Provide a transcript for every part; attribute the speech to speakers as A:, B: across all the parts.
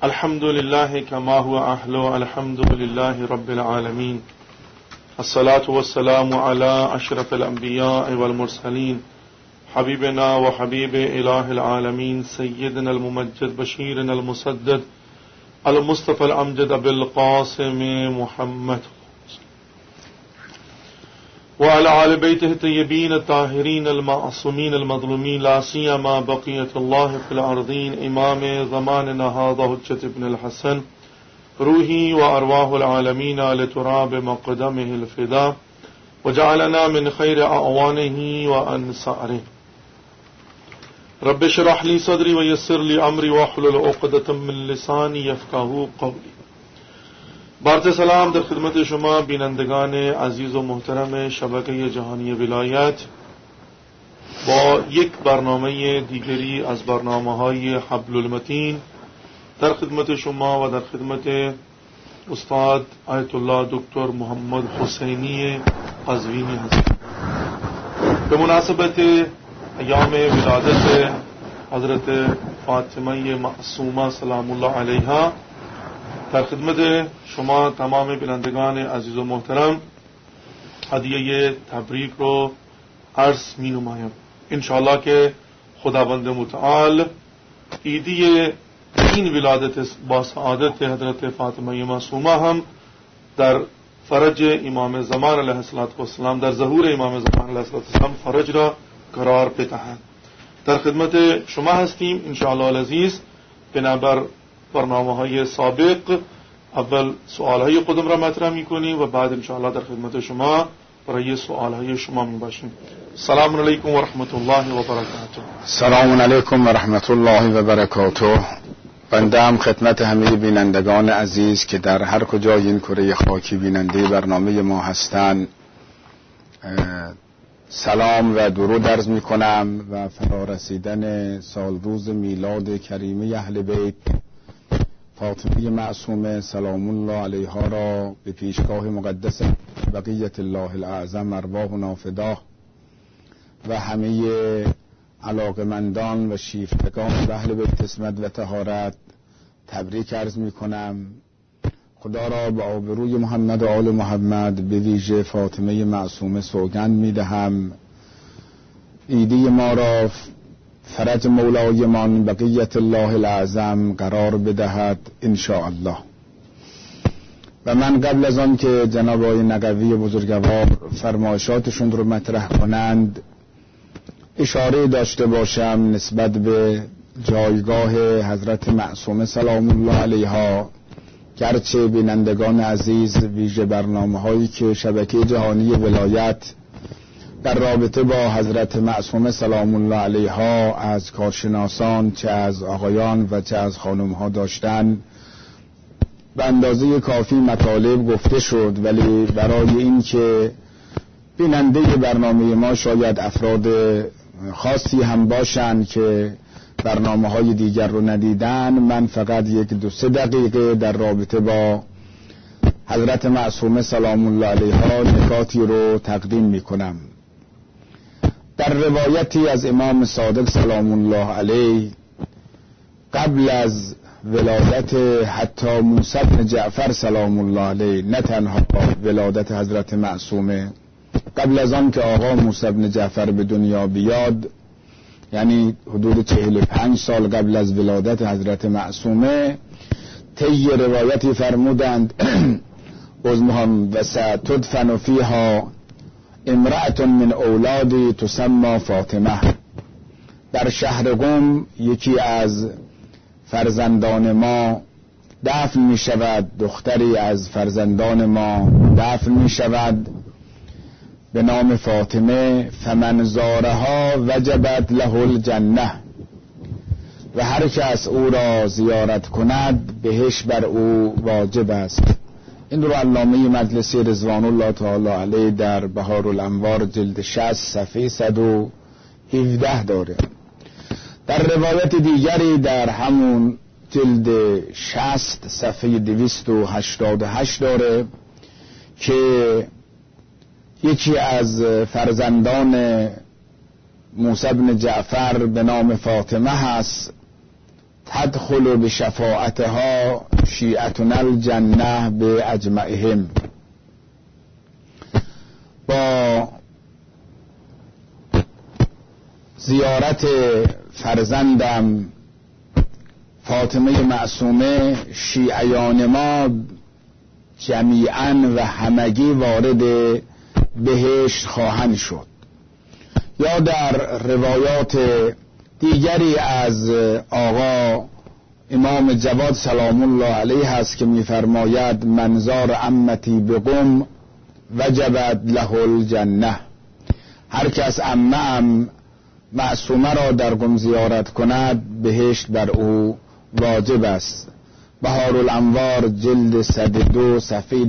A: الحمد لله كما هو أهل الحمد لله رب العالمين الصلاة والسلام على أشرف الأنبياء والمرسلين حبيبنا وحبيب إله العالمين سيدنا الممجد بشيرنا المسدد المصطفى الأمجد بالقاسم محمد وعلى آل بيته الطيبين الطاهرين المعصومين المظلومين لا سيما بقية الله في الأرضين إمام زماننا هذا حجة ابن الحسن روحي وأرواح العالمين لتراب مقدمه الفداء وجعلنا من خير أعوانه وأنصاره. رب اشرح لي صدري ويسر لي أمري واحلل عقدة من لساني يفقهوا قولي. بارت سلام در خدمت شما بینندگان عزیز و محترم شبکه جهانی ولایت با یک برنامه دیگری از برنامه‌های حبل المتین در خدمت شما و در خدمت استاد آیت الله دکتر محمد حسینی قزوینی هستم. به مناسبت ایام ولادت حضرت فاطمه معصومه سلام الله علیها در خدمت شما تمام بینندگان عزیز و محترم هدیه تبریک رو عرض می نمایم. انشاءالله که خداوند متعال عیدی این ولادت با سعادت حضرت فاطمه معصومه هم در فرج امام زمان علیه السلام در ظهور امام زمان علیه السلام فرج را قرار بدهد. در خدمت شما هستیم انشاءالله العزیز. بنابر برنامه‌های سابق اول سوالهای خودم را مطرح می‌کنیم و بعد انشاءالله در خدمت شما برای سوالهای شما میباشیم. سلام علیکم و رحمت الله و برکاته.
B: سلام علیکم و رحمت الله و برکاته. بنده هم خدمت همه بینندگان عزیز که در هر کجای این کره خاکی بیننده برنامه ما هستند سلام و درود عرض می‌کنم و فرارسیدن سال روز میلاد کریمه اهل بیت فاطمه معصومه سلام الله علیها را به پیشگاه مقدس بقیت الله الاعظم ارواحنا فداه و همه علاقمندان و شیفتگان اهل بیت عصمت و طهارت تبریک عرض می‌کنم. خدا را به آبروی محمد و آل محمد به ویژه فاطمه معصومه سوگند می‌دهم عیدی ما را فرج مولایمان بقیت الله الاعظم قرار بدهد ان شاء الله. و من قبل از آن که جناب آقای نقوی بزرگوار فرمایشاتشون رو مطرح کنند اشاره داشته باشم نسبت به جایگاه حضرت معصومه سلام الله علیها. گرچه بینندگان عزیز ویژه برنامه‌هایی که شبکه جهانی ولایت در رابطه با حضرت معصومه سلام الله علیها از کارشناسان چه از آقایان و چه از خانم‌ها داشتن به اندازه کافی مطالب گفته شد، ولی برای این که بیننده برنامه ما شاید افراد خاصی هم باشن که برنامه‌های دیگر رو ندیدن، من فقط 1-2-3 دقیقه در رابطه با حضرت معصومه سلام الله علیها نکاتی رو تقدیم می‌کنم. در روایتی از امام صادق سلام الله علیه قبل از ولادت حتی موسی بن جعفر سلام الله علیه، نه تنها ولادت حضرت معصومه، قبل از آن که آقا موسی بن جعفر به دنیا بیاد، یعنی حدود 45 سال قبل از ولادت حضرت معصومه، طی روایتی فرمودند عظمهم و ستدفن فیها امرأة من اولادی تسمى فاطمه. در شهر قم یکی از فرزندان ما دفن می شود، دختری از فرزندان ما دفن می شود به نام فاطمه. فمن زارها وجبت له الجنه، و هر کس او را زیارت کند بهش بر او واجب است. این رو علامه مجلسی رضوان الله تعالی علیه در بهار الانوار جلد 60 صفحه 117 داره. در روایت دیگری در همون جلد 60 صفحه 288 داره که یکی از فرزندان موسی بن جعفر به نام فاطمه هست تدخل بشفاعتها شیعتنا الجنه به اجمعهم. با زیارت فرزندم فاطمه معصومه شیعیان ما جمیعاً و همگی وارد بهشت خواهند شد. یا در روایات دیگری از آقا امام جواد سلام الله علیه هست که می‌فرماید من زار عمتی بقم وجبت له الجنه. هر کس عمه‌ام معصومه را در قم زیارت کند بهشت بر او واجب است. بهارالانوار جلد 102 صفحه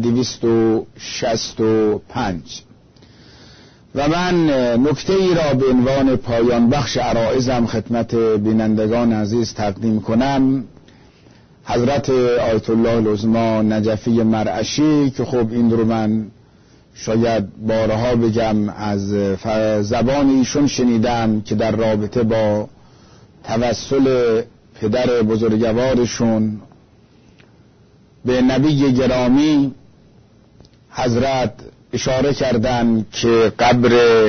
B: 265. و من نکته ای را به عنوان پایان بخش عرائزم خدمت بینندگان عزیز تقدیم کنم. حضرت آیت الله العظما نجفی مرعشی که خب این رو من شاید بارها بگم از زبان ایشون شنیدم که در رابطه با توسل پدر بزرگوارشون به نبی گرامی حضرت اشاره کردن که قبر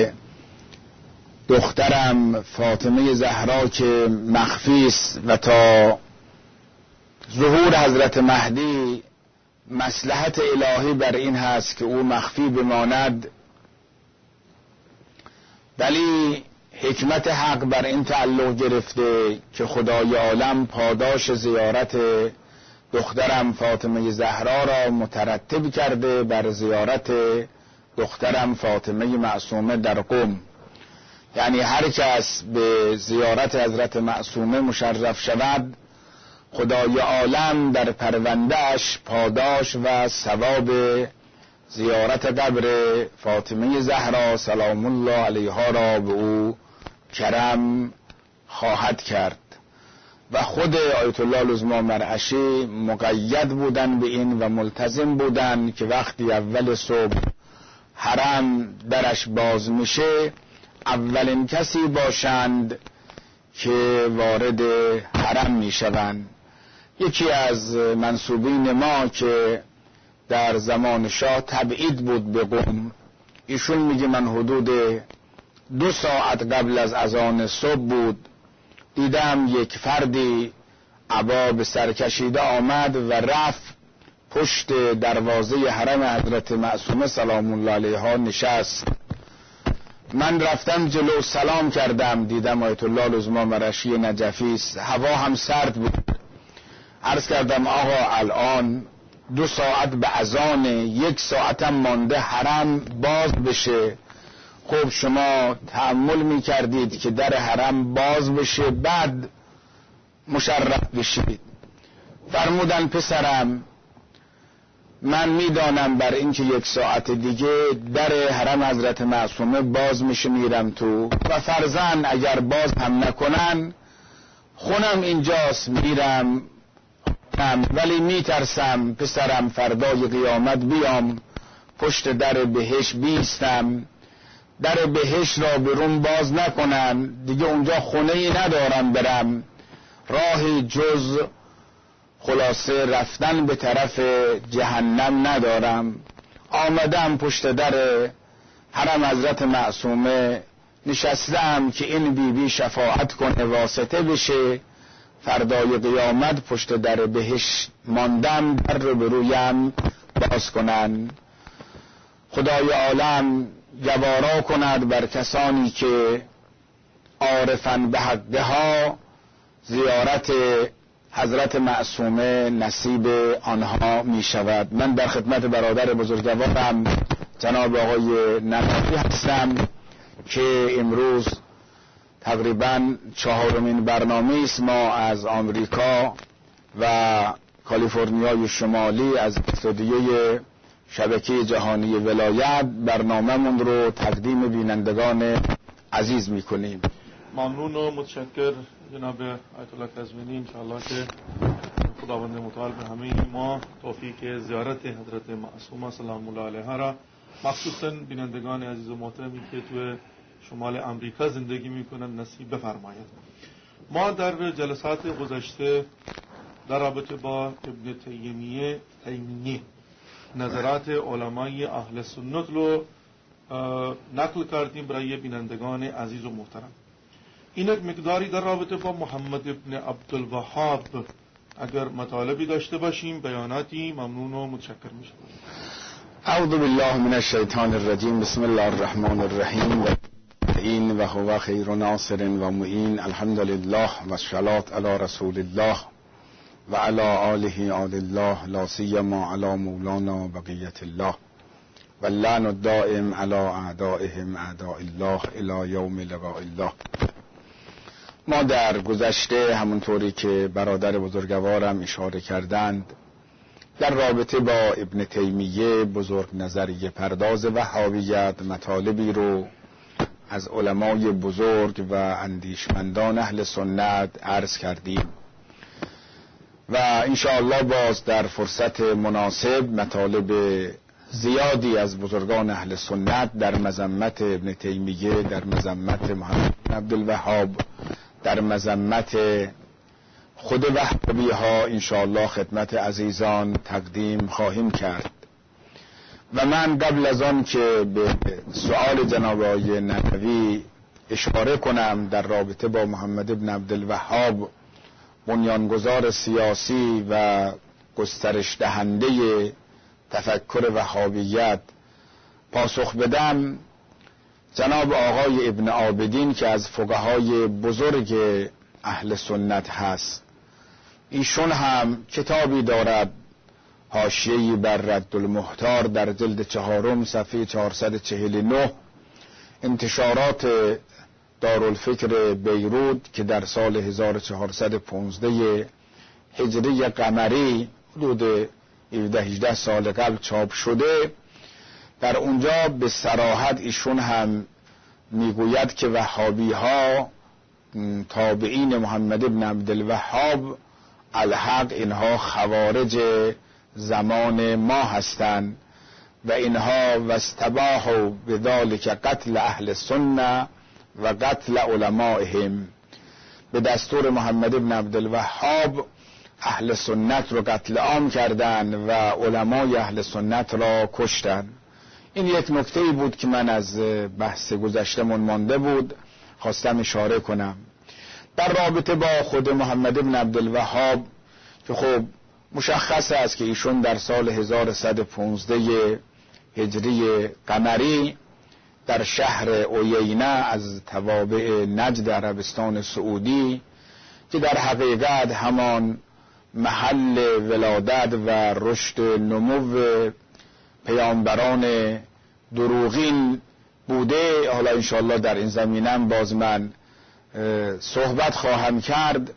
B: دخترم فاطمه زهرا که مخفی است و تا ظهور حضرت مهدی مصلحت الهی بر این هست که او مخفی بماند، ولی حکمت حق بر این تعلق گرفته که خدای عالم پاداش زیارت دخترم فاطمه زهرا را مترتب کرده بر زیارت دخترم فاطمه معصومه در قم. یعنی هر کس به زیارت حضرت معصومه مشرف شود، خدای عالم در پروندهش پاداش و ثواب زیارت قبر فاطمه زهرا سلام الله علیها را به او کرم خواهد کرد. و خود آیت الله العظما مرعشی مقید بودن به این و ملتزم بودن که وقتی اول صبح حرم درش باز میشه اولین کسی باشند که وارد حرم میشوند. یکی از منسوبین ما که در زمان شاه تبعید بود به قم، ایشون میگه من حدود 2 ساعت قبل از اذان صبح بود دیدم یک فردی عبا به سر کشیده آمد و رفت پشت دروازه حرم حضرت معصومه سلام الله علیها نشست. من رفتم جلو سلام کردم، دیدم آیت الله العظما مرعشی نجفی است. هوا هم سرد بود. عرض کردم آقا الان 2 ساعت به اذان، 1 ساعتم مانده حرم باز بشه. خب شما تأمل می کردید که در حرم باز بشه بعد مشرف بشید. فرمودن پسرم من میدانم بر اینکه 1 ساعت دیگه در حرم حضرت معصومه باز میشه میرم تو و فرزن اگر باز هم نکنن خونم اینجاست میرم، ولی میترسم پسرم فردای قیامت بیام پشت در بهشت بیستم، در بهشت را برون باز نکنن دیگه اونجا خونه‌ای ندارم برم، راهی جز خلاصه رفتن به طرف جهنم ندارم. آمدم پشت در حرم حضرت معصومه نشستم که این بیبی شفاعت کنه واسطه بشه، فردای قیامت پشت در بهشت ماندم در رو به رویم باز کنن. خدای عالم گوارا کند بر کسانی که عارفن به حقها زیارت حضرت معصومه نصیب آنها می شود. من در خدمت برادر بزرگوارم جناب آقای نجفی هستم که امروز تقریباً 4مین برنامه است ما از آمریکا و کالیفرنیای شمالی از استودیوی شبکه جهانی ولایت برنامه‌مون رو تقدیم بینندگان عزیز می‌کنیم.
A: ممنون و متشکر جناب آیت الله کاظمی. انشاءالله که خداوند متعال به همه ما توفیق زیارت حضرت معصومه سلام الله علیها را، مخصوصاً بینندگان عزیز و محترمی که تو شمال امریکا زندگی میکنند، نصیب بفرماید. ما در جلسات گذشته در رابطه با ابن تیمیه نظرات علمای اهل سنت رو نقل کردیم برای بینندگان عزیز و محترم. این یک مقداری در رابطه با محمد ابن عبدالوهاب اگر مطالبی داشته باشیم، بیاناتی، ممنون و متشکر میشم.
B: اعوذ بالله من الشیطان الرجیم. بسم الله الرحمن الرحیم. و هو خیر ناصر و معین. الحمد لله و الصلاة علی رسول الله و علی آله آل الله، لا سیما علی مولانا بقیت الله و اللعن الدائم علی اعدائهم اعداء الله الی یوم لقاء الله. ما در گذشته همونطوری که برادر بزرگوارم اشاره کردند در رابطه با ابن تیمیه بزرگ نظریه پرداز وهابیت مطالبی رو از علمای بزرگ و اندیشمندان اهل سنت عرض کردیم و انشاءالله باز در فرصت مناسب مطالب زیادی از بزرگان اهل سنت در مذمت ابن تیمیه، در مذمت محمد بن عبدالوهاب، در مذمت خود وهابی ها انشاءالله خدمت عزیزان تقدیم خواهیم کرد. و من قبل از آن که به سؤال جناب آقای نووی اشاره کنم در رابطه با محمد بن عبدالوهاب بنیانگذار سیاسی و گسترش دهنده تفکر وهابیت پاسخ بدم، جناب آقای ابن عابدین که از فقهای بزرگ اهل سنت هست، ایشون هم کتابی دارد حاشیه‌ای بر رد المحتار در جلد 4 صفحه 449 انتشارات دارالفکر بیروت که در سال 1415 هجری قمری حدود 17-18 سال قبل چاپ شده، در اونجا به صراحت ایشون هم میگوید که وهابی ها تابعین محمد بن عبدالوهاب الحق اینها خوارج زمان ما هستند و اینها واستباحوا بذلک قتل اهل سنه و قتل علمائهم. به دستور محمد بن عبدالوهاب اهل سنت رو قتل عام کردند و علمای اهل سنت را کشتند. این یک نکته بود که من از بحث گذشتمون مانده بود، خواستم اشاره کنم. در رابطه با خود محمد بن عبدالوهاب که خب مشخص است که ایشون در سال 1115 هجری قمری در شهر عیینه از توابع نجد عربستان سعودی که در حقیقت همان محل ولادت و رشد نمو پیامبران دروغین بوده، حالا انشاءالله در این زمینم باز من صحبت خواهم کرد،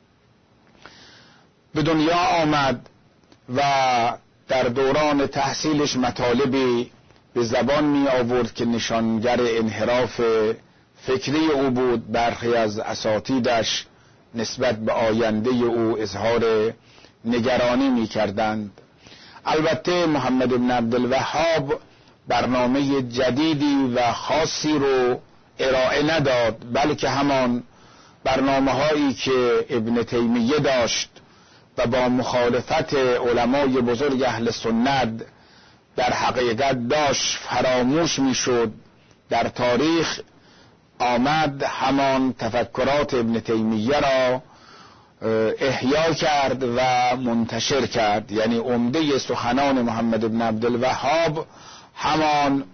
B: به دنیا آمد و در دوران تحصیلش مطالبی به زبان می آورد که نشانگر انحراف فکری او بود. برخی از اساتیدش نسبت به آینده او اظهار نگرانی می کردند. البته محمد بن عبدالوهاب برنامه جدیدی و خاصی رو ارائه نداد، بلکه همان برنامه هایی که ابن تیمیه داشت و با مخالفت علمای بزرگ اهل سنت در حقیقت داشت فراموش میشد. در تاریخ آمد همان تفکرات ابن تیمیه را احیا کرد و منتشر کرد، یعنی عمده سخنان محمد بن عبدالوهاب همان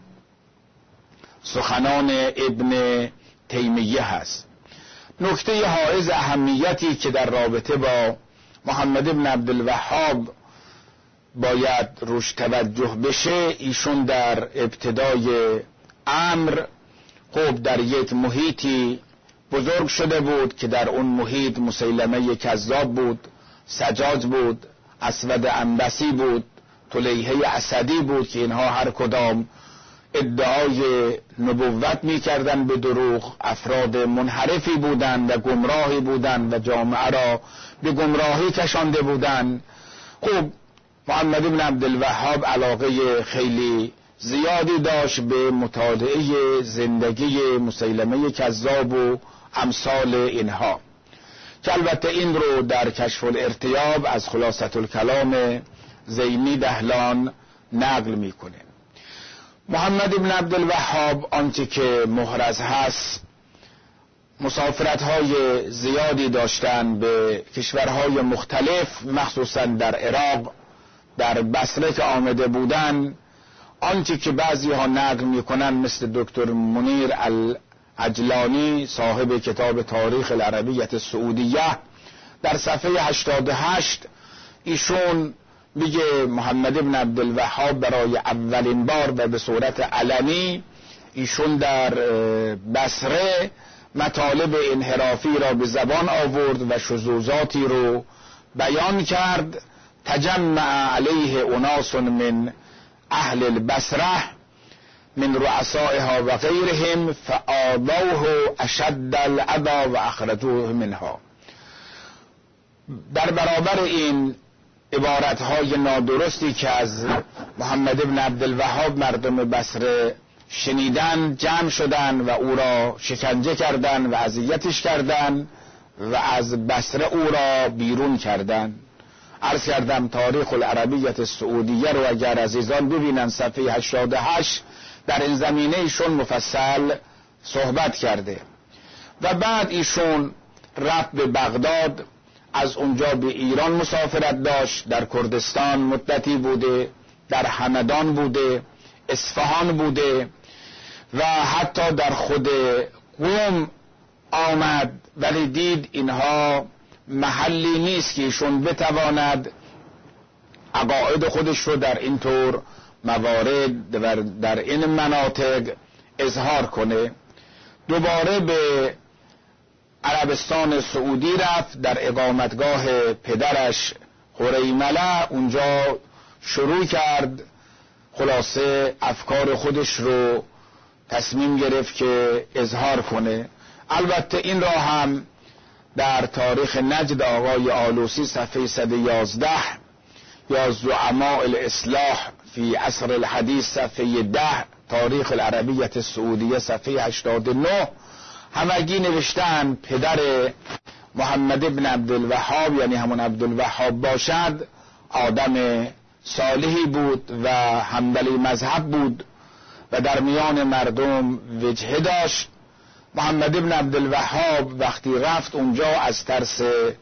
B: سخنان ابن تیمیه هست. نکته حائز اهمیتی که در رابطه با محمد بن عبدالوهاب باید روش توجه بشه، ایشون در ابتدای امر خب در یک محیطی بزرگ شده بود که در اون محیط مسیلمه کذاب بود، سجاج بود، اسود عنبسی بود، طلیحه اسدی بود که اینها هر کدام ادعای نبوت می‌کردند به دروغ، افراد منحرفی بودند و گمراهی بودند و جامعه را به گمراهی کشانده بودند. خب محمد بن عبدالوهاب علاقه خیلی زیادی داشت به مطالعه زندگی مسیلمه کذاب و امثال اینها. که البته این رو در کشف الارتیاب از خلاصة الکلام زینی دهلان نقل میکنه. محمد ابن عبدالوهاب آنچه که محرز هست، مسافرت‌های زیادی داشتن به کشورهای مختلف، مخصوصا در عراق، در بصره که آمده بودن. آنچه که بعضی ها نقل میکنن مثل دکتر منیر العجلانی صاحب کتاب تاریخ العربیة السعودیه، در صفحه 88 ایشون میگه محمد ابن عبدالوهاب برای اولین بار و به صورت علنی ایشون در بصره مطالب انحرافی را به زبان آورد و شذوذاتی رو بیان کرد. تجمع علیه اناس من اهل البصره من رؤسائها و غیرهم فآذوه اشد الأذى و اخرجوه منها. در برابر این عبارتهای نادرستی که از محمد ابن عبدالوهاب مردم بصره شنیدن، جمع شدن و او را شکنجه کردن و اذیتش کردن و از بصره او را بیرون کردن. عرض کردم تاریخ العربیة السعودیه رو اگر عزیزان ببینن صفحه 88 در این زمینه ایشون مفصل صحبت کرده. و بعد ایشون رفت به بغداد، از اونجا به ایران مسافرت داشت، در کردستان مدتی بوده، در همدان بوده، اصفهان بوده و حتی در خود قم آمد، ولی دید اینها محلی نیست که ایشون بتواند عقاید خودش رو در این طور موارد و در این مناطق اظهار کنه. دوباره به عربستان سعودی رفت، در اقامتگاه پدرش هریمله اونجا شروع کرد خلاصه افکار خودش رو تصمیم گرفت که اظهار کنه. البته این را هم در تاریخ نجد آقای آلوسی صفحه 111 یا زعماء الاصلاح فی عصر الحدیث صفحه 10، تاریخ العربیة السعودیه صفحه 89 همگی نوشتن پدر محمد ابن عبدالوهاب، یعنی همون عبدالوهاب باشد، آدم صالحی بود و حنبلی مذهب بود و در میان مردم وجهه داشت. محمد ابن عبدالوهاب وقتی رفت اونجا از ترس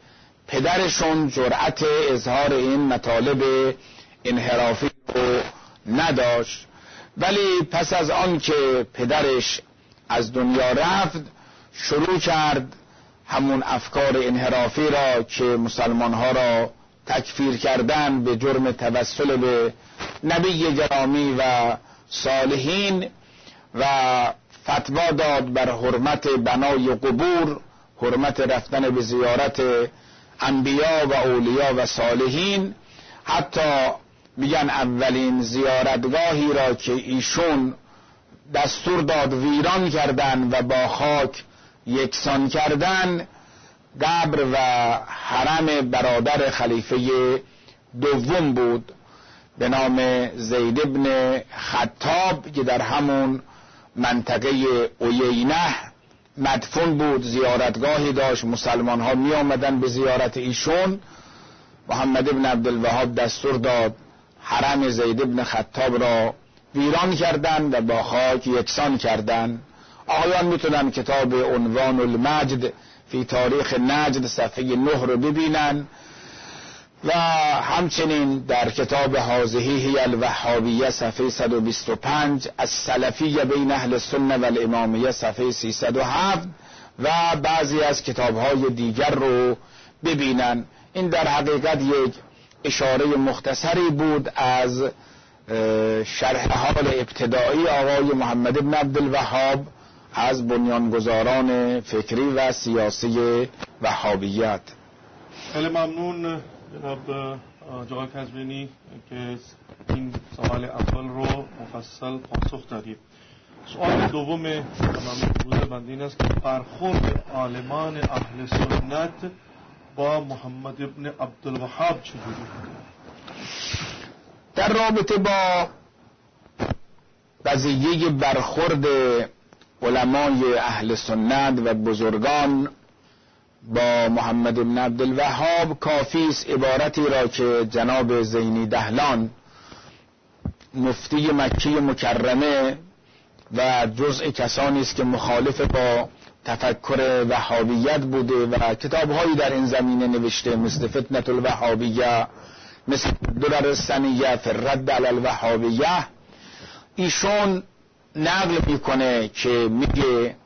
B: پدرشون جرأت اظهار این مطالب انحرافی رو نداشت، ولی پس از آن که پدرش از دنیا رفت شروع کرد همون افکار انحرافی را که مسلمانها را تکفیر کردن به جرم توسل به نبی گرامی و صالحین و فتوا داد بر حرمت بنای قبور، حرمت رفتن به زیارت انبیا و اولیاء و صالحین. حتی میگن اولین زیارتگاهی را که ایشون دستور داد ویران کردن و با خاک یکسان کردن، قبر و حرم برادر خلیفه دوم بود به نام زید ابن خطاب که در همون منطقه عیینه مدفون بود. زیارتگاهی داشت، مسلمان ها می آمدن به زیارت ایشون. محمد ابن عبدالوهاب دستور داد حرم زید ابن خطاب را ویران کردن و با خاک یکسان کردن. آقایان میتونن کتاب عنوان المجد فی تاریخ نجد صفحه 9 رو ببینن و همچنین در کتاب هذه هی الوهابیه صفحه 125 از سلفیه بین اهل سنت و الامامیه صفحه 307 و بعضی از کتابهای دیگر رو ببینن. این در حقیقت یک اشاره مختصری بود از شرح حال ابتدایی آقای محمد ابن عبدالوهاب از بنیانگذاران فکری و سیاسی وهابیت.
A: خیلی ممنون جناب جواد کزبینی که این سوال اول رو مفصل پاسخ دادید. سوال دوم ممنون بنده این است که برخورد عالمان اهل سنت با محمد ابن عبدالوهاب چجوری بوده؟
B: در رابطه با قضیه برخورد علمای اهل سنت و بزرگان با محمد بن عبدالوهاب کافی است عبارتی را که جناب زینی دهلان مفتی مکی مکرمه و جزء کسانی است که مخالف با تفکر وهابیت بوده و کتاب‌هایی در این زمینه نوشته، مثل فتنة الوهابیه، مثل درر السنیه فی الرد علی الوهابیه. ایشون نقل میکنه که میگه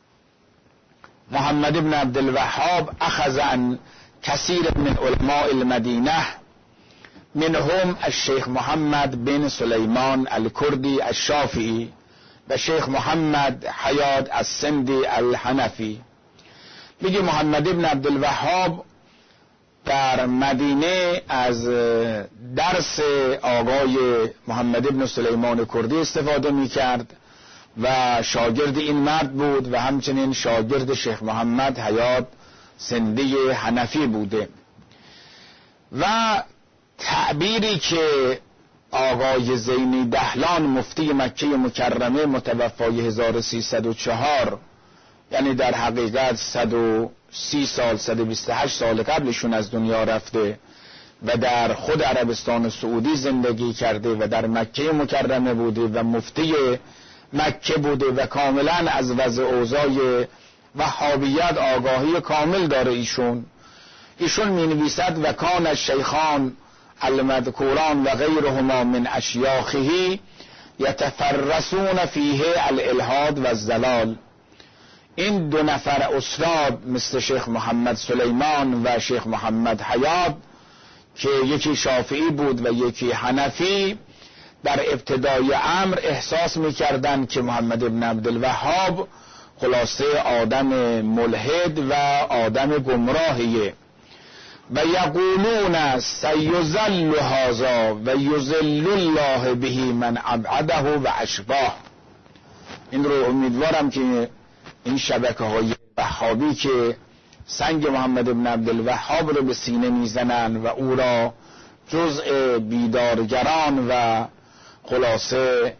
B: محمد بن عبدالوهاب اخذ عن کثیر من علماء المدینه منهم الشیخ محمد بن سلیمان الکردی الشافعی و شیخ محمد حیات السندی الحنفی. میگه محمد بن عبدالوهاب در مدینه از درس آقای محمد بن سلیمان کردی استفاده میکرد و شاگرد این مرد بود و همچنین شاگرد شیخ محمد حیات سندی حنفی بوده. و تعبیری که آقای زینی دهلان مفتی مکه مکرمه متوفای 1304، یعنی در حقیقت 130 سال 128 سال قبلشون از دنیا رفته و در خود عربستان سعودی زندگی کرده و در مکه مکرمه بوده و مفتی مکه بوده و کاملا از وضع اوضاع وهابیت آگاهی کامل داره. ایشون می نویسد و کان الشیخان المذکوران و غیرهما من اشیاخه یتفرسون فیه الالحاد و الضلال. این دو نفر استاد مثل شیخ محمد سلیمان و شیخ محمد حیات که یکی شافعی بود و یکی حنفی، در ابتدای امر احساس می‌کردند که محمد بن عبدالوهاب خلاصه آدم ملحد و آدم گمراهیه و یقولون سیذل هذا و یذل الله به من ابعده و اشباه. این رو امیدوارم که این شبکه‌های وهابی که سنگ محمد بن عبدالوهاب رو به سینه میزنن و او را جزء بیدارگران و خلاصه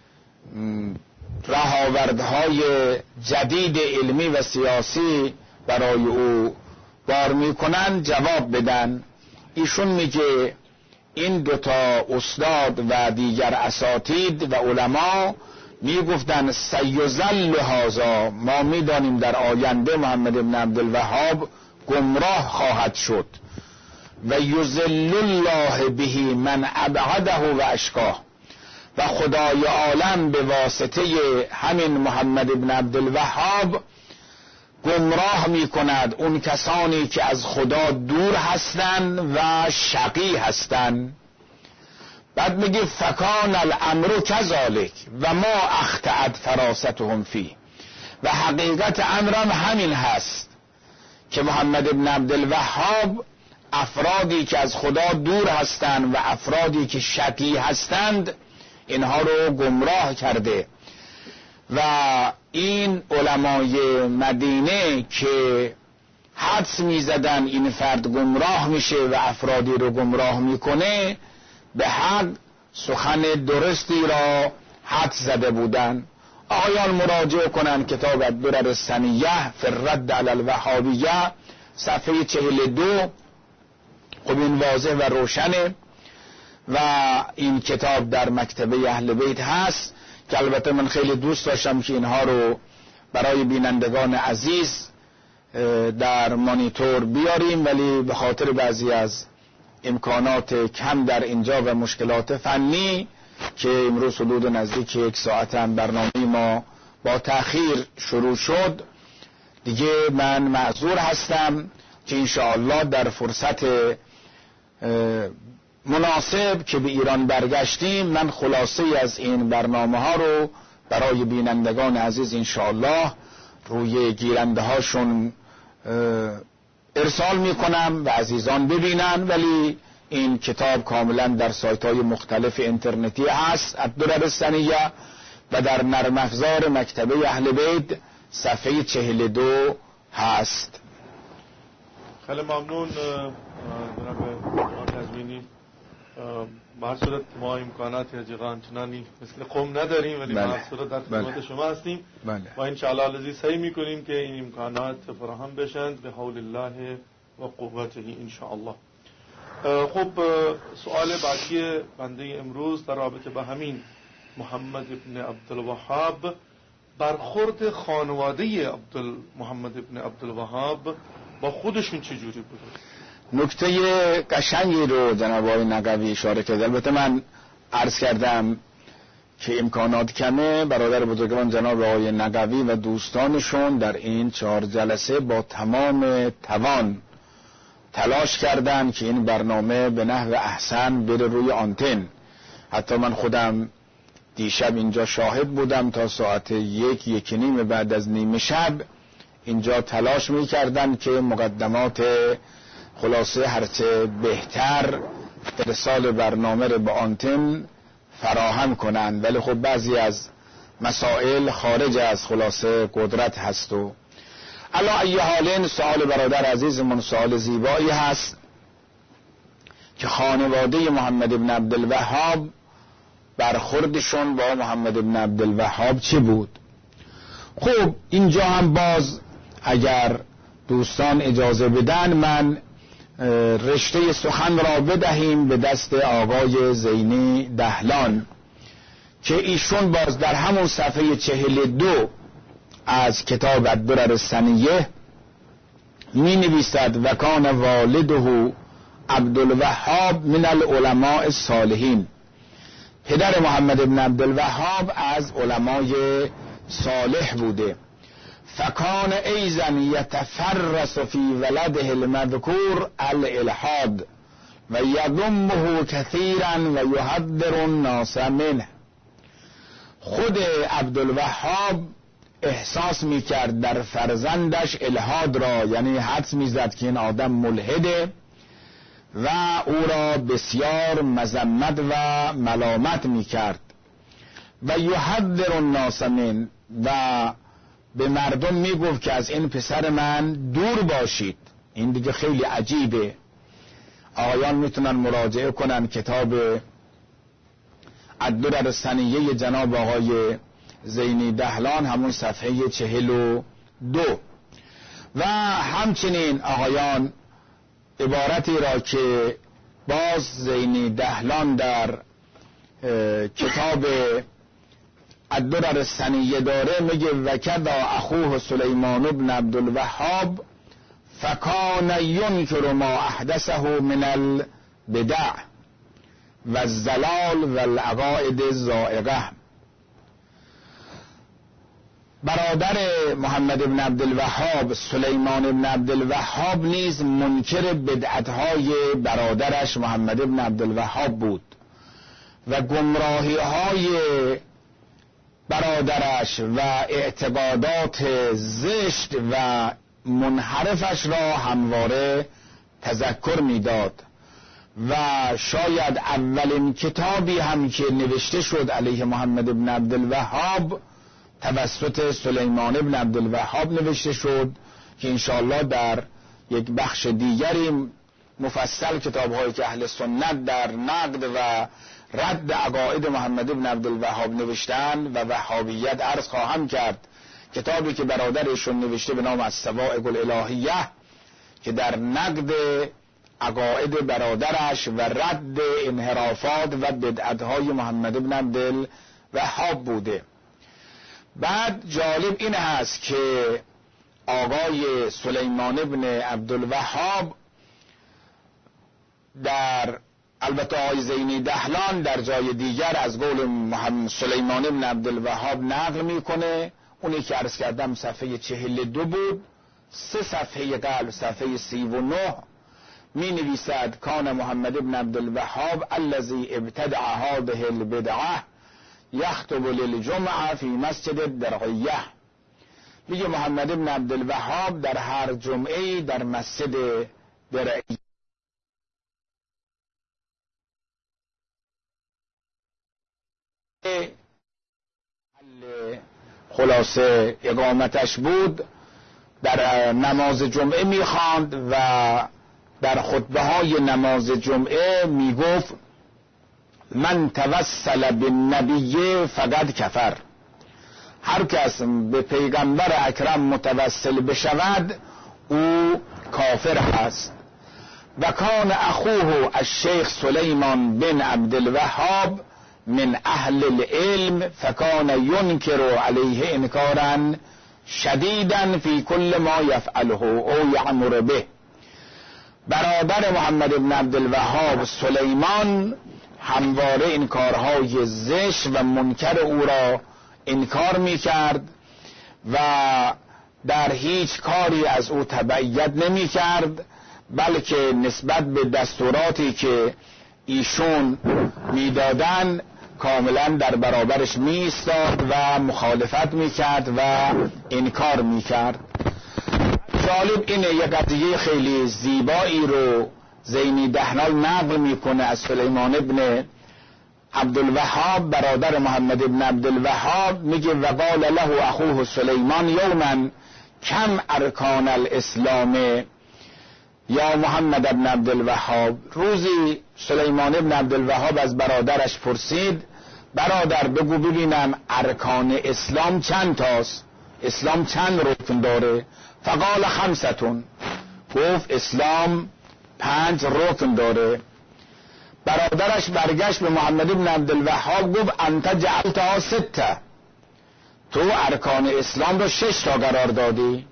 B: رهاوردهای جدید علمی و سیاسی برای او بار میکنن جواب بدن. ایشون میگه این دوتا استاد و دیگر اساتید و علما میگفتن سیذل هذا، ما میدانیم در آینده محمد بن عبدالوهاب گمراه خواهد شد و یذل الله به من ابعده و اشقاه، و خدای عالم به واسطه همین محمد بن عبدالوهاب گمراه می کند اون کسانی که از خدا دور هستند و شقی هستند. بعد میگه فکان الامر کذالک و ما اخطأت فراستهم فی، و حقیقت امرم همین هست که محمد بن عبدالوهاب افرادی که از خدا دور هستند و افرادی که شقی هستند اینها رو گمراه کرده. و این علمای مدینه که حدس میزدن این فرد گمراه میشه و افرادی رو گمراه میکنه، به حق سخن درستی را حدس زده بودن. آقایان مراجعه کنن کتاب الدرر السنیه فی الرد علی الوهابیه صفحه 42. خب این واضح و روشنه و این کتاب در مکتبه اهل بیت هست که البته من خیلی دوست داشتم که اینها رو برای بینندگان عزیز در مانیتور بیاریم، ولی به خاطر بعضی از امکانات کم در اینجا و مشکلات فنی که امروز حدود نزدیک 1 ساعت هم برنامه ما با تأخیر شروع شد، دیگه من معذور هستم که انشاءالله در فرصت مناسب که به ایران برگشتیم من خلاصه از این برنامه ها رو برای بینندگان عزیز انشاءالله روی گیرنده هاشون ارسال میکنم و عزیزان ببینن. ولی این کتاب کاملا در سایت های مختلف اینترنتی هست، الدرر السنیه، و در نرم افزار مکتبه اهل بیت صفحه 42 هست.
A: خیلی ممنون جناب تزمینی. به هر صورت ما امکانات آنچنانی مثل قوم نداریم، ولی به هر صورت در خدمت شما هستیم و ان شاء الله الذی سعی میکنیم که این امکانات فراهم بشند به حول الله و قوته ان شاء الله. خب سوال بعدی بنده امروز در رابطه با همین محمد ابن عبدالوهاب، برخورد خانواده محمد ابن عبدالوهاب با خودشون چجوری بود؟
B: نکته قشنگی رو جناب آقای نقوی اشاره کرد. البته من عرض کردم که امکانات کمه، برادر بزرگوار جناب آقای نقوی و دوستانشون در این 4 جلسه با تمام توان تلاش کردن که این برنامه به نحو احسن بره روی آنتن. حتی من خودم دیشب اینجا شاهد بودم، تا ساعت 1:30 بعد از نیمه شب اینجا تلاش می‌کردن که مقدمات خلاصه هرچه بهتر ارسال برنامه رو به آنتن فراهم کنند، ولی خب بعضی از مسائل خارج از خلاصه قدرت هست. و علی ای حال سوال برادر عزیزمون سوال زیبایی هست که خانواده محمد ابن عبدالوهاب برخوردشون با محمد ابن عبدالوهاب چه بود؟ خب اینجا هم باز اگر دوستان اجازه بدن من رشته سخن را بدهیم به دست آقای زینی دهلان که ایشون باز در همون صفحه 42 از کتاب الدرر السنیه می نویسد و کان والده عبدالوهاب من العلماء الصالحین، پدر محمد ابن عبدالوهاب از علمای صالح بوده. فکان ایضا یتفرس فی ولده المذکور الالحاد و یضمه کثیرا و یحذر الناس منه. خود عبدالوهاب احساس میکرد در فرزندش الحاد را، یعنی حدس میزد که این آدم ملحده و او را بسیار مذمت و ملامت میکرد. و یحذر الناس منه، و به مردم میگفت که از این پسر من دور باشید. این دیگه خیلی عجیبه. آقایان میتونن مراجعه کنن کتاب الدرر السنیه جناب آقای زینی دهلان، همون صفحه 42. و همچنین آقایان عبارتی را که باز زینی دهلان در کتاب الدرر السنیه داره میگه وکذا اخوه سلیمان بن عبدالوهاب فکان ینکر ما احدثه من البدع و الزلال و العقائد الزائغه. برادر محمد ابن عبدالوهاب سلیمان ابن عبدالوهاب نیز منکر بدعتهای برادرش محمد ابن عبدالوهاب بود و گمراهی‌های برادرش و اعتقادات زشت و منحرفش را همواره تذکر میداد. و شاید اولین کتابی هم که نوشته شد علیه محمد ابن عبدالوهاب توسط سلیمان ابن عبدالوهاب نوشته شد که انشاءالله در یک بخش دیگری مفصل کتاب‌هایی که اهل سنت در نقد و رد عقاید محمد ابن عبدالوهاب نوشتن و وهابیت عرض خواهم کرد. کتابی که برادرشون نوشته به نام الصواعق الالهیه که در نقد عقاید برادرش و رد انحرافات و بدعت‌های محمد ابن عبدالوهاب بوده. بعد جالب این هست که آقای سلیمان ابن عبدالوهاب در البته آقای زینی دهلان در جای دیگر از قول محمد سلیمان ابن عبدالوهاب نقل میکنه، اونی که عرض کردم صفحه 42 بود. 3 صفحه قبل صفحه 39 می نویسد کان محمد ابن عبدالوهاب الذی ابتدع هذه البدعه یخطب للجمعه فی مسجد الدرعیه. میگه محمد ابن عبدالوهاب در هر جمعه در مسجد درعیه خلاصه اقامتش بود، در نماز جمعه میخواند و در خطبه های نماز جمعه میگفت من توسل بالنبی فقد کفر، هر کس به پیغمبر اکرم متوسل بشود او کافر هست. و کان اخوه الشیخ سلیمان بن عبدالوهاب من اهل العلم فکان ینکر علیه انکارا شدیدا فی کل ما یفعله او یأمر به. برادر محمد بن عبدالوهاب سلیمان همواره این کارهای زشت و منکر او را انکار میکرد و در هیچ کاری از او تبعیت نمیکرد، بلکه نسبت به دستوراتی که ایشون میدادن کاملا در برابرش می ایستاد و مخالفت میکرد و انکار میکرد. جالب اینه یک قضیه خیلی زیبایی رو زینی دهلان نقل میکنه از سلیمان ابن عبدالوهاب برادر محمد ابن عبدالوهاب، میگه وقال له اخوه سلیمان یوما کم ارکان الاسلام یا محمد ابن عبدالوهاب. روزی سلیمان ابن عبدالوهاب از برادرش پرسید برادر بگو ببینم ارکان اسلام چند تاست، اسلام چند رکن داره؟ فقال خمستون، گفت اسلام 5 رکن داره. برادرش برگشت به محمد ابن عبدالوهاب گفت انت جعلتها 6، تو ارکان اسلام رو 6 تا قرار دادی.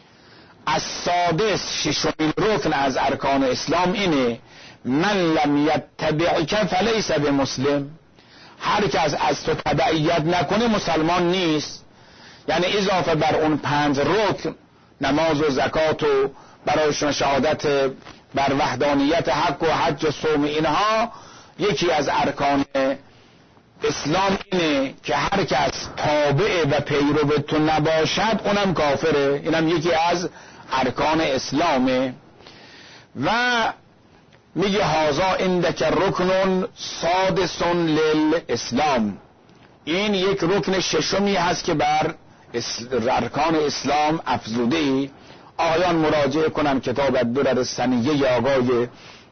B: السادس، ششمین رکن از ارکان اسلام اینه من لم یتبعک فلیس بمسلم، هر کس از تو تبعیت نکنه مسلمان نیست. یعنی اضافه بر اون 5 رکن، نماز و زکات و برایشون شهادت بر وحدانیت حق و حج و صوم، اینها یکی از ارکان اسلام اینه که هر کس تابع و پیرو تو نباشد اونم کافره. اینم یکی از ارکان اسلامه. و میگه هازا عندک رکن سادس للاسلام، این یک رکن ششمی هست که بر ارکان اسلام افزوده ای. آقایان مراجعه کنم کتاب الدرر السنیه آقای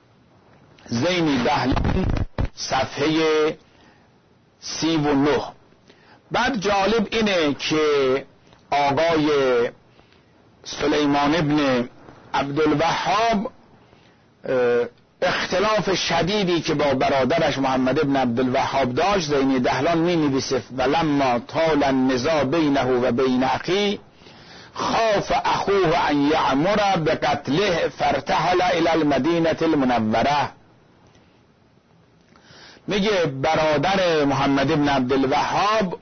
B: زینی دهلان صفحه 39. بعد جالب اینه که آقای سلیمان ابن عبدالوهاب اختلاف شدیدی که با برادرش محمد ابن عبدالوهاب داشت، زینی دهلان می نویسه ولما طال النزاع بینه و بین اخی خاف اخوه ان یعمر بقتله فارتحل الى المدینه المنوره. میگه برادر محمد ابن عبدالوهاب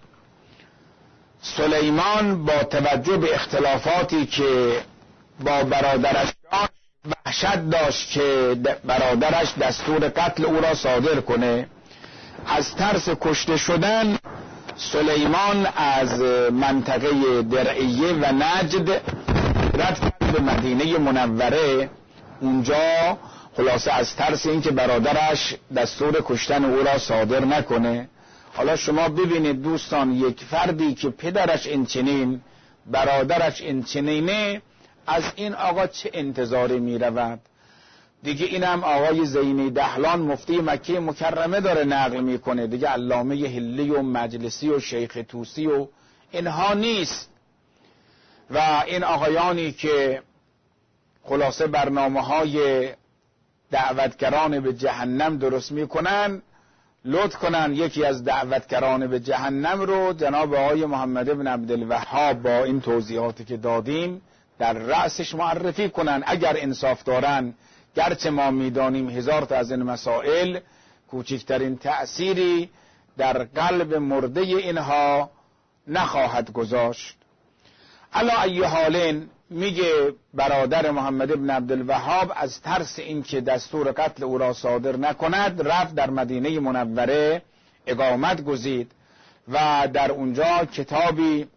B: سلیمان با توجه به اختلافاتی که با برادرش داشت وحشت داشت که برادرش دستور قتل او را صادر کنه. از ترس کشته شدن سلیمان از منطقه درعیه و نجد رد کرد به مدینه منوره. اونجا خلاصه از ترس این که برادرش دستور کشتن او را صادر نکنه. حالا شما ببینید دوستان، یک فردی که پدرش این چنین برادرش این چنینه، از این آقا چه انتظاری می رود؟ دیگه اینم آقای زینی دهلان مفتی مکه مکرمه داره نقل میکنه، دیگه علامه هلی و مجلسی و شیخ توسی و اینها نیست. و این آقایانی که خلاصه برنامه‌های دعوتگران به جهنم درست میکنن، لطف کنن یکی از دعوتگران به جهنم رو جناب آقای محمد ابن عبدالوهاب با این توضیحاتی که دادیم در رأسش معرفی کنن. اگر انصاف دارن، گرچه ما میدانیم 1000 تا از این مسائل کوچکترین تأثیری در قلب مرده اینها نخواهد گذاشت. علی ای حالین میگه برادر محمد ابن عبدالوهاب از ترس اینکه دستور قتل او را صادر نکند رفت در مدینه منوره اقامت گزید و در اونجا کتابی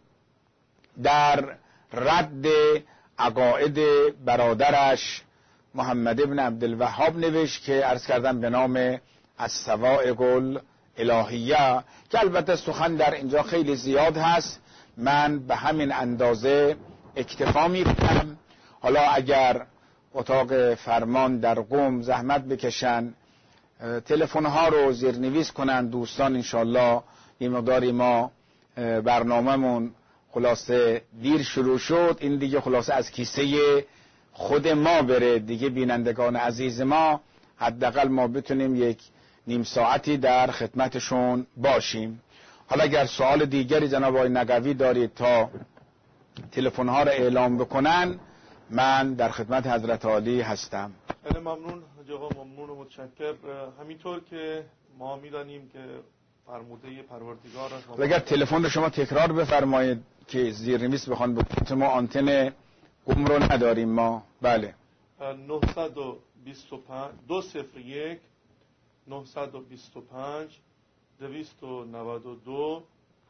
B: در رد عقاید برادرش محمد ابن عبدالوهاب نوشت که عرض کردم به نام الصواعق الالهیه، که البته سخن در اینجا خیلی زیاد هست، من به همین اندازه اکتفا میکنم. حالا اگر اتاق فرمان در قم زحمت بکشن تلفن ها رو زیرنویس کنن دوستان. انشالله یه مقداری ما برنامه‌مون خلاصه دیر شروع شد، این دیگه خلاصه از کیسه خود ما بره دیگه. بینندگان عزیز ما حداقل ما بتونیم یک نیم ساعتی در خدمتشون باشیم. حالا اگر سوال دیگری جناب آقای نقوی دارید تا تلفن ها رو اعلام بکنن، من در خدمت حضرت عالی هستم.
A: خیلی ممنون آقا، ممنون و متشکر. همینطور که ما میدانیم که فرموده پروردگار است.
B: اگر تلفن رو شما تکرار بفرمایید که زیرنویس بخوان بکنید، ما آنتن قم رو نداریم ما. بله
A: 925 201 925 292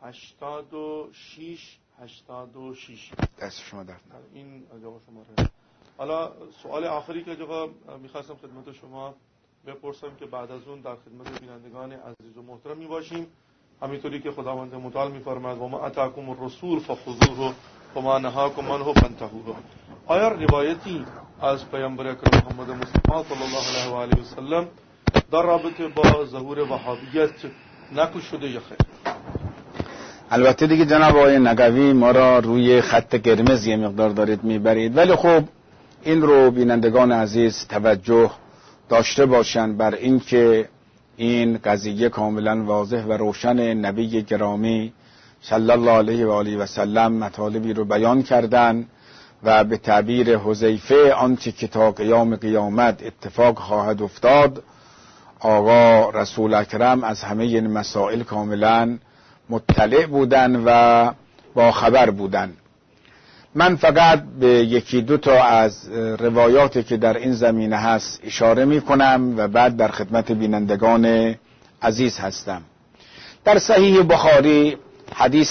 A: 86 86.
B: دست شما درد نکنه.
A: این آقا شماره. حالا سوال آخری که آقا میخواستم خدمت شما بپرسم که بعد از اون در خدمت بینندگان عزیز و محترم میباشیم، همینطوری که خداوند متعال میفرماید و ما اتاکم الرسول فخذوه و ما نهاکم عنه فانتهوا. آیا روایتی از پیامبر اکرم محمد مصطفی صلی الله علیه و آله و سلم در رابطه با ظهور وهابیت نقل شده یا خیر؟
B: البته دیگه جناب آقای نقوی ما را روی خط قرمز یه مقدار دارید میبرید، ولی خب این رو بینندگان عزیز توجه داشته باشند بر این که این قضیه کاملا واضح و روشن. نبی گرامی صلی الله علیه و آله و سلم مطالبی رو بیان کردن و به تعبیر حذیفه آنچه که تا قیام قیامت اتفاق خواهد افتاد، آقا رسول اکرم از همه این مسائل کاملا مطلع بودن و با خبر بودن. من فقط به یکی دو تا از روایاتی که در این زمینه هست اشاره می کنم و بعد در خدمت بینندگان عزیز هستم. در صحیح بخاری حدیث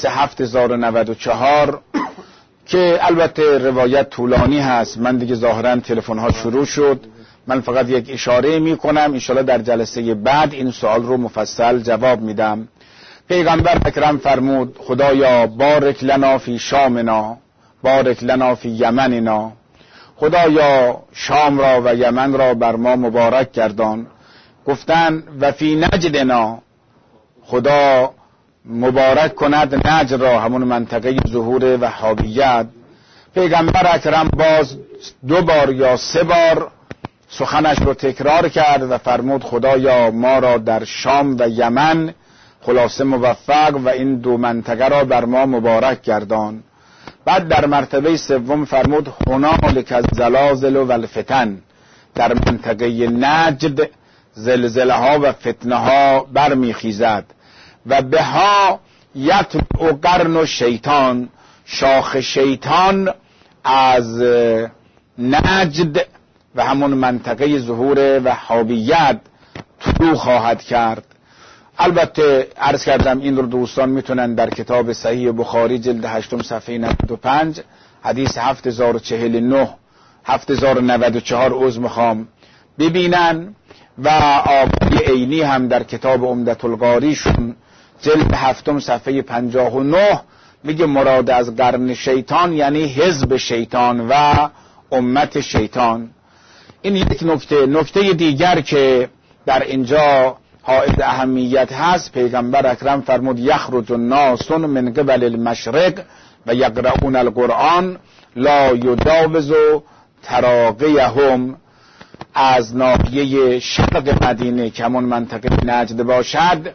B: 7094 که البته روایت طولانی هست، من دیگه ظاهرا تلفن ها شروع شد، من فقط یک اشاره می کنم، انشاءالله در جلسه بعد این سوال رو مفصل جواب میدم. پیغمبر اکرم فرمود خدایا بارک لنا فی شامنا بارک لنا فی یمننا، خدایا شام را و یمن را بر ما مبارک گردان. گفتن و فی نجدنا، خدا مبارک کند نجد را، همون منطقه ظهور وهابیت. پیغمبر اکرم باز 2 بار یا 3 بار سخنش رو تکرار کرد و فرمود خدایا ما را در شام و یمن خلاصه موفق و این 2 منطقه را بر ما مبارک گردان. بعد در مرتبه 3 فرمود هنالک الزلازل و الفتن، در منطقه نجد زلزله ها و فتنه ها برمیخیزد و بها یطلع قرن و شیطان، شاخ شیطان از نجد و همون منطقه ظهور وهابیت طلوع خواهد کرد. البته عرض کردم این رو دوستان میتونن در کتاب صحیح بخاری جلد 8 صفحه 95 حدیث 7049 7094 عذر میخوام ببینن و آقای عینی هم در کتاب عمدة القاریشون جلد 7 صفحه 59 میگه مراد از قرن شیطان یعنی حزب شیطان و امت شیطان. این یک نکته دیگر که در اینجا حائز اهمیت هست، پیغمبر اکرم فرمود یخرج الناس من قبل المشرق و یقرؤون القرآن لا یجاوز تراقیهم، از ناحیه شرق مدینه که همون منطقه نجد باشد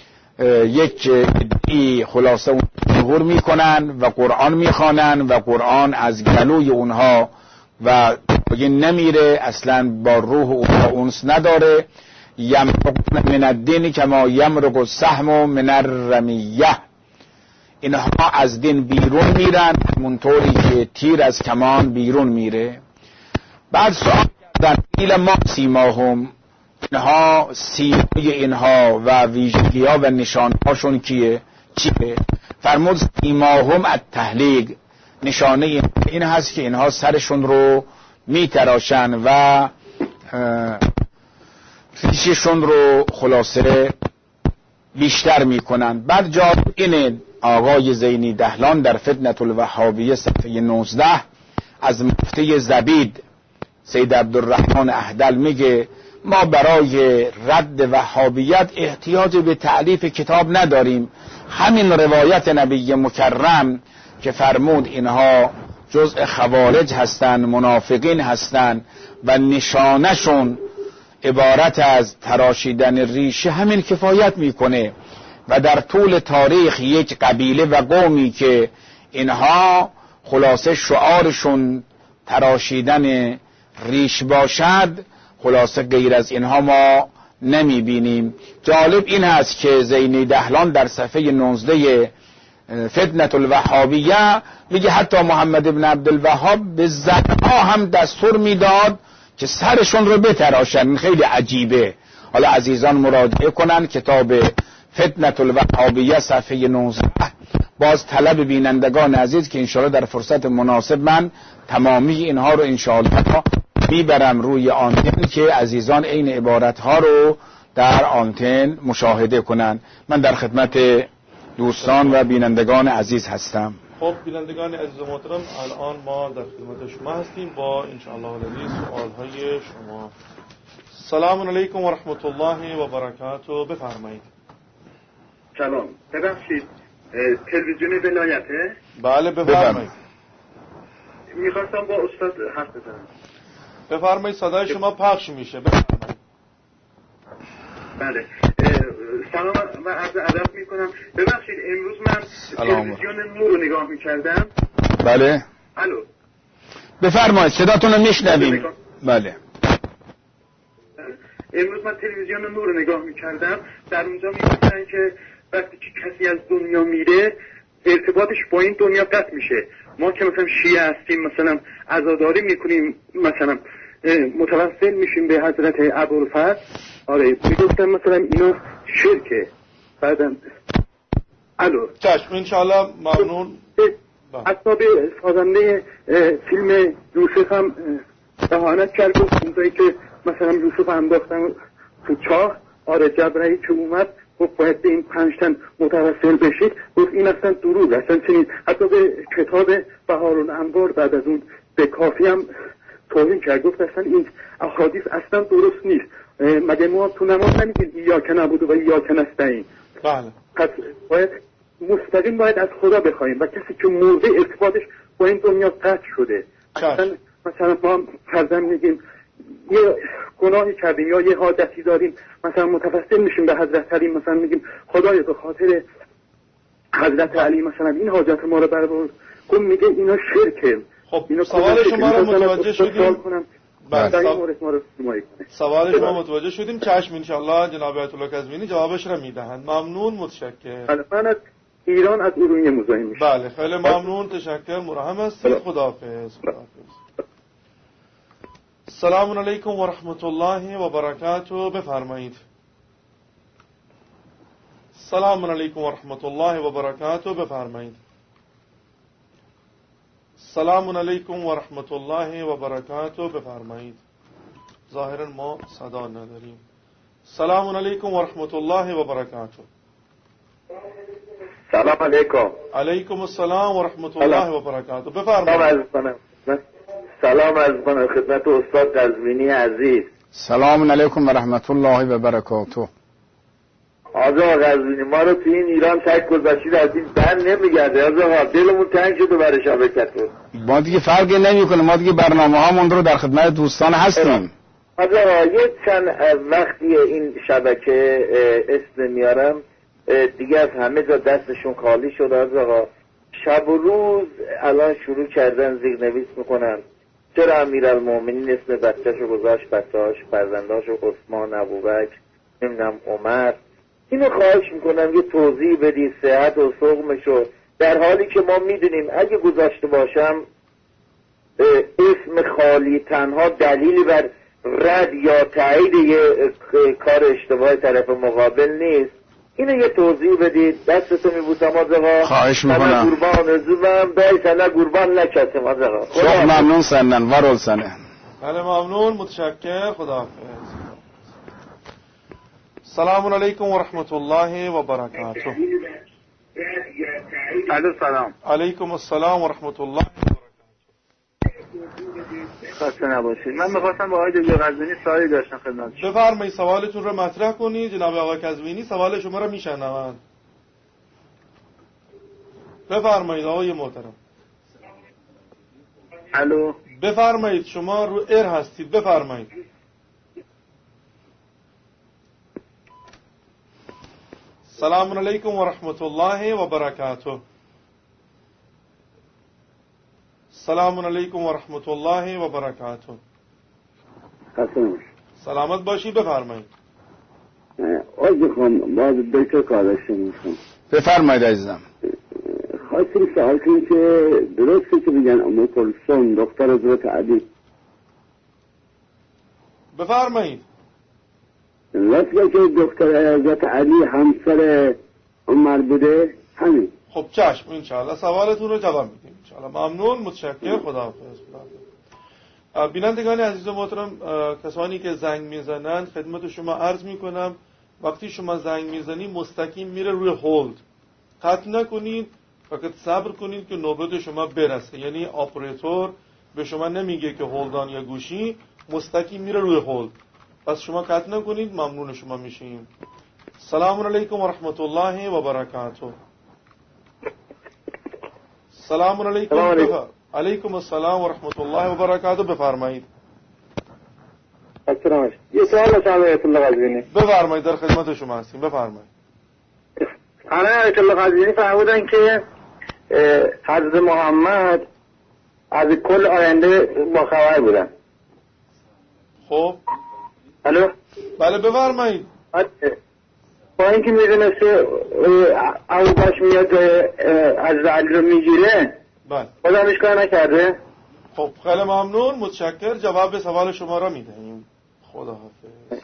B: یک عده‌ای خلاصه اون ظهور میکنن و قرآن میخوانن و قرآن از گلوی اونها و نمیره، اصلا با روح اونها اونس نداره. یمرقون من الدین کما یمرق السهم من الرمیه، اینها از دین بیرون میرن همونطوری که تیر از کمان بیرون میره. بعد سوال کردن ایل ما سیماهم، اینها سیمای اینها و ویژگی ها و نشان هاشون چیه؟ فرمود سیماهم التحلیق، نشانه این هست که اینها سرشون رو میتراشن و ریششون رو خلاصه بیشتر میکنن. بعد جالب اینه آقای زینی دهلان در فتنة الوهابیه صفحه 19 از مفتی زبید سید عبدالرحمن احدل میگه ما برای رد وهابیت احتیاج به تألیف کتاب نداریم. همین روایت نبی مکرم که فرمود اینها جزء خوارج هستند، منافقین هستند و نشانشون عبارت از تراشیدن ریشه، همین کفایت میکنه. و در طول تاریخ یک قبیله و قومی که اینها خلاصه شعارشون تراشیدن ریش باشد، خلاصه غیر از اینها ما نمیبینیم. جالب این هست که زینی دهلان در صفحه 19 فتنة الوهابیه میگه حتی محمد ابن عبدالوهاب به زنها هم دستور میداد که سرشون رو بتراشن. این خیلی عجیبه. حالا عزیزان مراجعه کنن کتاب فتنة الوهابیه صفحه 19. باز طلب بینندگان عزیز که انشاءالله در فرصت مناسب من تمامی اینها رو انشاءالله میبرم روی آنتن که عزیزان این عبارتها رو در آنتن مشاهده کنن. من در خدمت دوستان و بینندگان عزیز هستم.
A: خب بینندگان عزیز و محترم، الان ما در خدمت شما هستیم با انشاءالله العزیز سوالهای شما. سلام علیکم و رحمت الله و برکاته. بفرمایید.
C: سلام. ببخشید تلویزیون ولایته؟
A: بله بفرمایید.
C: میخواستم با استاد حرف بزنم.
A: بفرمایید، صدای شما پخش میشه. بفرمایید.
C: بله. سلام و عرض ادب میکنم. ببخشید امروز من تلویزیون نور رو نگاه میکردم.
B: بله.
C: الو.
B: بفرمایید، صداتون رو میشنویم. بله.
C: امروز من تلویزیون نور رو نگاه میکردم. در اونجا میگفتن که وقتی که کسی از دنیا میره ارتباطش با این دنیا قطع میشه. ما که مثلا شیعه هستیم، مثلا عزاداری میکنیم، مثلا متوسل میشیم به حضرت ابوالفضل. آره میگفتن مثلا اینا شرکه. بعدم الو.
A: چشم انشاءالله. ممنون.
C: حتی به سازنده فیلم یوسف هم دهانت کرد، گفت اونجایی که مثلا یوسف انداختن تو چاه، آره جبرئیل که اومد گفت باید به این 5 تن متوسل بشید، گفت این اصلا دروغ اصلا چنین. حتی به کتاب بهارالانوار بعد از اون به کافی هم توهین کرد، گفت اصلا این احادیث اصلا درست نیست. مگه ما تو نماز نمیگیم ایاک نعبد و ایاک نستعین؟
A: بله.
C: پس باید مستقیم باید از خدا بخوایم و کسی که موضع ارتباطش با این دنیا قطع شده، اصلا مثلا ما فرضاً میگیم یه گناهی کردیم یا یه حاجتی داریم، مثلا متوسل میشیم به حضرت علی، مثلا میگیم خدایا به خاطر حضرت علی مثلا این حاجت ما رو برآورد کن، میگه اینا شرکه.
A: خب سوال شما رو متوجه شدیم. سوال شما متوجه شدیم. چشم انشاءالله جناب آیت الله کاظمی جوابش رو میدهند. ممنون، متشکرم.
C: من از ایران از ارومیه مزاحم میشم.
A: بله خیلی ممنون، تشکر، مراهم هستید. خداحافظ. سلام علیکم و رحمت الله و برکاته. بفرمایید. سلام علیکم و رحمت الله و برکاته. بفرمایید. سلام علیکم و رحمت الله و برکاته. بفرمایید. ظاهرا ما صدا نداریم. سلام علیکم و رحمت الله و برکاته.
C: سلام علیکم.
A: علیکم السلام و رحمت الله و برکاته. بفرمایید.
C: سلام از من خدمت استاد قزوینی عزیز.
B: سلام علیکم و رحمت الله و برکاته.
C: آقا قزوینی ما رو تو این ایران تک گذاشتید، از این بند نمیگرده. آقا دلمون تنگ شده برای شبکتون.
B: ما دیگه فرقی نمیکنه، ما دیگه برنامه هامون رو در خدمت دوستان هستیم.
C: آقا یه چند وقتی این شبکه اسم میارم دیگه از همه جا دستشون خالی شده. آقا شب و روز الان شروع کردن زیرنویس میکنن چرا امیرالمومنین اسم بچه‌شو گذاشت بچه‌اش فرزنداشو عثمان، ابوبکر، نمیدونم عمر. اینو خواهش میکنم یه توضیح بدی صحت و سقمشو، در حالی که ما میدونیم اگه گذاشته باشم اسم خالی تنها دلیلی بر رد یا تایید یه کار اشتباه طرف مقابل نیست. اینو یه توضیح بدید، دستتو میبوسم آقا.
B: خواهش میکنم.
C: من قربان زوبم دای سنه قربان نکسم آقا.
B: خب ممنون سنن ورول سنه.
A: بله ممنون، متشکر، خداحافظ. سلام علیکم و رحمت الله و برکاته.
C: الو سلام.
A: علیکم السلام و رحمت الله و برکاته.
C: خسته نباشید. من می‌خواستم با آقای دکتر قزوینی سوالی داشتم خدمتتون.
A: بفرمایید سوالتون رو مطرح کنید. جناب آقای قزوینی سوال شما رو میشنوند. بفرمایید آقای محترم.
C: الو.
A: بفرمایید شما رو ایر هستید. بفرمایید. سلام علیکم و رحمت الله و برکاته. سلام علیکم و رحمت الله و برکاته. سلامت باشید. بفرمایید.
D: خواهم باز دکتر کارشون میخوام.
B: بفرمایید عزیزم.
D: خواستیم سوال کنیم که درسته که بگن ام کلثوم دختر حضرت علی؟
A: بفرمایید.
D: راسته که دختر حضرت علی همسر عمر بوده؟ همین.
A: خب چشم انشاءالله سوالتون رو جواب میدیم انشاءالله. ممنون، متشکرم، خداحافظ. بینندگان عزیز و محترم، کسانی که زنگ میزنند خدمت شما عرض میکنم وقتی شما زنگ میزنید مستقیم میره روی هولد. قطع نکنید، فقط صبر کنید که نوبت شما برسه. یعنی اپراتور به شما نمیگه که هولدان یا گوشی، مستقیم میره روی هولد. پس شما قطع نکنید، ممنون شما میشیم. سلام علیکم و رحمت الله و برکاته. سلام علیکم. علیکم السلام و رحمت الله و برکاته. بفرمایید.
C: السلام علیکم. یه سوال داشتم آیت الله قزوینی.
A: بفرمایید، در خدمت شما هستیم. بفرمایید.
C: آیت الله قزوینی فرمودن که حضرت محمد از کل آینده با خبر بودن.
A: خب
C: الو.
A: بله بفرمایید.
C: با اینکه میدونسته ابوبکر میاد از علی رو میگیره،
A: بله
C: خدا هیچ کار نکرده.
A: خب خیلی ممنون، متشکر. جواب سوال شما را میدهیم. خدا حافظ.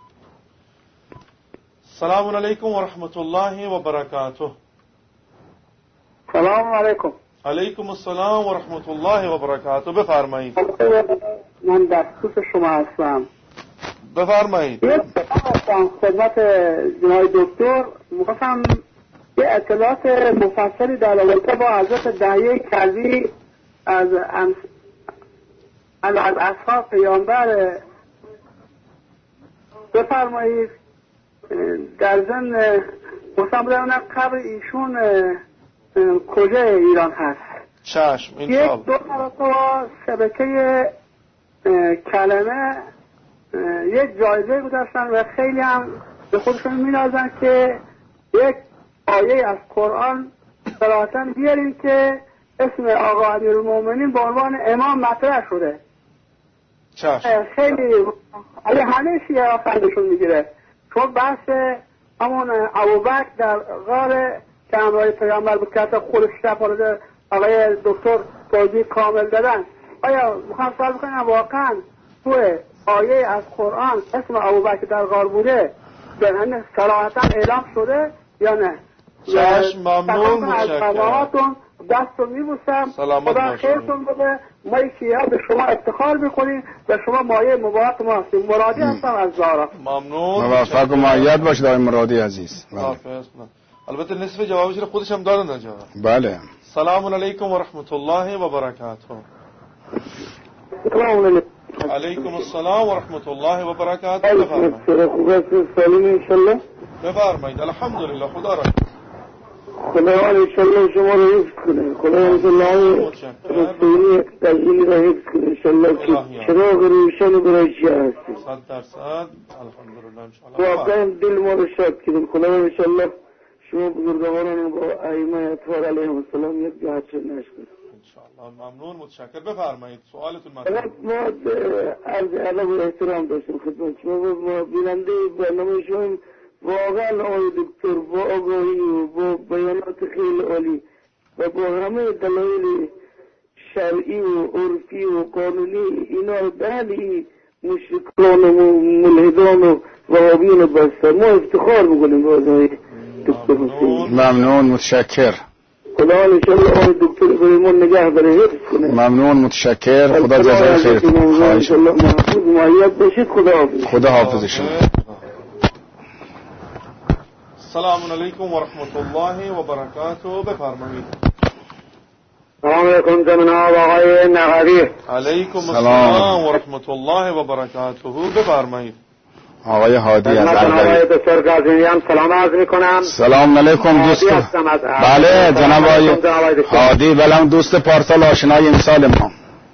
A: سلام علیکم و رحمت الله و برکاته.
C: سلام علیکم.
A: علیکم السلام و رحمت الله و برکاته. بفرمایید.
C: من دستوس شما هستم.
A: بفرمایید.
C: یه هستم خدمت جناب دکتر، میخواستم یه اطلاعات مفصلی در رابطه با حضرت داعیه کلبی از اصحاب پیامبر بفرمایید. در ضمن میخواستم بدونم قبر ایشون کجا ایران هست؟
A: چشم
C: یک
A: انشاءالله.
C: دو مرتبه شبکه کلمه یک جایزه گذاشتن و خیلی هم به خودشون مینازن که یک آیه از قرآن صراحتاً بیاریم که اسم آقا امیرالمومنین به عنوان امام مطرح شده.
A: چشم.
C: خیلی همه شیعه خندشون میگیره، چون بحث همون ابوبکر در غار که همراه پیامبر بود که خودش شفاعت آقای دکتر توضیح کامل دادن. آیا میخوام سوال بکنم واقعا توی آیه از قرآن اسم ابوبکر در غار بوده به من صراحتاً اعلام شده یا نه؟
A: چشم ممنون، متشکرم.
C: دست رو میبوسم.
A: سلامت
C: خدا خیرتون بده. ما شیعه به شما افتخار میکنیم و شما مایه مبارک ما هستیم. مرادی هستم از زارا.
A: ممنون.
B: موفق و مؤید باشید آقای مرادی عزیز.
A: البته نصف جوابش رو خودش هم دادن جواب.
B: بله.
A: سلام علیکم و رحمت الله و برکاته.
C: سلام علیکم.
A: علیکم السلام و رحمت الله و برکاته. بفرمایید.
C: خوب هستید؟ سلام انشالله.
A: بفرمایید. الحمدلله. خدا را
C: خدا انشالله شما رو حفظ کنه. خدا انشالله رسولی تجلیلی رو حفظ کنه انشالله که چراغ روشن برای شیعه هستید.
A: 100% الحمدلله انشالله.
C: واقعا دل ما رو شاد کردیم. خدا انشالله شما بزرگواران با ائمه اطهار علیهم السلام یک جهت شد نشکنید
A: انشالله. ممنون، متشکر. بفرمایید سوالتون مطرح.
C: ما عرض ادب و احترام داشتیم خدمت شما و بیننده برنامه شما واقعا آقای دکتر با آگاهی و با بیانات خیلی عالی و با همه دلایل شرعی و عرفی و قانونی اینا دهلی مشرکان و ملحدان و وهابیان بسته ما افتخار میکنیم با آقای دکتر حسین.
B: ممنون، متشکر.
C: خدا انشالله آقای دکتر بریمون نگه داره حفظ کنه.
B: ممنون، متشکر. خدا جزای خیرتون.
C: انشالله محفوظ معید باشید. خدا حافظ.
B: خدا حافظ شما.
A: سلام علیکم و رحمت الله و برکاته. بفرمایید.
C: سلام
D: علیکم جناب آقای نقوی.
A: علیکم السلام و رحمت الله و برکاته. بفرمایید.
B: آقای هادی از
D: آقای دکتر قزوینی هم سلام عرض میکنم.
B: سلام علیکم دوست. بله جناب آقای هادی، بله دوست پارسال آشنای امسال ما.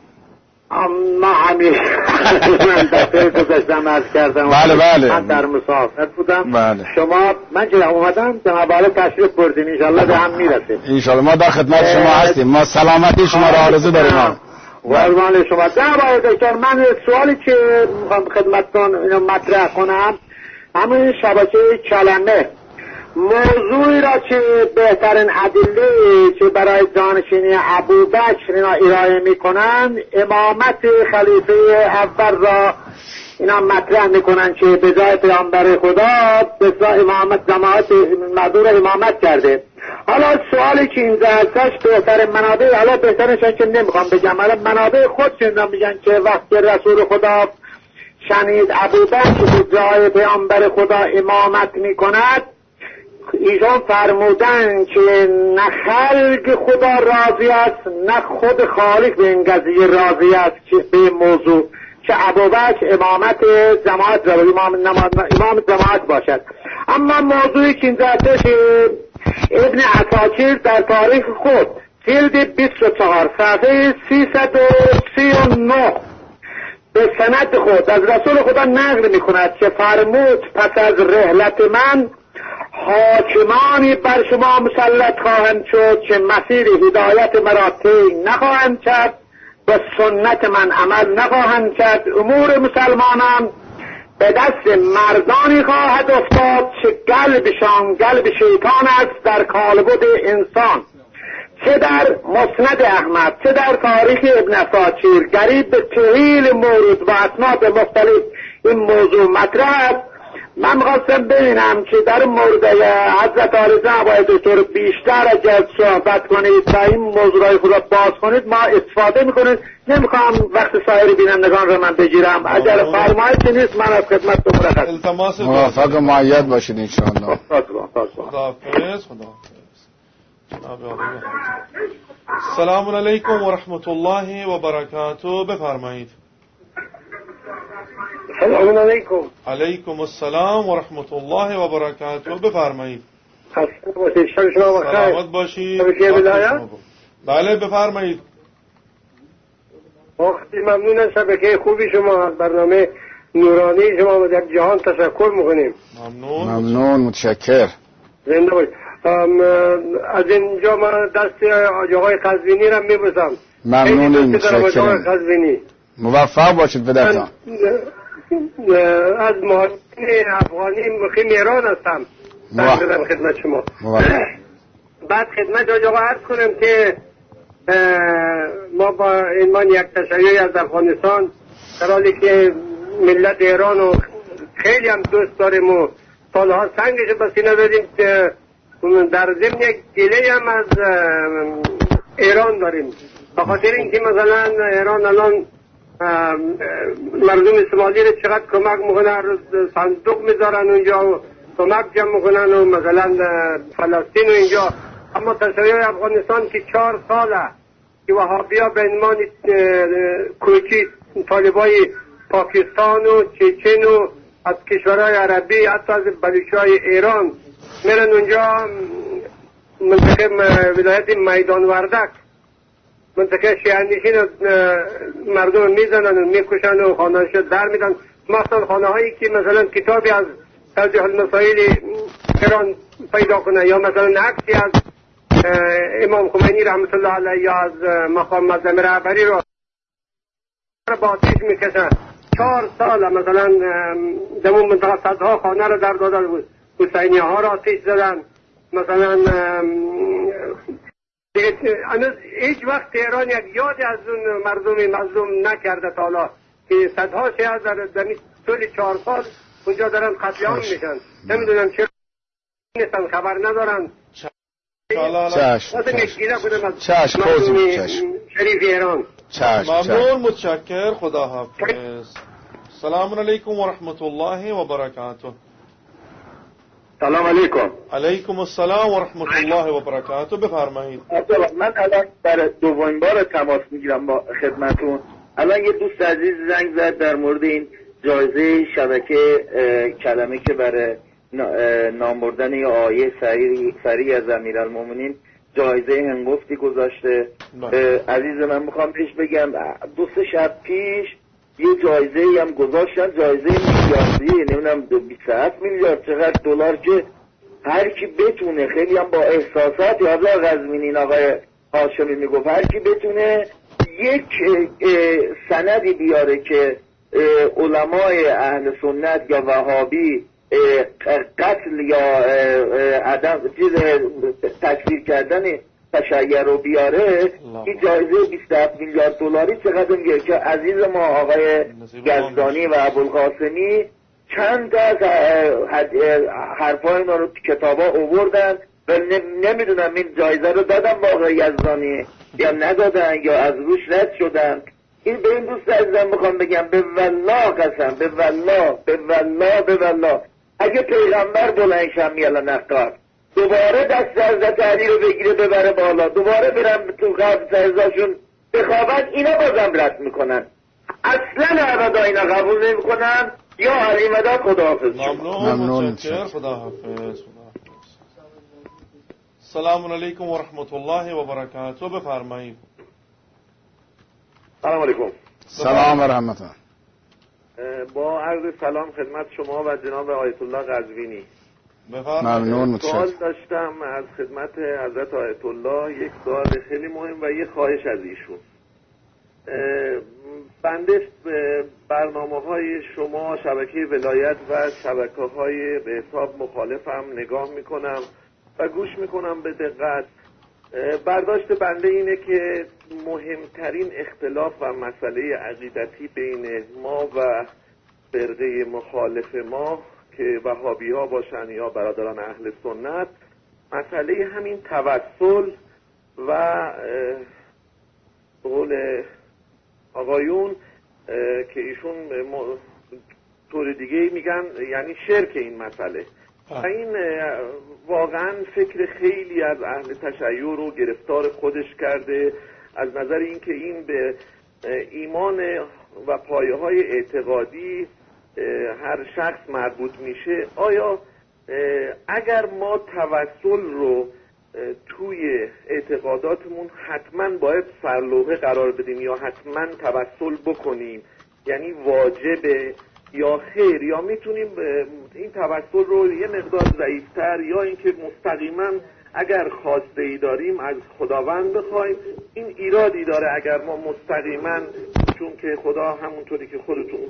D: ما همیشه من دفعه گذاشتم عرض کردم.
B: بله
D: من در مسافرت بودم.
B: بله.
D: شما من که اومدم جناب عالی تشریف بردین، انشالله به هم میرسیم.
B: انشالله ما در خدمت شما هستیم. ما سلامتی شما را آرزو داریم.
D: قربان شما. جناب آقای دکتر، من سوالی که میخوام خدمتتون اینو مطرح کنم، همین شبکه کلمه موضوعی را که بهترین ادله که برای جانشینی ابوبکر اینا ارائه میکنن، امامت خلیفه اول را اینا مطرح میکنن که به جای پیامبر خدا به امامت جماعت معذور امامت کرده. حالا سوالی که اینجا هستش، بهترین منابع، حالا بهترینشون که نمیخوام بگم، حالا منابع خودشون میگن که وقتی رسول خدا شنید ابوبکر به جای پیامبر خدا امامت میکند، ایشان فرمودن که نه خلق خدا راضی است نه خود خالق به این قضیه راضی است که به موضوع که ابوبکر امامت جماعت را امام جماعت باشد. اما موضوعی که اینجا هستش، ابن عساکر در تاریخ خود جلد 24 صفحه 339 به سند خود از رسول خدا نقل می کند که فرمود پس از رحلت من حاکمانی بر شما مسلط خواهند شد که مسیر هدایت مرا طی نخواهند کرد و سنت من عمل نخواهند کرد. امور مسلمانان به دست مردانی خواهد افتاد که قلبشان قلب شیطان است در کالبد انسان. چه در مسند احمد چه در تاریخ ابن عساکر قریب به 40 مورد و اسناد مختلف این موضوع مطرح است. من می‌خواستم ببینم که در مورد حضرت عالی باید دکتر بیشتر اگر صحبت کنید و این موضوعی خود را باز کنید ما استفاده میکنید. نمیخوام وقت سایر بینندگان را من بگیرم. اگر فرمایید که نیست من از خدمتتون مرخص.
B: موفق و مؤید باشید انشاءالله.
A: خداحافظ. السلام علیکم و رحمت الله و برکاته. بفرمایید.
D: سلام علیکم.
A: علیکم السلام و رحمت الله و برکاته. بفرمایید.
D: خسته باشید. شب شما بخیر.
A: سلامت باشید. بله بفرمایید.
D: وقتی ممنونم. شبکه خوبی شما، از برنامه نورانی شما در جهان تشکر میکنیم.
B: ممنون متشکر.
D: زنده باشید. از اینجا من دست آقای قزوینی را میبوسم.
B: ممنونیم متشکرم. موفق باشید پدرتان.
D: از مهاجرین افغانی مقیم ایران هستم. در خدمت شما. بعد خدمت آقا عرض کنم که ما با ایمان یک تشیع از افغانستان، در حالی که ملت ایران و خیلی هم دوست داریم و سالها سنگش به سینه دادیم، در ضمن یک گله هم از ایران داریم، به خاطر اینکه مثلا ایران الان مردم سومالی رو چقدر کمک میکنن، صندوق میذارن اونجا و کمک جمع میکنن و مثلا فلسطین و اینجا. اما تشیع افغانستان که 4 ساله که وهابیا به عنوان کوچی طالبای پاکستان و چچن و از کشورهای عربی حتی از بلوچهای ایران میرن اونجا منطقه ولایت میدان وردک، منطقه شیعه‌نشین مردم میزنن و میکشن و خانه‌هاشو در میدن، مخصوصا خانه هایی که مثلا کتابی از توضیح المسائل ایران پیدا کنه یا مثلا عکسی از امام خمینی رحمت الله علیه یا از مقام معظم رهبری رو با آتیش میکشن. 4 سال مثلا در اون منطقه صدها خانه رو در دادن، حسینیه ها رو آتیش زدن. مثلا هیچ وقت ایران یک یادی از اون مردم مظلوم نکرده تا حالا که صدها شیعه در طول 4 سال اونجا دارن قتل عام میشن. نمیدونم چرا نیستن، خبر ندارن.
B: چشم
D: شریف ایران.
A: ممنون متشکر. خدا حافظ. سلام علیکم و رحمت الله و برکاته.
C: سلام علیکم.
A: علیکم السلام و رحمت الله و برکاته. بفرمایید.
C: من الان برای دومین بار تماس میگیرم با خدمتون. الان یه دوست عزیز زنگ زد در مورد این جایزه شبکه کلمه که برای نام بردن یه آیه سریع از امیرالمومنین جایزه هنگفتی گذاشته. عزیز من میخوام پیش بگم 2-3 شب پیش یه جایزه هم گذاشتن، جایزه میلیاردی، نمیدونم 27 میلیارد چقدر دلار، که هر کی بتونه، خیلی هم با احساسات، یاد قزوینی آقای هاشمی میگفت هر کی بتونه یک سندی بیاره که علمای اهل سنت یا وهابی قتل یا عدم چیز تکفیر کردن تشیع رو بیاره، این جایزه 27 میلیارد دلاری چقدر میگه که عزیز ما آقای یزدانی و ابوالقاسمی چند از حرفای اینا رو کتابا آوردن و نمیدونم این جایزه رو دادن با آقای یزدانی یا ندادن یا از روش رد شدن. این به این دوست عزیزم میخوام بگم به والله قسم، به والله به والله به والله اگه پیغمبر بلند شم میالا نقار دوباره دست حضرت علی رو بگیره ببره بالا، دوباره برم تو قبر سرزاشون بخوابن، اینا بازم رد میکنن، اصلا ابدا اینا قبول نمیکنن. یا علی مدد، خداحافظ.
A: ممنون. خداحافظ. سلام علیکم و رحمت الله و برکاته. بفرمایید.
E: سلام علیکم.
B: سلام و رحمت الله.
E: با عرض سلام خدمت شما و جناب آیت الله قزوینی.
B: ممنون.
E: سوال داشتم از خدمت حضرت آیت الله، یک سوال خیلی مهم و یک خواهش از ایشون. بنده برنامه‌های شما، شبکه ولایت و شبکه‌های به حساب مخالفم نگاه میکنم و گوش میکنم به دقت. برداشت بنده اینه که مهمترین اختلاف و مسئله عقیدتی بین ما و فرقه مخالف ما که وهابی ها باشن یا برادران اهل سنت، مسئله همین توسل و قول آقایون که ایشون طور دیگه میگن یعنی شرک این مسئله. و این واقعا فکر خیلی از اهل تشیع رو گرفتار خودش کرده، از نظر اینکه این به ایمان و پایه های اعتقادی هر شخص مربوط میشه. آیا اگر ما توسل رو توی اعتقاداتمون حتما باید سرلوحه قرار بدیم یا حتما توسل بکنیم، یعنی واجبه یا خیر، یا میتونیم این توسل رو یه مقدار ضعیفتر یا اینکه مستقیما اگر خواسته ای داریم از خداوند بخوایم؟ این ایرادی داره اگر ما مستقیما، چون که خدا همونطوری که خودتون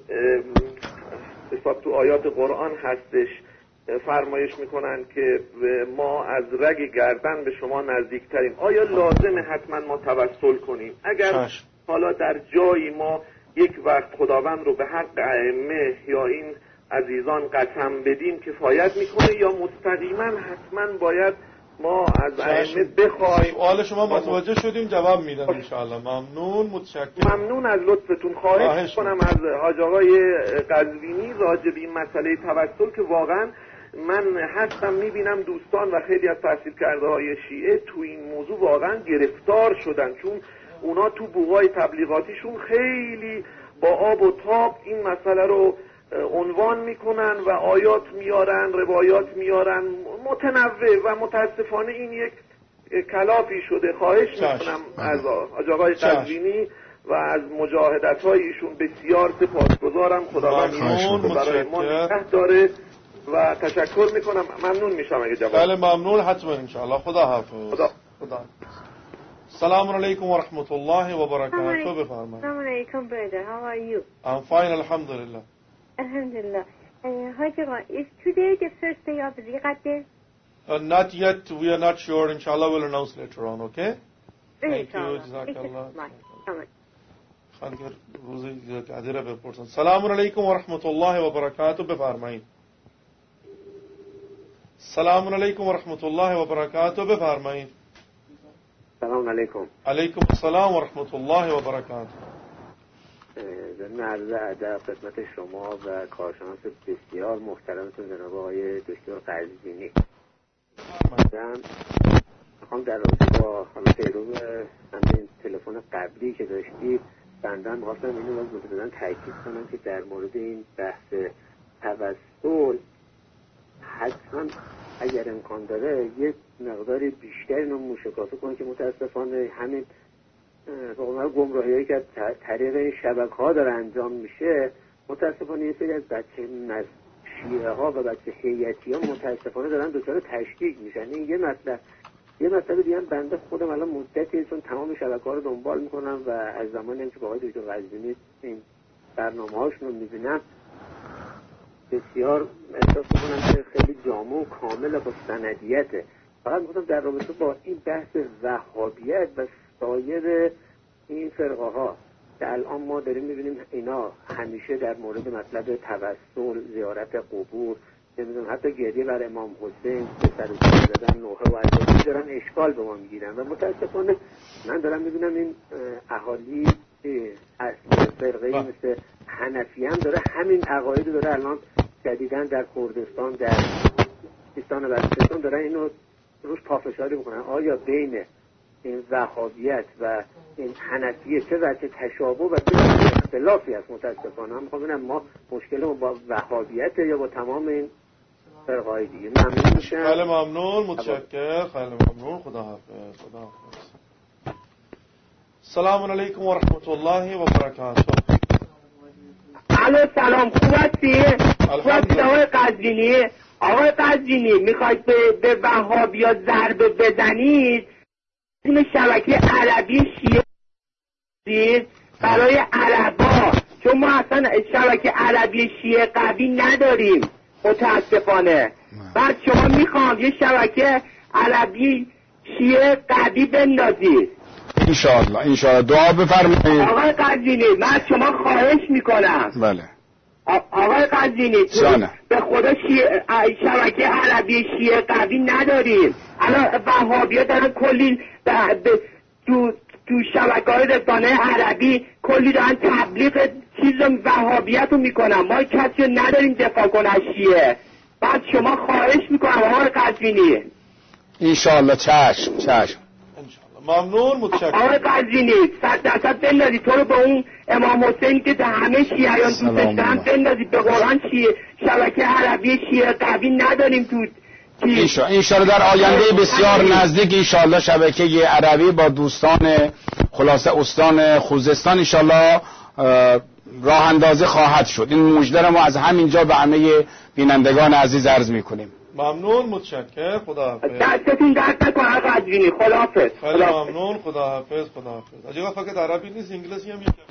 E: حساب تو آیات قرآن هستش فرمایش میکنن که ما از رگ گردن به شما نزدیکتریم. آیا لازمه حتما ما توسل کنیم؟ اگر حالا در جایی ما یک وقت خداوند رو به حق ائمه یا این عزیزان قسم بدیم کفایت میکنه یا مستقیما حتما باید ما از ائمه بخوایم؟
A: سوال شما متوجه شدیم، جواب میدم ان شاء الله. ممنون، متشکرم.
E: ممنون از لطفتون. خواهش کنم از حاج آقای قزوینی راجع به این مسئله توسل که واقعا من هستم میبینم دوستان و خیلی از تحصیل کرده های شیعه تو این موضوع واقعا گرفتار شدن، چون اونا تو بوقای تبلیغاتیشون خیلی با آب و تاب این مسئله رو عنوان میکنن و آیات میارن، روایات میارن متنوع و متاسفانه این یک کلافی شده. خواهش میکنم از آقای قزوینی و از مجاهدت های ایشون بسیار سپاسگزارم. خداوند ایشون برای ما نگه داره و تشکر میکنم. ممنون میشم اگه جواب.
A: بله ممنون، حتما ان شاء الله. خدا حافظ. خدا. السلام علیکم و رحمت الله و برکاته. بفرمایید.
F: السلام علیکم brother. How are you?
A: I'm fine, alhamdulillah.
F: Alhamdulillah. Haji, is today the first day of the Qadr?
A: Not yet. We are not sure. Inshallah, we'll announce later on. Okay? Thank you. Jazakallah. خاطر روز قدر بپرسن. سلام علیکم و رحمت الله و برکاته. بفرمایید. سلام علیکم و رحمت الله و برکاته. بفرمایید.
G: سلام علیکم.
A: علیکم السلام و رحمت الله و برکاته.
D: ضمن عرض ادب خدمت شما و کارشناس بسیار محترمتون جناب آقای دکتر قزوینی. من میخوام در رابطه با پیرو همین تلفن قبلی که داشتید بندن میخواستم اینو باز متدادن تاکید کنم که در مورد این بحث توسل حتما اگر امکان داره یک مقدار بیشتر اینو موشکافی کنه که متاسفانه همین گمراهی هایی که از طریق این شبکه ها داره انجام میشه متاسفانه یه سری از بچه شیعه ها و بچه هیئتی ها متاسفانه دارن دچار تشکیک میشن. این یه مطلب دیگه هم بنده خودم الان مدتی چون تمام شبکه ها رو دنبال میکنم و از زمانی که با آقای دکتر قزوینی این برنامه هاشون رو میبینم بسیار احساس میکنم که خیلی جامع و کامل با سندیته. فقط میخواستم در رابطه با این بحث وهابیت و سایر این فرقه ها که الان ما داریم میبینیم اینا همیشه در مورد مطلب توسل، زیارت قبور، نمیدونم حتی گریه بر امام حسین به سر زدن نوحه و عزیزی دارن اشکال به ما میگیرن و متاسفانه من دارم میبینم این اهالی اصل فرقه مثل حنفی هم داره همین عقاید داره الان جدیدن در کردستان در سیستان و بلوچستان دارن اینو روش پافشاری میکنن. آیا بین این وهابیت و این حنفیه چه وجه تشابه و چه اختلافی هست؟ متاسفانه من میخوام ببینم ما مشکلمون با وهابیت یا با تمام این فرقای دیگه. ممنون میشم.
A: خیلی ممنون، متشکرم. خیلی ممنون. خدا حافظ. خدا حافظ. سلام علیکم و رحمت الله و برکاته.
G: سلام، خوب هستی؟ آقای قزوینی. آقای قزوینی میخواید به وهابیا ضربه بزنید این شبکه عربی شیعه برای عربا، چون ما اصلا شبکه عربی شیعه قوی نداریم متاسفانه. بعد شما میخوام یه شبکه عربی شیعه قوی بندازید.
B: انشاءالله دعا بفرمایید.
G: آقای قزوینی من شما خواهش میکنم.
B: بله
G: آقای قزوینی به خدا شبکه عربی شیعه قوی نداریم. الان وهابی‌ها دارن کلی تو شبکه‌های رسانه عربی کلی دارن تبلیغ چیز وهابیت رو میکنن. ما کسی نداریم دفاع کنه از شیعه. بعد شما خواهش میکنم آقای قزوینی.
B: انشاءالله. چشم.
A: ممنون، متشکرم.
G: آقای قزوینی 100% بندازی تو رو به اون امام حسین که همه شیعیان دوستش دارن بندازی. به قرآن شبکه عربی شیعه قوی نداریم تو
B: انشاءالله در آینده بسیار نزدیک انشاءالله شبکه عربی با دوستان خلاصه استان خوزستان انشاءالله راه اندازی خواهد شد. این مژده ما از همینجا به همه بینندگان عزیز عرض میکنیم.
A: ممنون، متشکرم. خدا حافظ.
G: دستتون درد نکنه آقا قزوینی. خدا حافظ.
A: خیلی ممنون. خدا حافظ. خدا حافظ. اجازه فقط عربی نیست، انگلیسی هم میگم.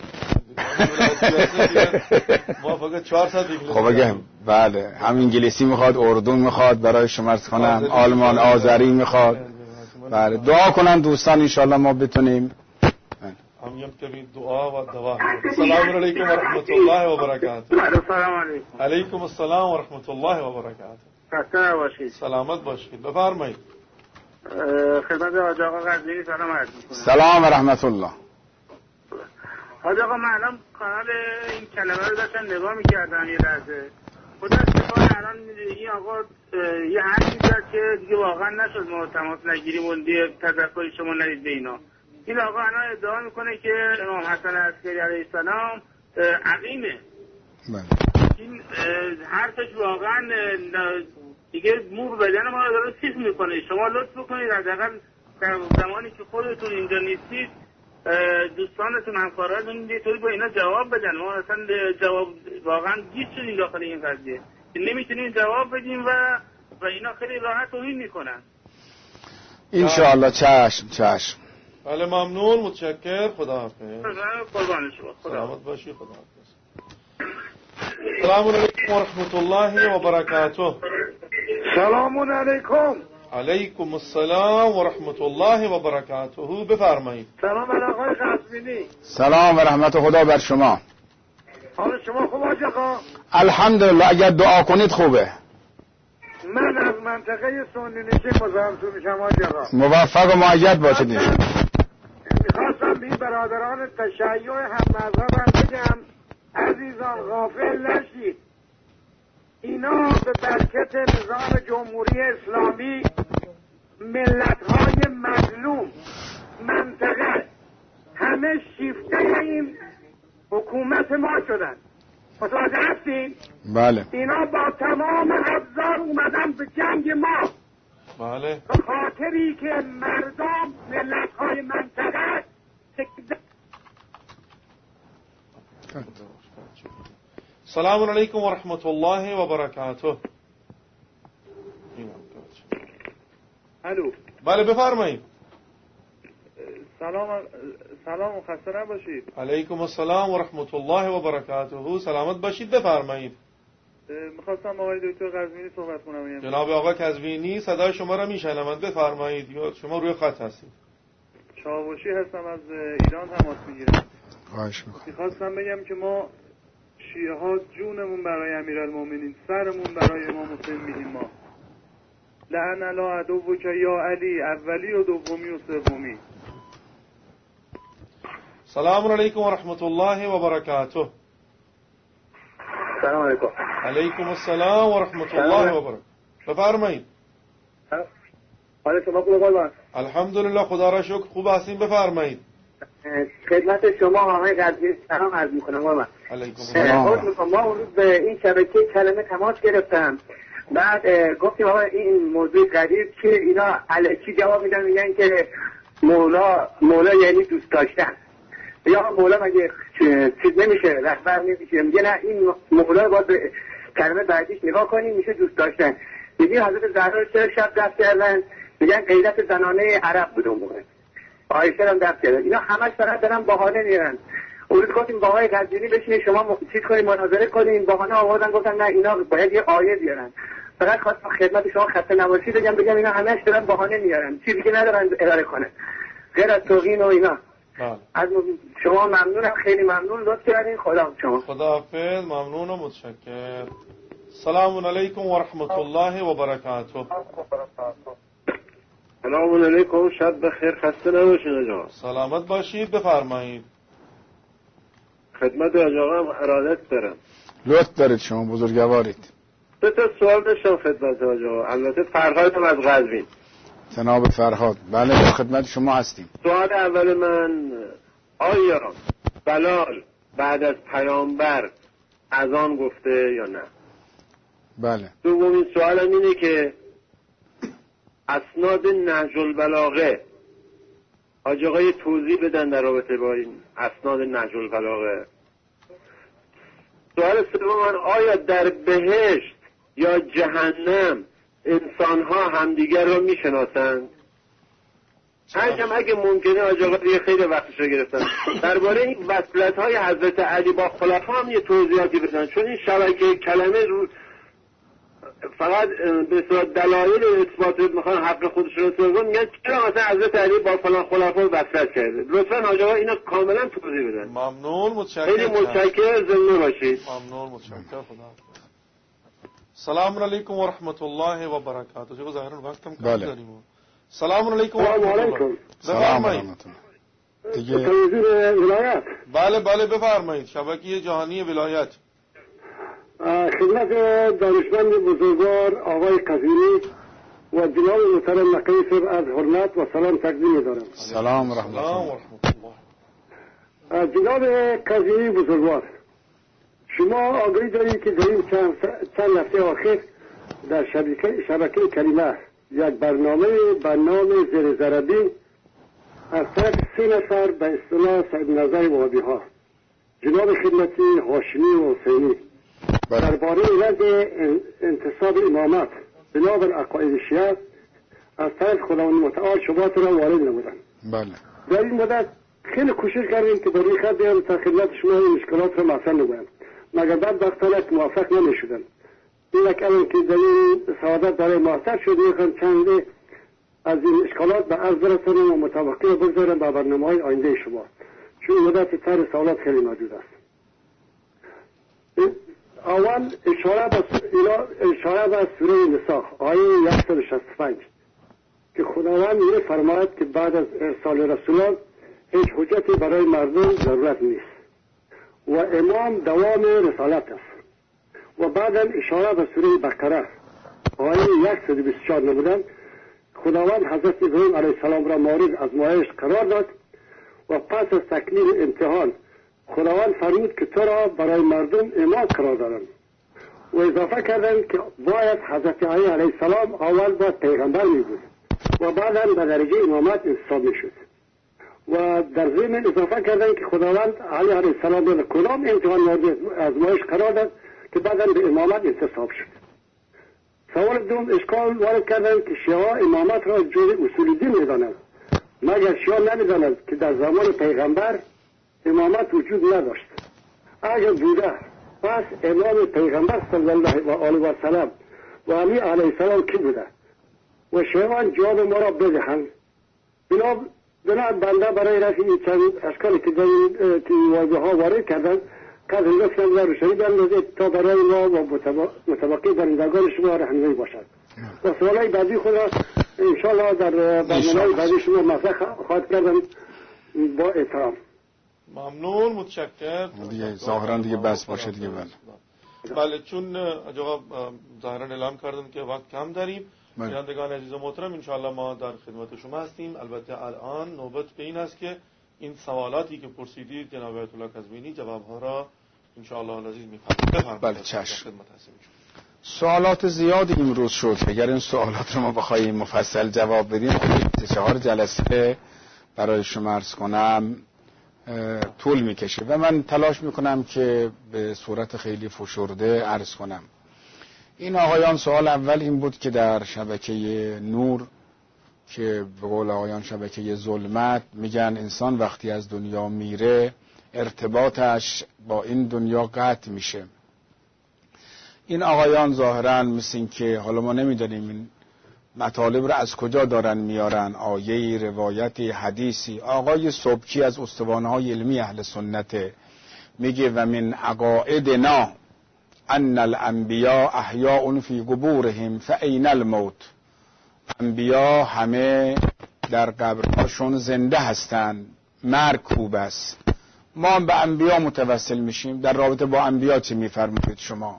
A: ما فقط 400 انگلیسی.
B: خب بگم بله، هم انگلیسی میخواد، اردو میخواد، برای شما عرض کنم آلمان، آذری میخواد. بله دعا کنن دوستان انشالله ما بتونیم.
A: هم يمتلي دعاء والدواء. السلام عليكم ورحمة الله وبركاته.
D: السلام علیکم.
A: علیکم السلام و رحمت الله و برکاته.
D: خسته باشید.
A: سلامت باشید. بفرمایید.
D: خدمت حاج آقا قزوینی سلام عرض می‌کنم.
B: سلام و رحمت الله.
D: حاج آقا من الان کانال این کلمه رو داشتم نگاه می‌کردم یه لحظه. خدا استفاده الان این آقا یه حرفی زد که دیگه واقعا نشد ما تماس نگیریم و دیگه تذکری شما ندید به اینا. این آقا الان ادعا میکنه که امام حسن عسکری علیه السلام عقیمه. این حرفش واقعا دیگه مو بدن ما رو داره چیز میکنه. شما لطف بکنید حداقل در زمانی که خودتون اینجا نیستید دوستانتون همکاراتون یه طوری با اینا جواب بدن. ما اصلا جواب واقعا گیج شدیم داخل این قضیه، نمیتونیم جواب بدیم و اینا خیلی راحت توهین میکنن.
B: انشاءالله. چشم.
A: بله ممنون، متشکر. خدا حافظ.
D: قربان شما.
A: سلامت باشی. خدا حافظ. السلام علیکم و رحمت الله و برکاته.
D: سلام علیکم.
A: علیکم السلام و رحمت الله و برکاته. بفرمایید.
D: سلام علی آقای قزوینی.
B: سلام و رحمت خدا بر شما.
D: حال شما خوب حاج آقا؟
B: الحمدلله. اگر دعا کنید خوبه.
D: من از منطقه سنی نشین مزاحمتون میشم حاج آقا.
B: موفق و مؤید باشید.
D: میخواستم به برادران تشیع هم مذهبم بگم عزیزان غافل نشید، اینا به برکت نظام جمهوری اسلامی ملت‌های مظلوم منطقه همه شیفته این حکومت ما شدن. متوجه هستین؟
B: بله.
D: اینا با تمام ابزار اومدن به جنگ ما.
A: بله.
D: به خاطری که مردم ملت‌های منطقه
A: سلام علیکم و رحمت الله و برکاته.
E: الو.
A: بله بفرمایید.
E: سلام و خسته نباشید.
A: علیکم السلام و رحمت الله و برکاته. سلامت باشید، بفرمایید.
E: میخواستم آقای دکتر قزوینی صحبت کنم.
A: جناب آقا قزوینی صدای شما را میشنوند، بفرمایید. یا شما روی خط هستید؟
E: چاوشی هستم، از ایران تماس میگیرم.
B: خواهش میکنم.
E: میخواستم بگم که ما شیعه ها جونمون برای امیرالمومنین، سرمون برای امام حسین میدیم. ما لعن الله عدوک یا علی، اولی و دومی و سومی.
A: سلام علیکم و رحمت الله و برکاته.
D: سلام علیکم.
A: علیکم السلام و رحمت الله و برکاته. بفرمایید.
D: حال شما خوبه قربان؟
A: الحمدلله، خدا را شکر خوب هستیم، بفرمایید.
D: خدمت شما آقای قزوینی سلام عرض میکنم قربان.
A: علیکم السلام.
D: ما اون روز به این شبکه کلمه تماس گرفتم، بعد گفتیم آقا این موضوع قدیر که اینا الکی جواب میدن، میگن که مولا یعنی دوست داشتن، یا مولا مگه چیز نمیشه، رهبر نمیشه. میگه نه، این مولا باید به کلمه بعدیش نگاه کنیم، میشه دوست داشتن. میگه حضرت زهرا چرا شب دست کردن؟ میگن غیرت زنانه عرب بود اون موقع. عایشه هم دست کردن. اینا همش فقط دارن بهانه میارن. اون روز گفتیم با آقای قزوینی بشینید شما چیز کنید، مناظره کنید، بهانه آوردن گفتن نه اینا باید یه آیه بیارن. فقط خواستم خدمت شما خسته نباشید بگم اینا همش دارن بهانه میارن، چیزی که ندارن اداره کنه، غیر از توهین و اینا. از شما ممنونم، خیلی ممنون، لطف کردین.
A: خداحافظ، ممنون و متشکر. سلام علیکم و رحمت الله و برکاته.
E: سلام علیکم، شب بخیر، خسته نباشید آقا.
A: سلامت باشید، بفرمایید.
E: خدمت آقا هم ارادت دارم.
B: لطف دارید، شما بزرگوارید.
E: 2 تا سوال داشتم خدمت آقا. البته فرهادم از قزوین.
B: جناب فرهاد، بله خدمت شما هستیم.
E: سوال اول من، آیا بلال بعد از پیامبر اذان گفته یا نه؟
B: بله.
E: دومین سوالم اینه که اسناد نهج البلاغه، حاج آقای توضیح بدن در رابطه با این اسناد نهج البلاغه. سوال سوم من، آیا در بهشت یا جهنم انسان‌ها همدیگر را میشناسند؟ هرچند اگه ممکنه حاج آقا دیگه خیلی وقتش رو گرفتن، درباره این وصلت‌های حضرت علی با خلفا هم یه توضیحاتی بدن، چون این شبکه کلمه رو فقط به صورت دلایل اثبات میخوان حق خودشون رو توضیح میگن چرا مثلا حضرت علی با فلان خلفا وصلت کرده. لطفاً حاج آقا اینا کاملا توضیح بدن.
A: ممنون، متشکرم.
E: خیلی متشکرم، زنده باشید.
A: ممنون، متشکرم. خدا. سلام علیکم و رحمت الله و برکاته. چه ظاهرا وقتم کم داریم. سلام علیکم و رحمت الله. بفرمایید.
B: دیگه
D: ولایت.
A: بله بفرمایید. شبکه جهانی ولایت.
D: خدمت دانشمند بزرگوار آقای قزوینی و جناب محترم نقی صاحب از حرمت و سلام تقدیم می‌دارم.
B: سلام و رحمت الله.
D: جناب قزوینی بزرگوار، شما آگاهی دارید که در این چند هفته آخر در شبکه کلمه یک برنامه به نام زیر ضربی از طرف 3 نفر به اصطلاح صاحب نظر وهابی‌ها، جناب خدمتی هاشمی و حسینی، درباره رد انتصاب امامت بنابر عقاید شیعه از طرف خداوند متعال شبهات را وارد نمودند.
B: بله.
D: در این مدت خیلی کوشش کردیم که برای خط بیام تا خدمت شما این مشکلات را مطرح نمودم، مگر بدبختانه موفق نمیشدم. این یک الان که در این سعادت برای موفق شد، میخوام چند از این اشکالات به عرض برسانم و مطابقی بگذارم با برنامه‌های آینده شما، چون مدت تر سوالات خیلی موجود است. اول اشاره به سوره نساء آیه 165 که خداوند می‌فرماید که بعد از ارسال رسولان هیچ حجتی برای مردم ضرورت نیست. و امام دوام رسالت است. و بعدا اشاره به سوره بقره آیه 124 نمودن خداوند حضرت ابراهیم علیه السلام را مورد آزمایش قرار داد و پس از تکمیل امتحان خداوند فرمود که تو را برای مردم امام قرار دادم و اضافه کردند که باید حضرت علی علیه السلام اول باید پیغمبر می بود و بعدا به درجه امامت انتصاب می شد و در ضمن اضافه کردند که خداوند علی علیه السلام را کدام امتحان مورد آزمایش قرار داد که بعدا به امامت انتصاب شد. سوال دوم اشکال وارد کردند که شیعه امامت را جز اصول دین می‌دانند، مگر شیعه نمی‌دانند که در زمان پیغمبر امامت وجود نداشت. اگر بوده پس امام پیغمبر صلی الله علیه و سلم و علی علیه السلام کی بوده و شیعان جواب ما را بدهند. بنا بنده برای رفع چند اشکالی که در این واژه ها وارد کردند قد گفتم در روشنی بیندازید تا برای ما و متبقی درندگان شما رهنمایی باشد. و سوالای بعدی خود را انشاءالله در برنامه بعدی شما مطرح خواهد کردم با احترام.
A: ممنون، متشکر.
B: دیگه ظاهرا دیگه بس باشه دیگه.
A: بله چون آقا ظاهرا اعلام کردن که وقت کم داریم، بینندگان عزیز و محترم انشاءالله ما در خدمت شما هستیم. البته الان نوبت به این است که این سوالاتی که پرسیدید جناب آیت الله کاظمی جوابها را انشاءالله العزیز می‌فرمایید.
B: بله چشم. سوالات زیادی امروز شد. اگر این سوالات رو ما بخوایم مفصل جواب بدیم 4 جلسه برای شما عرض کنم طول میکشه و من تلاش میکنم که به صورت خیلی فشرده عرض کنم. این آقایان سوال اول این بود که در شبکه نور که به قول آقایان شبکه ظلمت میگن انسان وقتی از دنیا میره ارتباطش با این دنیا قطع میشه. این آقایان ظاهرا مثل این که حالا ما نمیدونیم این مطالب رو از کجا دارن میارن، آیه‌ای، روایتی، حدیثی. آقای سبکی از استوانه‌های علمی اهل سنت میگه و من عقائدنا ان الانبیاء احیاء فی قبورهم فاین الموت. انبیا همه در قبرهاشون زنده هستند، مرگ خوب است. ما به انبیا متوسل میشیم. در رابطه با انبیا چه میفرمایید شما؟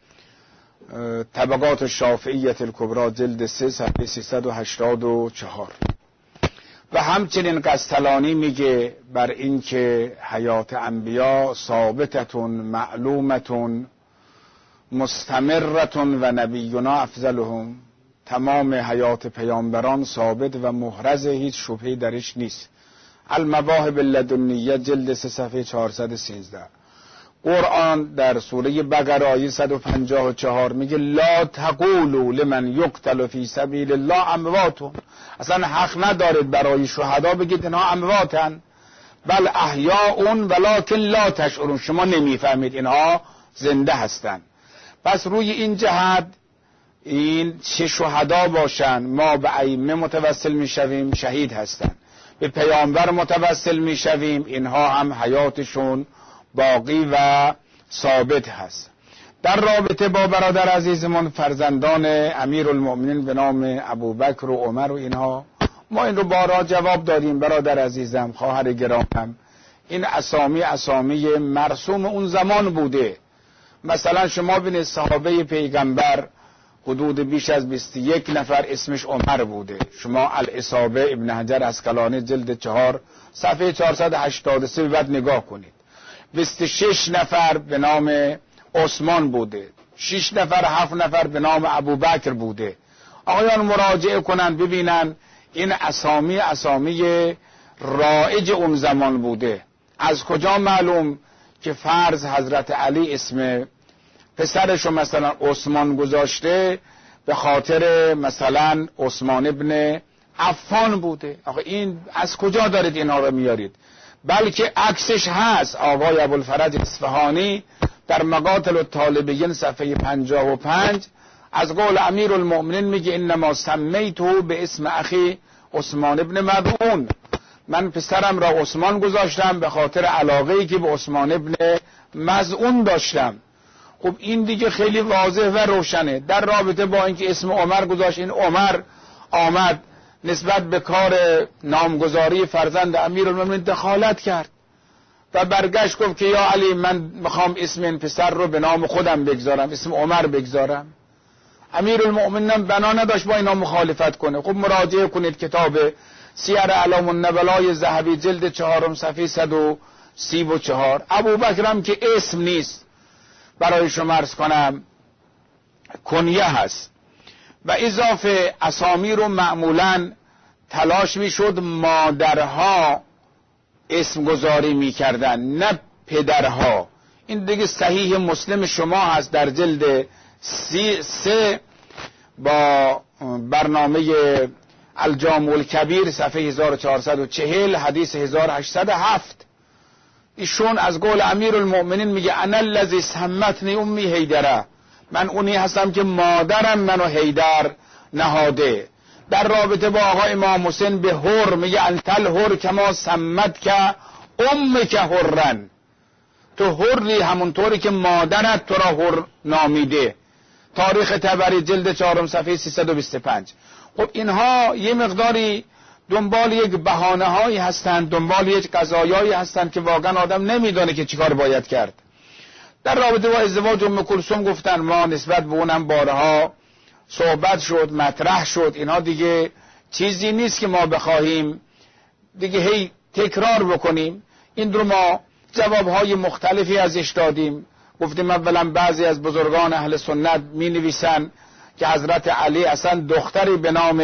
B: طبقات الشافعیه الکبری جلد 3 صفحه 384. و همچنین قسطلانی میگه بر این که حیات انبیا ثابتتون معلومتون مستمرتون و نبینا افضلهم. تمام حیات پیامبران ثابت و محرز، هیچ شبهه‌ای درش نیست. المواهب اللدنیه جلد 3 صفحه 413. قرآن در سوره بقره آیه 154 میگه لا تقولوا لمن یقتل فی سبیل الله اموات. اصلا حق ندارید برای شهدا بگید اینها امواتن، بل احیاء ولکن لا تشعرون. شما نمیفهمید اینها زنده هستند. پس روی این جهت این چه شهدا باشن، ما به ائمه متوسل میشویم شهید هستند، به پیامبر متوسل میشویم اینها هم حیاتشون باقی و ثابت هست. در رابطه با برادر عزیزمون فرزندان امیرالمؤمنین به نام ابوبکر و عمر و اینها، ما این رو بارها جواب دادیم. برادر عزیزم، خواهر گرامم، این اسامی مرسوم اون زمان بوده. مثلا شما ببینید صحابه پیغمبر حدود بیش از 21 نفر اسمش عمر بوده. شما الاصابه ابن حجر عسقلانی جلد 4 صفحه 483 بعد نگاه کنید. 26 نفر به نام عثمان بوده، 6 نفر 7 نفر به نام ابوبکر بوده. آقایان مراجعه کنن ببینن این اسامی رایج اون زمان بوده. از کجا معلوم که فرض حضرت علی اسم پسرشو مثلا عثمان گذاشته به خاطر مثلا عثمان ابن عفان بوده؟ آخه این از کجا دارید اینا رو میارید؟ بلکه عکسش هست. آقای ابوالفرج اصفهانی در مقاتل الطالبین صفحه 55 از قول امیرالمؤمنین میگه انما سمیته به اسم اخی عثمان ابن مظعون. من پسرم را عثمان گذاشتم به خاطر علاقه‌ای که به عثمان ابن مظعون داشتم. خب این دیگه خیلی واضح و روشنه. در رابطه با اینکه اسم عمر گذاشت، این عمر آمد نسبت به کار نامگذاری فرزند امیرالمومنین دخالت کرد و برگشت گفت که یا علی من میخوام اسم این پسر رو به نام خودم بگذارم، اسم عمر بگذارم. امیرالمؤمنین بنا نداشت با اینا مخالفت کنه. خب مراجعه کنید کتاب سیر اعلام النبلای ذهبی جلد 4 صفحه 134. ابوبکرم که اسم نیست، برای شما عرض کنم کنیه هست و اضافه اسامی رو معمولاً تلاش میشد مادرها اسم گذاری میکردن نه پدرها. این دیگه صحیح مسلم شما هست در جلد 3 با برنامه الجامع الکبیر صفحه 1440 حدیث 1807. ایشون از قول امیرالمؤمنین میگه انا الذی سمتنی امی حیدره، من اونی هستم که مادرم منو حیدر نهاده. در رابطه با آقا امام حسین به حر میگه انت الحر کما سمت که امک حرن، تو حری همونطوری که مادرت تو را حر نامیده. تاریخ طبری جلد 4 صفحه 325. خب اینها یه مقداری دنبال یک بهانه هایی هستند، دنبال یک قضایایی هستند که واقعا آدم نمیدونه که چیکار باید کرد. در رابطه با ازدواج ام کلثوم گفتن ما نسبت به اونم بارها صحبت شد، مطرح شد. اینها دیگه چیزی نیست که ما بخواهیم دیگه هی تکرار بکنیم. این رو ما جوابهای مختلفی ازش دادیم. گفتیم اولا بعضی از بزرگان اهل سنت می نویسن که حضرت علی اصلا دختری به نام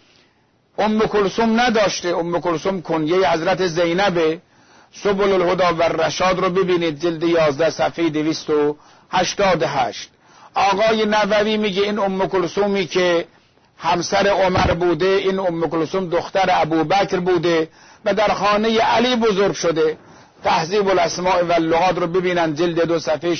B: ام کلثوم نداشته. ام کلثوم کنیه حضرت زینبه. سبل الهدی و الرشاد رو ببینید جلد 11 صفحه 288. آقای نووی میگه این ام کلثومی که همسر عمر بوده، این ام کلثوم دختر ابوبکر بوده و در خانه علی بزرگ شده. تهذیب الاسماء و اللغات رو ببینن جلد 2 صفحه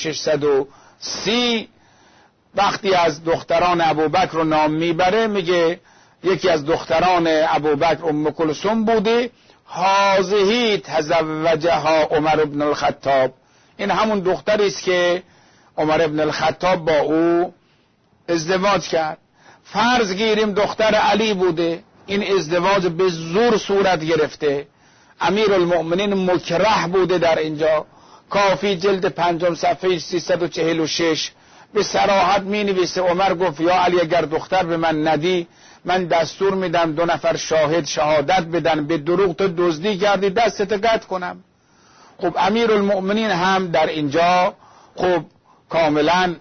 B: 630. وقتی از دختران ابوبکر رو نام میبره میگه یکی از دختران ابوبکر ام کلثوم بوده. هذه تزوجها عمر بن الخطاب، این همون دختری است که عمر بن الخطاب با او ازدواج کرد. فرض گیریم دختر علی بوده، این ازدواج به زور صورت گرفته، امیرالمؤمنین مکره بوده در اینجا. کافی جلد 5 صفحه 346 به صراحت می نویسه عمر گفت یا علی اگر دختر به من ندی من دستور میدم 2 نفر شاهد شهادت بدن به دروغ تو دزدی کردی دستت قطع کنم. خب امیرالمؤمنین هم در اینجا خب کاملا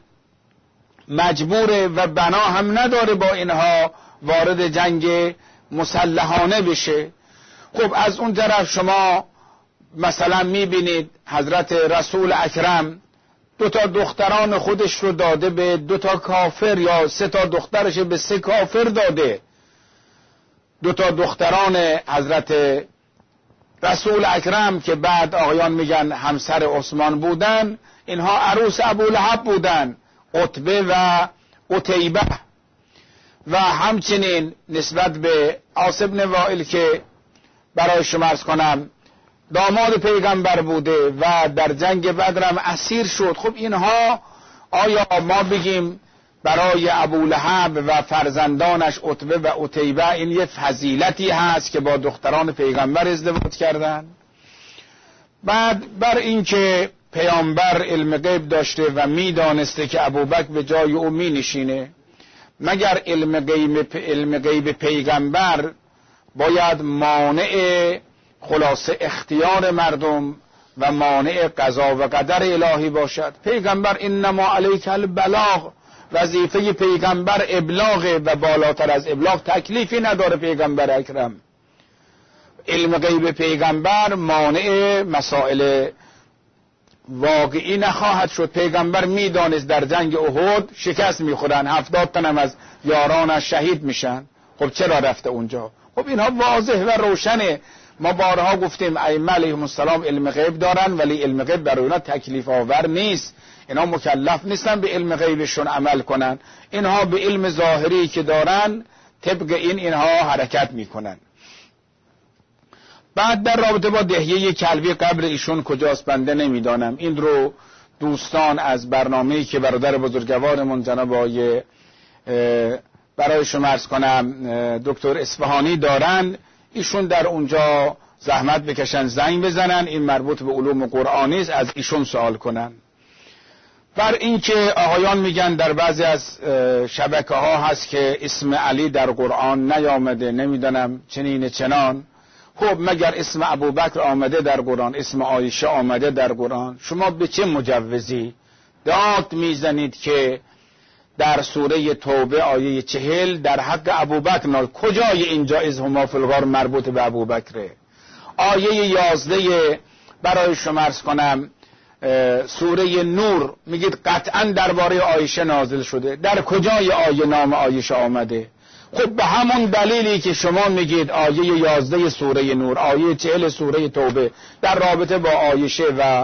B: مجبوره و بنا هم نداره با اینها وارد جنگ مسلحانه بشه. خب از اون طرف شما مثلا میبینید حضرت رسول اکرم 2 دختران خودش رو داده به 2 کافر یا 3 دخترش به 3 کافر داده. 2 دختران حضرت رسول اکرم که بعد آقایان میگن همسر عثمان بودن، اینها عروس ابولهب بودن، عتبه و عتیبه. و همچنین نسبت به عاص بن وائل که برای شما عرض کنم داماد پیغمبر بوده و در جنگ بدر هم اسیر شد. خب اینها آیا ما بگیم برای ابولهب و فرزندانش عتبه و عتیبه این یه فضیلتی هست که با دختران پیغمبر ازدواج کردن؟ بعد بر این که پیامبر علم غیب داشته و میدانسته که ابوبکر به جای او می نشینه، مگر علم غیب پیغمبر باید مانع خلاصه اختیار مردم و مانع قضا و قدر الهی باشد؟ پیغمبر انما علیک البلاغ، وظیفه پیغمبر ابلاغه و بالاتر از ابلاغ تکلیفی نداره پیغمبر اکرم. علم غیب پیغمبر مانع مسائل واقعی نخواهد شد. پیغمبر میدانست در جنگ احد شکست میخورن، 70 تن از یارانش شهید میشن. خب چرا رفته اونجا؟ خب اینها واضح و روشنه. ما بارها گفتیم ائمه علیهم السلام علم غیب دارن ولی علم غیب برای اینا تکلیف آور نیست. اینا مکلف نیستن به علم غیبشون عمل کنن. اینها به علم ظاهری که دارن طبق اینها حرکت میکنن. بعد در رابطه با دهیه کلبی قبر ایشون کجاست بنده نمیدانم. این رو دوستان از برنامه‌ای که برادر بزرگوارمون جناب آقای برای شما عرض کنم دکتر اصفهانی دارن، ایشون در اونجا زحمت بکشن زنگ بزنن، این مربوط به علوم قرآنی است، از ایشون سوال کنن. بر اینکه آقایان میگن در بعضی از شبکه ها هست که اسم علی در قرآن نیامده، نمیدونم چنین چنان. خب مگر اسم ابوبکر آمده در قرآن، اسم عایشه آمده در قرآن؟ شما به چه مجوزی داد میزنید که در سوره توبه آیه 40 در حق ابوبکر کجای اینجا از هما فی الغار مربوط به ابوبکره؟ آیه 11 برای شما عرض کنم سوره نور میگید قطعا درباره عایشه نازل شده، در کجای آیه نام عایشه آمده؟ خب به همون دلیلی که شما میگید آیه 11 سوره نور، آیه 40 سوره توبه در رابطه با عایشه و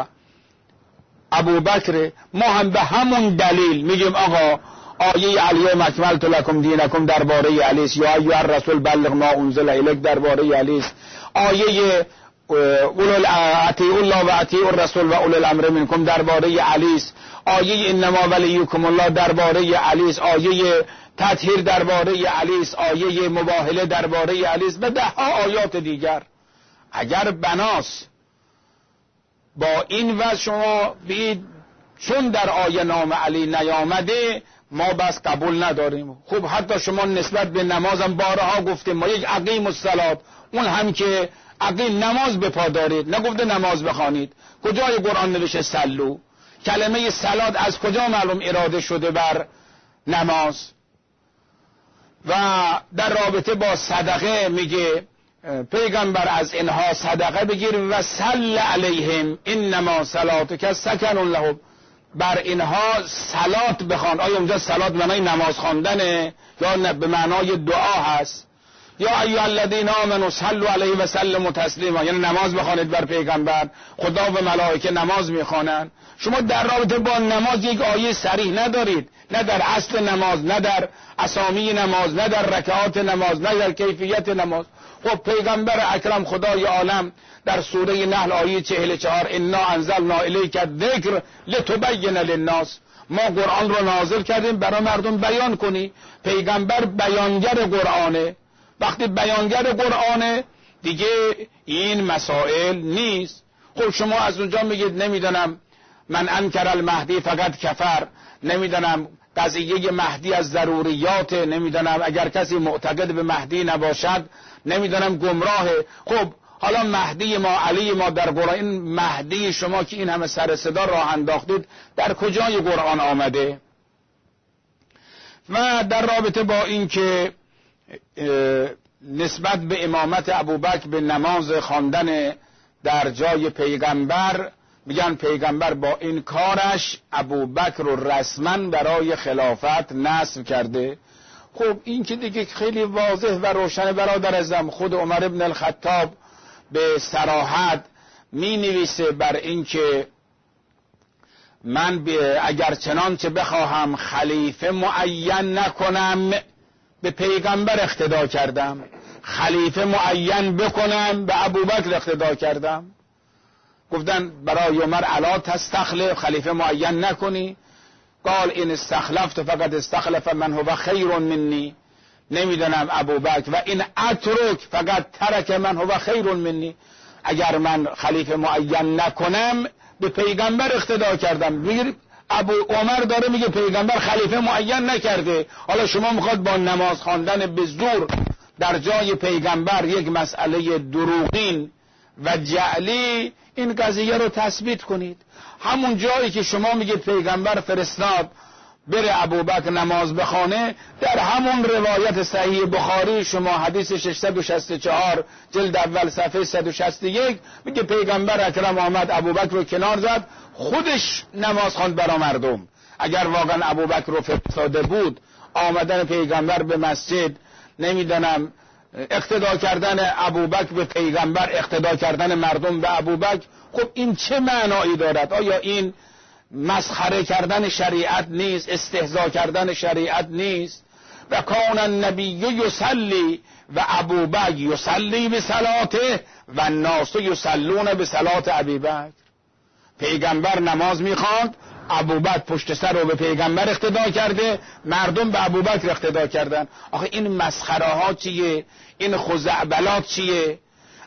B: ابوبکر، ما هم به همون دلیل میگیم آقا آیه علی اکملت لکم دینکم درباره علی است، یا ایها الرسول بلغ ما انزل الیک درباره علی است، آیه اطیعوا الله و اطیعوا الرسول و اولی الامر منکم درباره علی است، آیه انما ولیکم الله درباره علی است، آیه تطهیر درباره علی است، آیه مباهله درباره علی است و ده ها آیات دیگر. اگر بناس با این وضع شما بید چون در آیه نام علی نیامده ما بس قبول نداریم. خب حتی شما نسبت به نمازم بارها گفتیم، ما یک اقیم الصلات، اون هم که اقیم نماز بپا دارید، نگفته نماز بخوانید. کجای قرآن نوشته سلو؟ کلمه صلات از کجا معلوم اراده شده بر نماز؟ و در رابطه با صدقه میگه پیغمبر از اینها صدقه بگیر و صل علیهم انما صلاتک سکن لهم، بر اینها صلات بخوان. آیا اونجا صلات معنای نماز خواندنه یا به معنای دعا هست؟ یا ایها الذین آمنوا صلوا علیه و سلموا تسلیما، یعنی نماز بخوانید بر پیغمبر. خدا و ملائکه نماز میخوانند. شما در رابطه با نماز یک آیه صریح ندارید، نه در اصل نماز، نه در اسامی نماز، نه در رکعات نماز، نه در کیفیت نماز. خب پیغمبر اکرم خدای عالم در سوره نحل آیه 44 انا انزلنا الیک الذکر لتبین للناس، ما قرآن رو نازل کردیم برای مردم بیان کنی. پیغمبر بیانگر قرآنه. وقتی بیانگر قرآنه دیگه این مسائل نیست. خب شما از اونجا میگید نمیدونم من انکر المهدی فقط کفر، نمیدونم قضیه مهدی از ضروریات، نمیدونم اگر کسی معتقد به مهدی نباشد نمیدونم گمراهه. خب حالا مهدی ما علی ما در قرآن، این مهدی شما که این همه سر صدا راه انداختید در کجای قرآن آمده؟ و در رابطه با این که نسبت به امامت ابوبکر به نماز خواندن در جای پیغمبر، میگن پیغمبر با این کارش ابوبکر رو رسما برای خلافت نصب کرده. خب این که دیگه خیلی واضح و روشن برادر عزیزم. خود عمر ابن الخطاب به صراحت می نویسه بر این که من اگر چنانچه بخواهم خلیفه معین نکنم به پیغمبر اقتدا کردم، خلیفه معین بکنم به ابوبکر اقتدا کردم. گفتن برای عمر الا تستخلف، خلیفه معین نکنی؟ قال این استخلفت فقط استخلف من هو خیر منی، نمیدونم ابوبکر، و این اترک فقط ترک من هو خیر منی، اگر من خلیفه معین نکنم به پیغمبر اقتدا کردم. ابو عمر داره میگه پیغمبر خلیفه معین نکرده، حالا شما میخواد با نماز خواندن به زور در جای پیغمبر یک مسئله دروغین و جعلی این قضیه رو تثبیت کنید. همون جایی که شما میگید پیغمبر فرستاد بره ابوبکر نماز بخونه، در همون روایت صحیح بخاری شما حدیث 664 جلد اول صفحه 161 میگه پیغمبر اکرم آمد ابوبکر رو کنار زد، خودش نماز خواند برای مردم. اگر واقعا ابوبکر رو فرستاده بود، آمدن پیغمبر به مسجد، نمیدونم اقتدا کردن ابوبکر به پیغمبر، اقتدا کردن مردم به ابوبکر، خب این چه معنایی دارد؟ آیا این مسخره کردن شریعت نیست؟ استهزا کردن شریعت نیست؟ و کان النبی یصلی و ابوبکر یصلی بصلاته و الناس یصلون بصلات ابوبکر. پیغمبر نماز میخواند، ابوبکر پشت سر رو به پیغمبر اقتدا کرده، مردم به ابوبکر اقتدا کردن. آخه این مسخره ها چیه؟ این خزعبلات چیه؟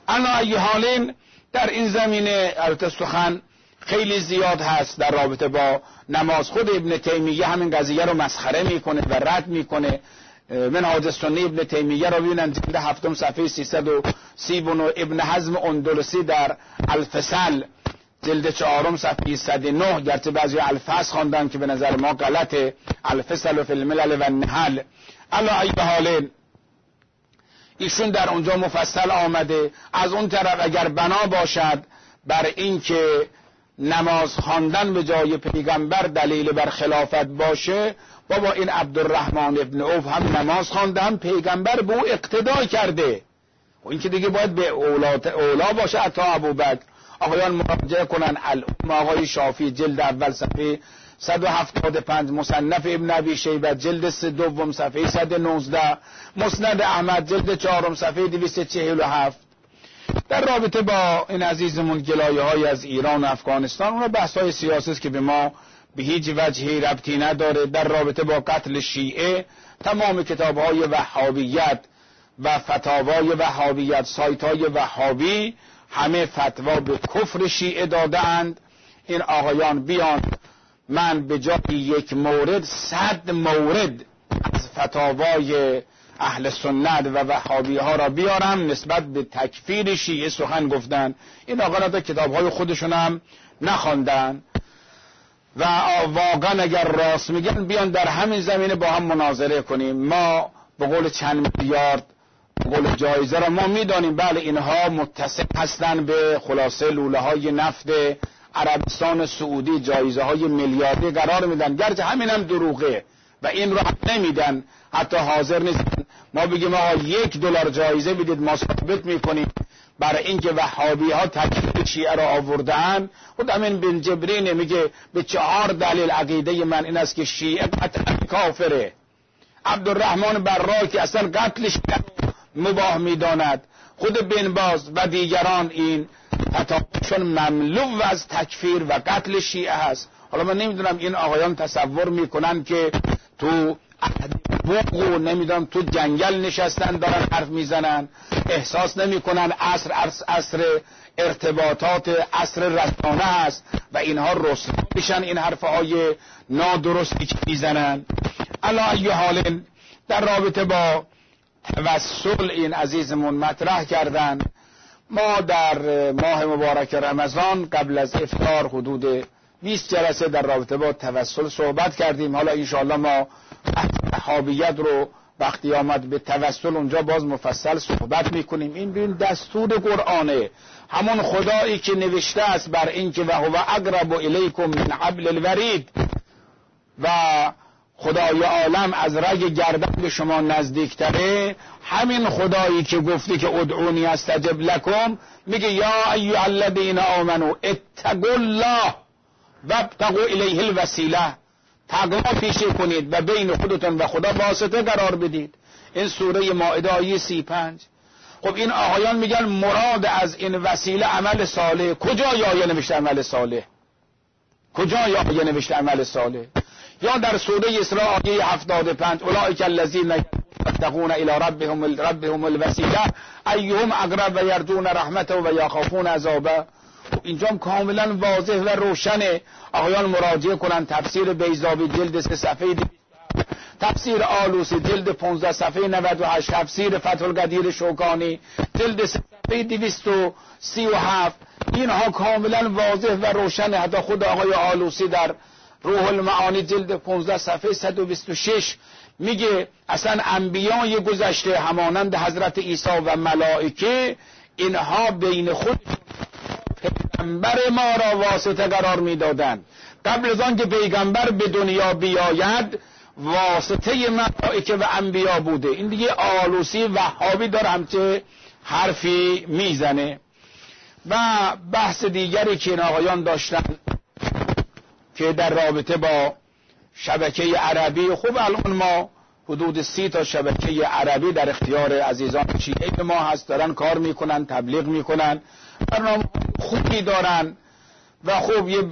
B: انا ای حالین در این زمینه البته سخن خیلی زیاد هست در رابطه با نماز. خود ابن تیمیه همین قضیه رو مسخره میکنه و رد میکنه. منهاج السنه ابن تیمیه رو ببینن جلد 7 صفحه 339، ابن حزم اندلسی در الفصل جلد 4 صفحه 109، گرچه بعضی الفصل خواندن که به نظر ما غلطه، الفصل فی الملل و النحل. علی ای حال ایشون در اونجا مفصل آمده. از اون طرف اگر بنا باشد بر این که نماز خواندن به جای پیغمبر دلیل بر خلافت باشه، بابا این عبدالرحمن ابن عوف هم نماز خوانده، هم پیغمبر به او اقتدا کرده، و این که دیگه باید به اولا باشه. حتی ابوبکر. آقایان مراجعه کنن الام آقای شافعی جلد اول صفحه 175، مصنف ابن ابی شیبه جلد 2 صفحه 119، مسند احمد جلد 4 صفحه 247. در رابطه با این عزیزمون گلایه های از ایران و افغانستان، اون بحث های سیاسی است که به ما به هیچ وجهی ربطی نداره. در رابطه با قتل شیعه، تمام کتاب های وهابیت و فتاوای وهابیت، سایت های وهابی همه فتوا به کفر شیعه داده اند. این آقایان بیان من به جای یک مورد 100 مورد از فتاوای اهل سنت و وهابی ها را بیارم نسبت به تکفیر شیعه سخن گفتن. این آقایان تا کتاب های خودشون هم نخواندن و واقعا اگر راست میگن بیان در همین زمینه با هم مناظره کنیم. ما به قول چند میلیارد به قول جایزه را ما میدانیم، بله اینها متصل هستن به خلاصه لوله های نفت عربستان سعودی، جایزه های میلیاردی قرار میدن، گرچه همین هم دروغه و این رو هم نمیدن، حتی حاضر نیستن ما بگیم آقا $1 جایزه بدید، ما ثابت میکنیم برای اینکه وهابی ها تکفیر شیعه را آوردن. خود همین بن جبرین میگه به 4 دلیل عقیده من این است که شیعه قطعا کافره. عبدالرحمن برای که اصلا قتل شیعه مباح میداند. خود بن باز و دیگران این فتاواشون مملو از تکفیر و قتل شیعه هست. حالا من نمیدونم این آقایان تصور میکنن که تو بوق و نمیدونم تو جنگل نشستن دارن حرف میزنن، احساس نمیکنن عصر ارتباطات، عصر رسانه هست و اینها رسوا میشن این حرفهای نادرستی که میزنن. علی ای حال در رابطه با توسل این عزیزمون مطرح کردن. ما در ماه مبارک رمضان قبل از افطار حدود 20 جلسه در رابطه با توسل صحبت کردیم. حالا انشاءالله ما وهابیت رو وقتی آمد به توسل اونجا باز مفصل صحبت میکنیم. این دستور قرآنه، همون خدایی که نوشته است بر این که و هو اقرب الیکم من حبل الورید، و خدای عالم از رگ گردن به شما نزدیکتره، همین خدایی که گفته که ادعونی استجب لکم میگه یا ایها الذین آمنوا اتقوا الله وابتغوا الیه الوسیله، تقوا پیشه کنید و بین خودتون و خدا واسطه قرار بدید. این سوره مائده آیه 35. خب این آقایان میگن مراد از این وسیله عمل صالح. کجا آیه نوشته عمل صالح؟ کجا آیه نوشته عمل صالح؟ یا در سوره اسراء آیه 75 اولئک الذین یتقون الی ربهم الوسیله ایهم اقرب و یرجون رحمته و یخافون عذابه. اینجا کاملا واضح و روشنه. آقایان مراجعه کنن تفسیر بیضاوی جلد 3 صفحه 200، تفسیر آلوسی جلد 15 صفحه 98، تفسیر فتح القدیر شوکانی جلد 3 صفحه 237. اینها کاملا واضح و روشنه. حتی خود آقای آلوسی در روح المعانی جلد 15 صفحه 126 میگه اصلا انبیای گذشته همانند حضرت عیسی و ملائکه اینها بین خود پیغمبر ما را واسطه قرار میدادند. قبل از آن که پیغمبر به دنیا بیاید واسطه ملائکه و انبیا بوده. این دیگه آلوسی وهابی داره همچه حرفی میزنه. و بحث دیگری که این آقایان داشتن که در رابطه با شبکه عربی، خب الان ما حدود 30 تا شبکه عربی در اختیار عزیزان شیعه ما هست، دارن کار میکنن، تبلیغ میکنن، برنامه خوبی دارن و خب یه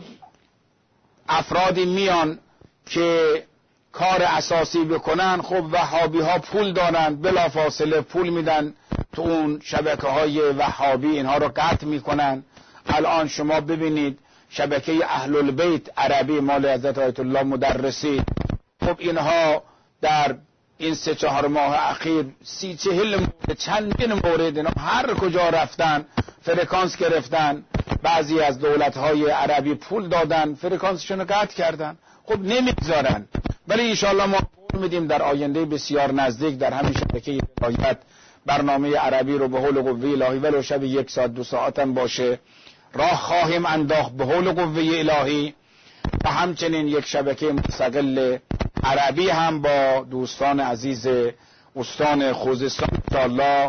B: افرادی میان که کار اساسی بکنن. خب وهابی ها پول دارن، بلافاصله پول میدن تو اون شبکه‌های وهابی اینها رو قطع میکنن. الان شما ببینید شبکه اهل البیت عربی مال حضرت آیت الله مدرسی، خب اینها در این 3-4 ماه اخیر 30-40 مورد چندین مورد اینا هر کجا رفتن فرکانس گرفتن، بعضی از دولت‌های عربی پول دادن فرکانسشون رو قطع کردن. خب نمیگذارن، ولی انشاءالله ما قول میدیم در آینده بسیار نزدیک در همین شبکه ولایت برنامه عربی رو به حول قوه الهی ولو شب 1 ساعت 2 ساعت هم باشه راه خواهیم انداخت به حول قوه الهی، و همچنین یک شبکه مستقل عربی هم با دوستان عزیز استان خوزستان انشاءالله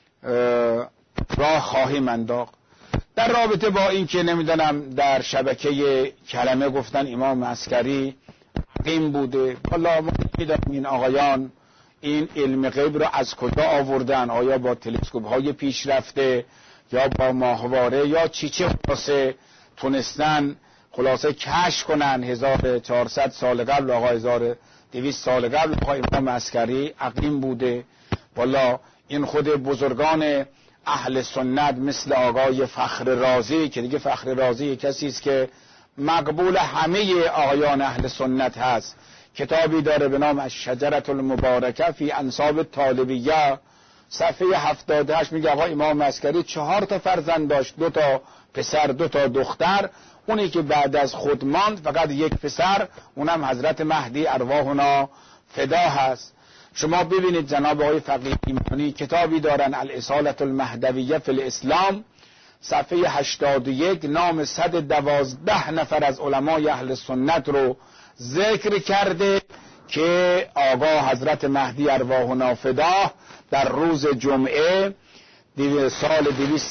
B: راه خواهیم انداخت. در رابطه با این که نمیدونم در شبکه کلمه گفتن امام عسکری حقیم بوده، والا ما میدونیم این آقایان این علم غیب رو از کجا آوردن، آیا با تلسکوپ های پیشرفته یا با ماهواره یا چه خلاصه تونستن خلاصه کشف کنن 1400 سال قبل آقا 1200 سال قبل آقا امام عسکری عقیم بوده. والا این خود بزرگان اهل سنت مثل آقای فخر رازی که دیگه فخر رازی کسی است که مقبول همه آقایان اهل سنت هست، کتابی داره به نام الشجرة المبارکه فی انساب طالبیه، صفحه 78 میگه آقا امام عسکری 4 فرزند داشت، 2 پسر 2 دختر، اونی که بعد از خود ماند فقط 1 پسر، اونم حضرت مهدی ارواحنا فدا هست. شما ببینید جناب آقای فقیه ایمانی کتابی دارن الاصالة المهدویه فی الاسلام، صفحه 81 نام 112 نفر از علمای اهل سنت رو ذکر کرده که آقا حضرت مهدی ارواحنا فدا در روز جمعه سال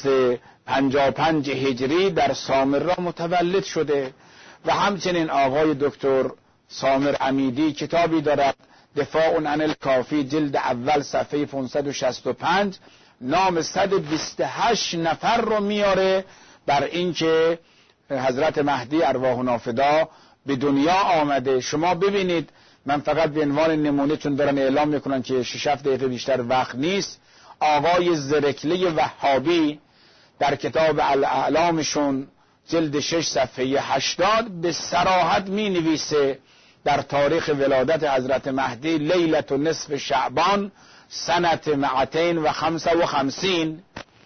B: 255 هجری در سامرا متولد شده. و همچنین آقای دکتر سامر امیدی کتابی دارد دفاع عن الکافی جلد اول صفحه 565 نام 128 نفر رو میاره بر اینکه حضرت مهدی ارواحنا فدا به دنیا آمده. شما ببینید، من فقط به عنوان نمونه چون دارن اعلام میکنن که 6-7 دقیقه بیشتر وقت نیست، آقای زرکلی وهابی در کتاب الاعلامشون جلد 6 صفحه 80 به صراحت می نویسه در تاریخ ولادت حضرت مهدی لیلة نصف شعبان سنت 255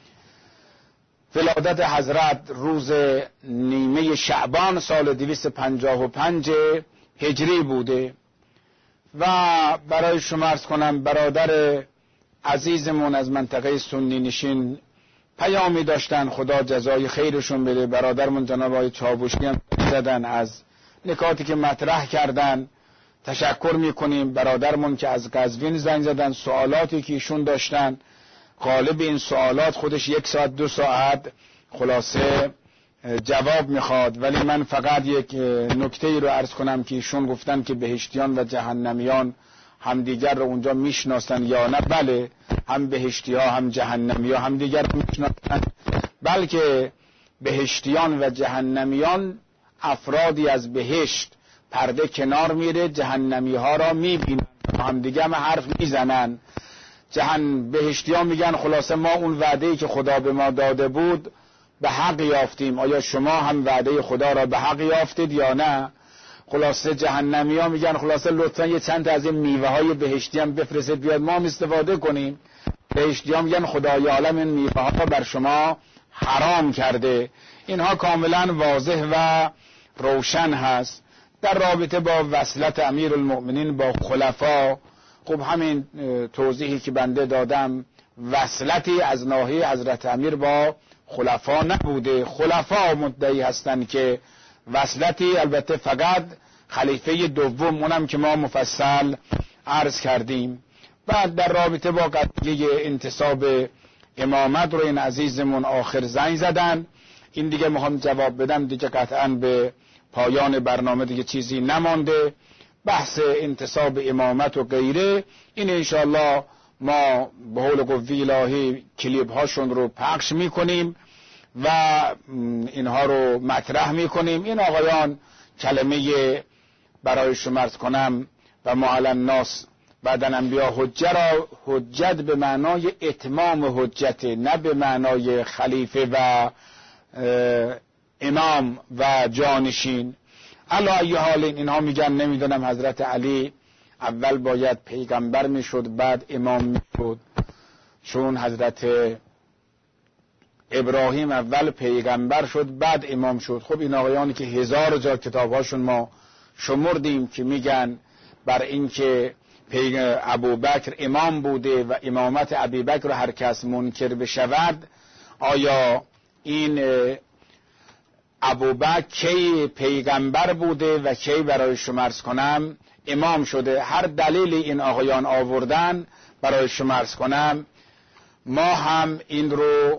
B: ولادت حضرت روز نیمه شعبان سال 255 هجری بوده. و برای شما عرض کنم برادر عزیزمون از منطقه سنی نشین پیامی داشتن، خدا جزای خیرشون بده، برادرمون جناب آقای چاوشی هم زدن از نکاتی که مطرح کردن، تشکر میکنیم. برادرمون که از قزوین زنگ زدن، سوالاتی که ایشون داشتن غالب این سوالات خودش 1 ساعت 2 ساعت خلاصه جواب میخواد، ولی من فقط یک نکته رو عرض کنم که ایشون گفتن که بهشتیان و جهنمیان همدیگر رو اونجا میشناسن یا نه. بله، هم بهشتی ها هم جهنمی ها همدیگر رو میشناسن، بلکه بهشتیان و جهنمیان افرادی از بهشت پرده کنار میره، جهنمی ها را میبینن، همدیگر هم حرف میزنن. بهشتی ها میگن خلاصه ما اون وعده‌ای که خدا به ما داده بود به حق یافتیم، آیا شما هم وعده خدا را به حق یافتید یا نه؟ خلاصه جهنمی ها میگن خلاصه لطفا یه چند تا از این میوه های بهشتی هم بفرستید بیاد ما هم استفاده کنیم. بهشتی ها میگن خدای عالم این میوه ها بر شما حرام کرده. اینها کاملا واضح و روشن هست. در رابطه با وصلت امیر المؤمنین با خلفا، خب همین توضیحی که بنده دادم وصلتی از ناحیه حضرت امیر با خلفا نبوده. خلفا مدعی هستند که وصلتی، البته فقط خلیفه دوم، اونم که ما مفصل عرض کردیم. بعد در رابطه با قضیه انتصاب امامت رو این عزیزمون آخر زنگ زدن، این دیگه میخوام جواب بدم، دیگه قطعا به پایان برنامه دیگه چیزی نمانده. بحث انتصاب امامت و غیره این انشاءالله ما به حول قوه الهی کلیپ هاشون رو پخش میکنیم و اینها رو مطرح میکنیم. این آقایان کلمه برای شما عرض کنم و ما علی الناس بعدن انبیا حجه را حجت به معنای اتمام حجت، نه به معنای خلیفه و امام و جانشین. علی ای حال اینها میگن نمیدونم حضرت علی اول باید پیغمبر میشد بعد امام میشد، چون حضرت ابراهیم اول پیغمبر شد بعد امام شد. خب این آقایانی که 1000 جا کتابهاشون ما شمردیم که میگن بر اینکه ابوبکر امام بوده و امامت ابوبکر رو هر کس منکر بشود، آیا این ابوبکر کی پیغمبر بوده و کی برای شما عرض کنم امام شده؟ هر دلیل این آقایان آوردن برای شما عرض کنم ما هم این رو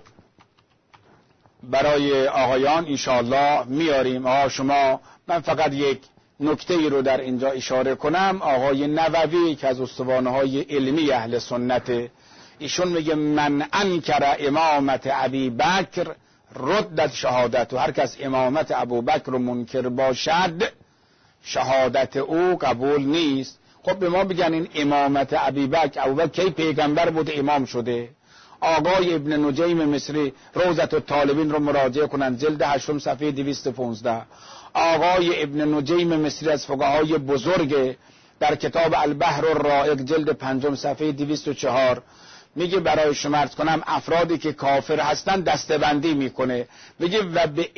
B: برای آقایان انشاءالله میاریم. شما من فقط یک نکته ای رو در اینجا اشاره کنم. آقای نووی که از استوانه‌های علمی اهل سنت، ایشون میگه من انکر امامت ابی بکر ردت شهادت، و هر کس امامت ابوبکر رو منکر باشد شهادت او قبول نیست. خب به ما بگن این امامت ابوبکر کی پیغمبر بوده امام شده؟ آقای ابن نجیم مصری روضة الطالبین رو مراجعه کنند، جلد 8 صفحه 215. آقای ابن نجیم مصری از فقهای بزرگ در کتاب البحر الرائق جلد 5 صفحه 204 میگه برای شما عرض کنم افرادی که کافر هستن دسته‌بندی میکنه، میگه و به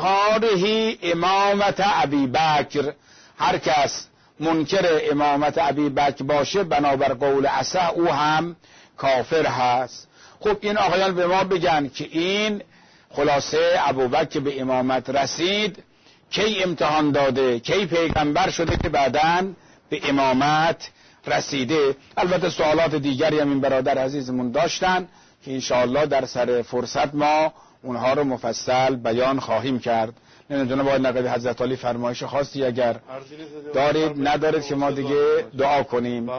B: انکاره امامت ابی بکر، هر کس منکر امامت ابی بکر باشه بنابر قول اصح او هم کافر هست. خب این آقایان به ما بگن که این خلاصه ابوبکر به امامت رسید کی امتحان داده، کی پیغمبر شده که بعداً به امامت رسیده؟ البته سوالات دیگری هم این برادر عزیزمون داشتن که انشاءالله در سر فرصت ما اونها رو مفصل بیان خواهیم کرد. نمیدونم باید نقل حضرت علی فرمایش خاصی اگر دارید ندارید که ما دیگه دعا کنیم.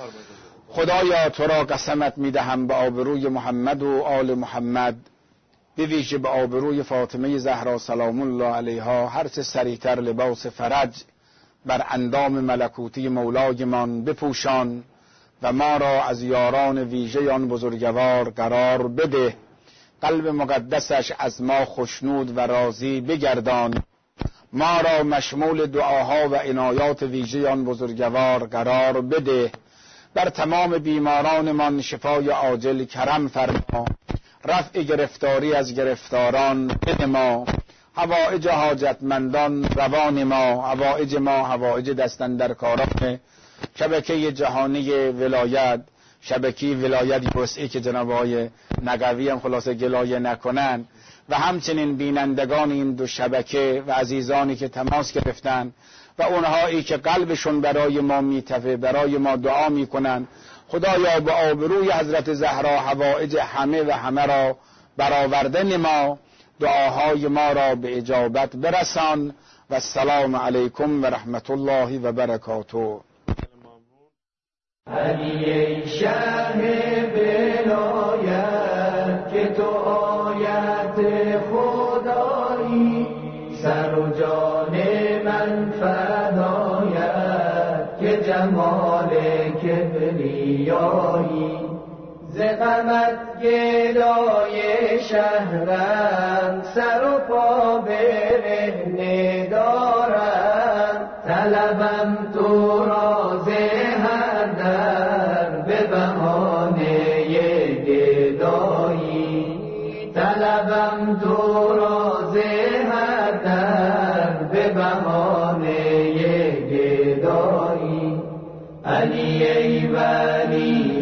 B: خدایا تو را قسمت میدهم به آبروی محمد و آل محمد، به ویژه به آبروی فاطمه زهرا سلام الله علیها، هر چه سریعتر لباس فرج بر اندام ملکوتی مولایمان بپوشان و ما را از یاران ویژه آن بزرگوار قرار بده. قلب مقدسش از ما خشنود و راضی بگردان، ما را مشمول دعاها و عنایات ویژه آن بزرگوار قرار بده. بر تمام بیمارانمان شفای عاجل کرم فرما، رفع گرفتاری از گرفتاران بده ما. حوائج حاجتمندان روان ما، حوائج ما حوائج دستاندرکاران شبکه جهانی ولایت، شبکه ولایت وسعی که جناب آقای نقوی هم خلاصه گلایه نکنن، و همچنین بینندگان این دو شبکه و عزیزانی که تماس گرفتن و اونهایی که قلبشون برای ما میتفه، برای ما دعا میکنن. خدایا به آبروی حضرت زهرا حوائج همه و همه را برآورده نما، دعاهای ما را به اجابت برسان. و السلام علیکم و رحمت الله و برکاته.
H: علی ای شهر ولایت که تو آیت خدایی، سر و جان من فدایت که جمال کبریایی. ز غمت گدای شهرم سر و پا برهنه دارم، طلبم تو را ز هر در به بهانه گدایی، طلبم تو را ز هر در به بهانه گدایی. علی ای ولی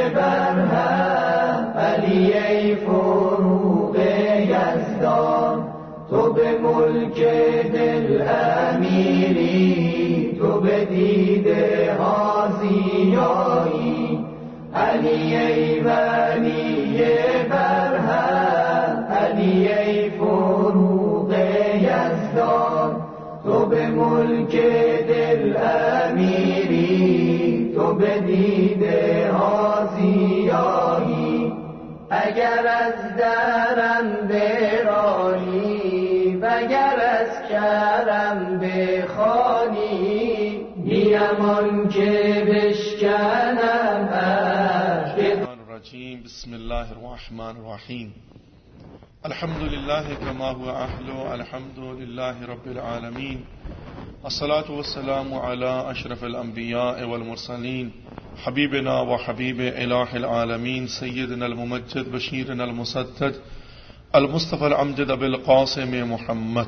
H: برهم، علی ای فروغ یزدان، تو به ملک دل امیری، تو به دیده ها زیایی. علی ای ولی برهم، علی ای فروغ یزدان، تو به ملک دل امیری، تو به دیده ها زیایی. اگر از درم برانی وگر از کرم بخوانی، نیم آن که بشکنم
A: الرجيم بسم الله الرحمن الرحيم الحمد لله كما هو أهله الحمد لله رب العالمين الصلاة والسلام على أشرف الأنبياء والمرسلين حبيبنا وحبيب إله العالمين سيدنا الممجد بشيرنا المسدد المصطفى الأمجد بالقاسم محمد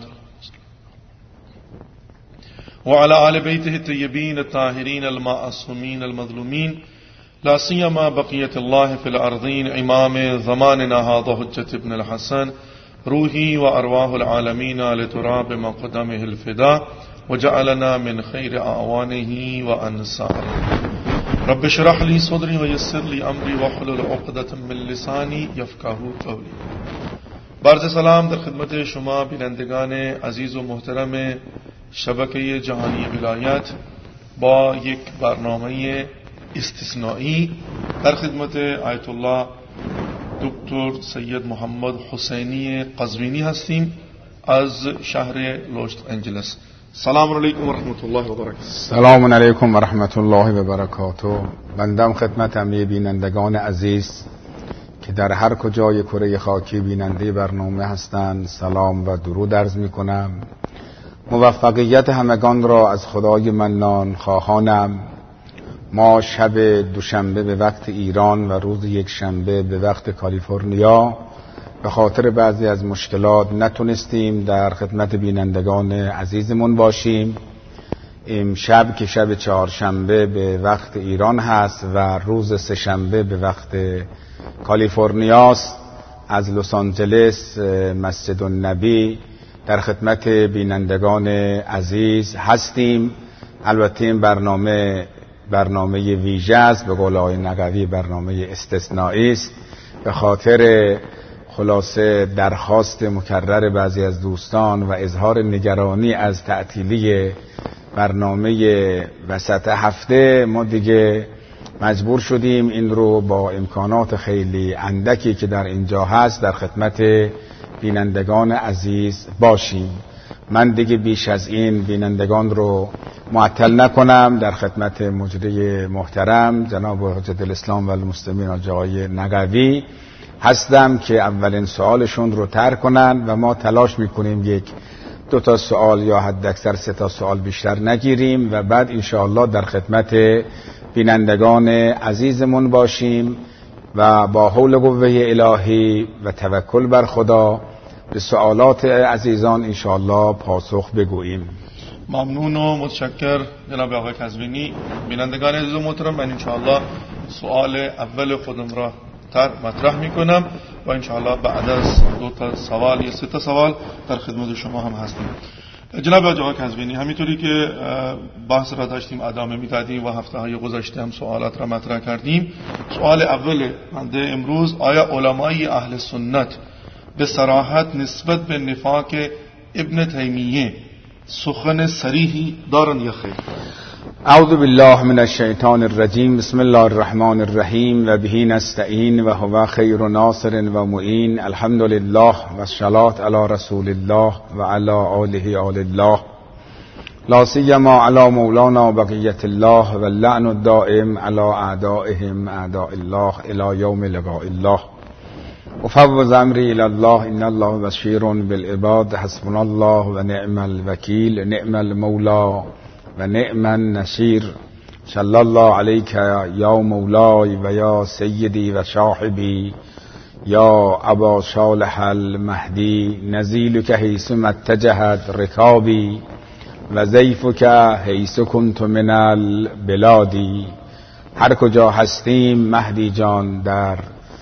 A: وعلى آل بيته الطيبين الطاهرين المعصومين المظلومين لا سيما بقية الله في الأرضين إمام زماننا هذا حجة ابن الحسن روحي وأرواح العالمين لتراب مقدمه الفداء وجعلنا من خير أعوانه وأنصاره. رب اشرح لي صدري ويسر لي أمري واحلل عقدة من لساني يفقهوا قولي. عرض سلام در خدمت شما بینندگان عزیز و محترم شبکه جهانی ولایت با یک برنامه استثنایی در خدمت آیت الله دکتر سید محمد حسینی قزوینی هستیم از شهر لس آنجلس. سلام علیکم و رحمت الله و برکاته.
B: سلام علیکم و رحمت الله و برکاته. بندم خدمت همه بینندگان عزیز که در هر کجای کره خاکی بیننده برنامه هستند سلام و درود عرض می کنم. موفقیت همگان را از خدای منان خواهانم. ما شب دوشنبه به وقت ایران و روز یک شنبه به وقت کالیفرنیا به خاطر بعضی از مشکلات نتونستیم در خدمت بینندگان عزیزمون باشیم. امشب که شب چهارشنبه به وقت ایران هست و روز سه‌شنبه به وقت کالیفرنیاست، از لس آنجلس مسجد النبی در خدمت بینندگان عزیز هستیم. البته این برنامه ویژه است، به قول آقای نقوی برنامه استثنایی است، به خاطر خلاصه درخواست مکرر بعضی از دوستان و اظهار نگرانی از تعطیلی برنامه وسط هفته ما دیگه مجبور شدیم این رو با امکانات خیلی اندکی که در اینجا هست در خدمت بینندگان عزیز باشیم. من دیگه بیش از این بینندگان رو معطل نکنم. در خدمت مجری محترم جناب حجت الاسلام و المسلمین آقای نقوی هستم که اولین سوالشون رو طرح کنن و ما تلاش میکنیم یک 2 سوال یا حد اکثر 3 سوال بیشتر نگیریم و بعد انشاءالله در خدمت بینندگان عزیزمون باشیم و با حول قوه الهی و توکل بر خدا به سوالات عزیزان انشاءالله پاسخ بگوییم.
A: ممنون و متشکر جناب آقای قزوینی. بینندگان عزیز و محترم، من انشاءالله سوال اول خودم را مطرح میکنم و انشاءالله بعد از 2 سوال یا 3 سوال در خدمت شما هم هستیم. جناب آقای قزوینی، همینطوری که بحث را داشتیم ادامه میدادیم و هفته‌های گذشته هم سوالات را مطرح کردیم. سوال اول بنده امروز: آیا علمای اهل سنت به صراحت نسبت به نفاق ابن تیمیه سخن صریحی دارند یا خیر؟
B: اعوذ بالله من الشیطان الرجیم. بسم الله الرحمن الرحیم و به نستعین و هو خیر ناصر و معین. الحمد لله و الصلاة علی رسول الله و علی آله آل الله، لا سیما علی مولانا بقیت الله و اللعن الدائم علی اعدائهم اعداء الله الی یوم لقاء الله. افوض امری الی الله ان الله بشیر بالعباد. حسبنا الله و نعم الوکیل نعم المولا و نعم النصیر. صلی الله علیک یا مولای و یا سیدی و صاحبی یا ابا صالح المهدی. نزیلک حیث ما اتجهت رکابی و ضیفک حیث کنت من البلادی. هر کجا هستیم مهدی جان در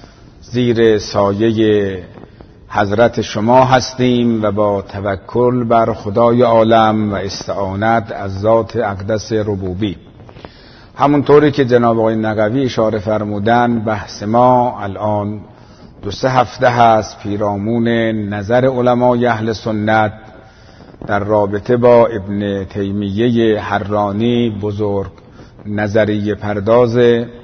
B: زیر سایه حضرت شما هستیم و با توکل بر خدای عالم و استعانت از ذات اقدس ربوبی. همونطوری که جناب آقای نقوی اشاره فرمودن، بحث ما الان 2-3 هفته هست پیرامون نظر علمای اهل سنت در رابطه با ابن تیمیه حرانی، بزرگ نظریه پرداز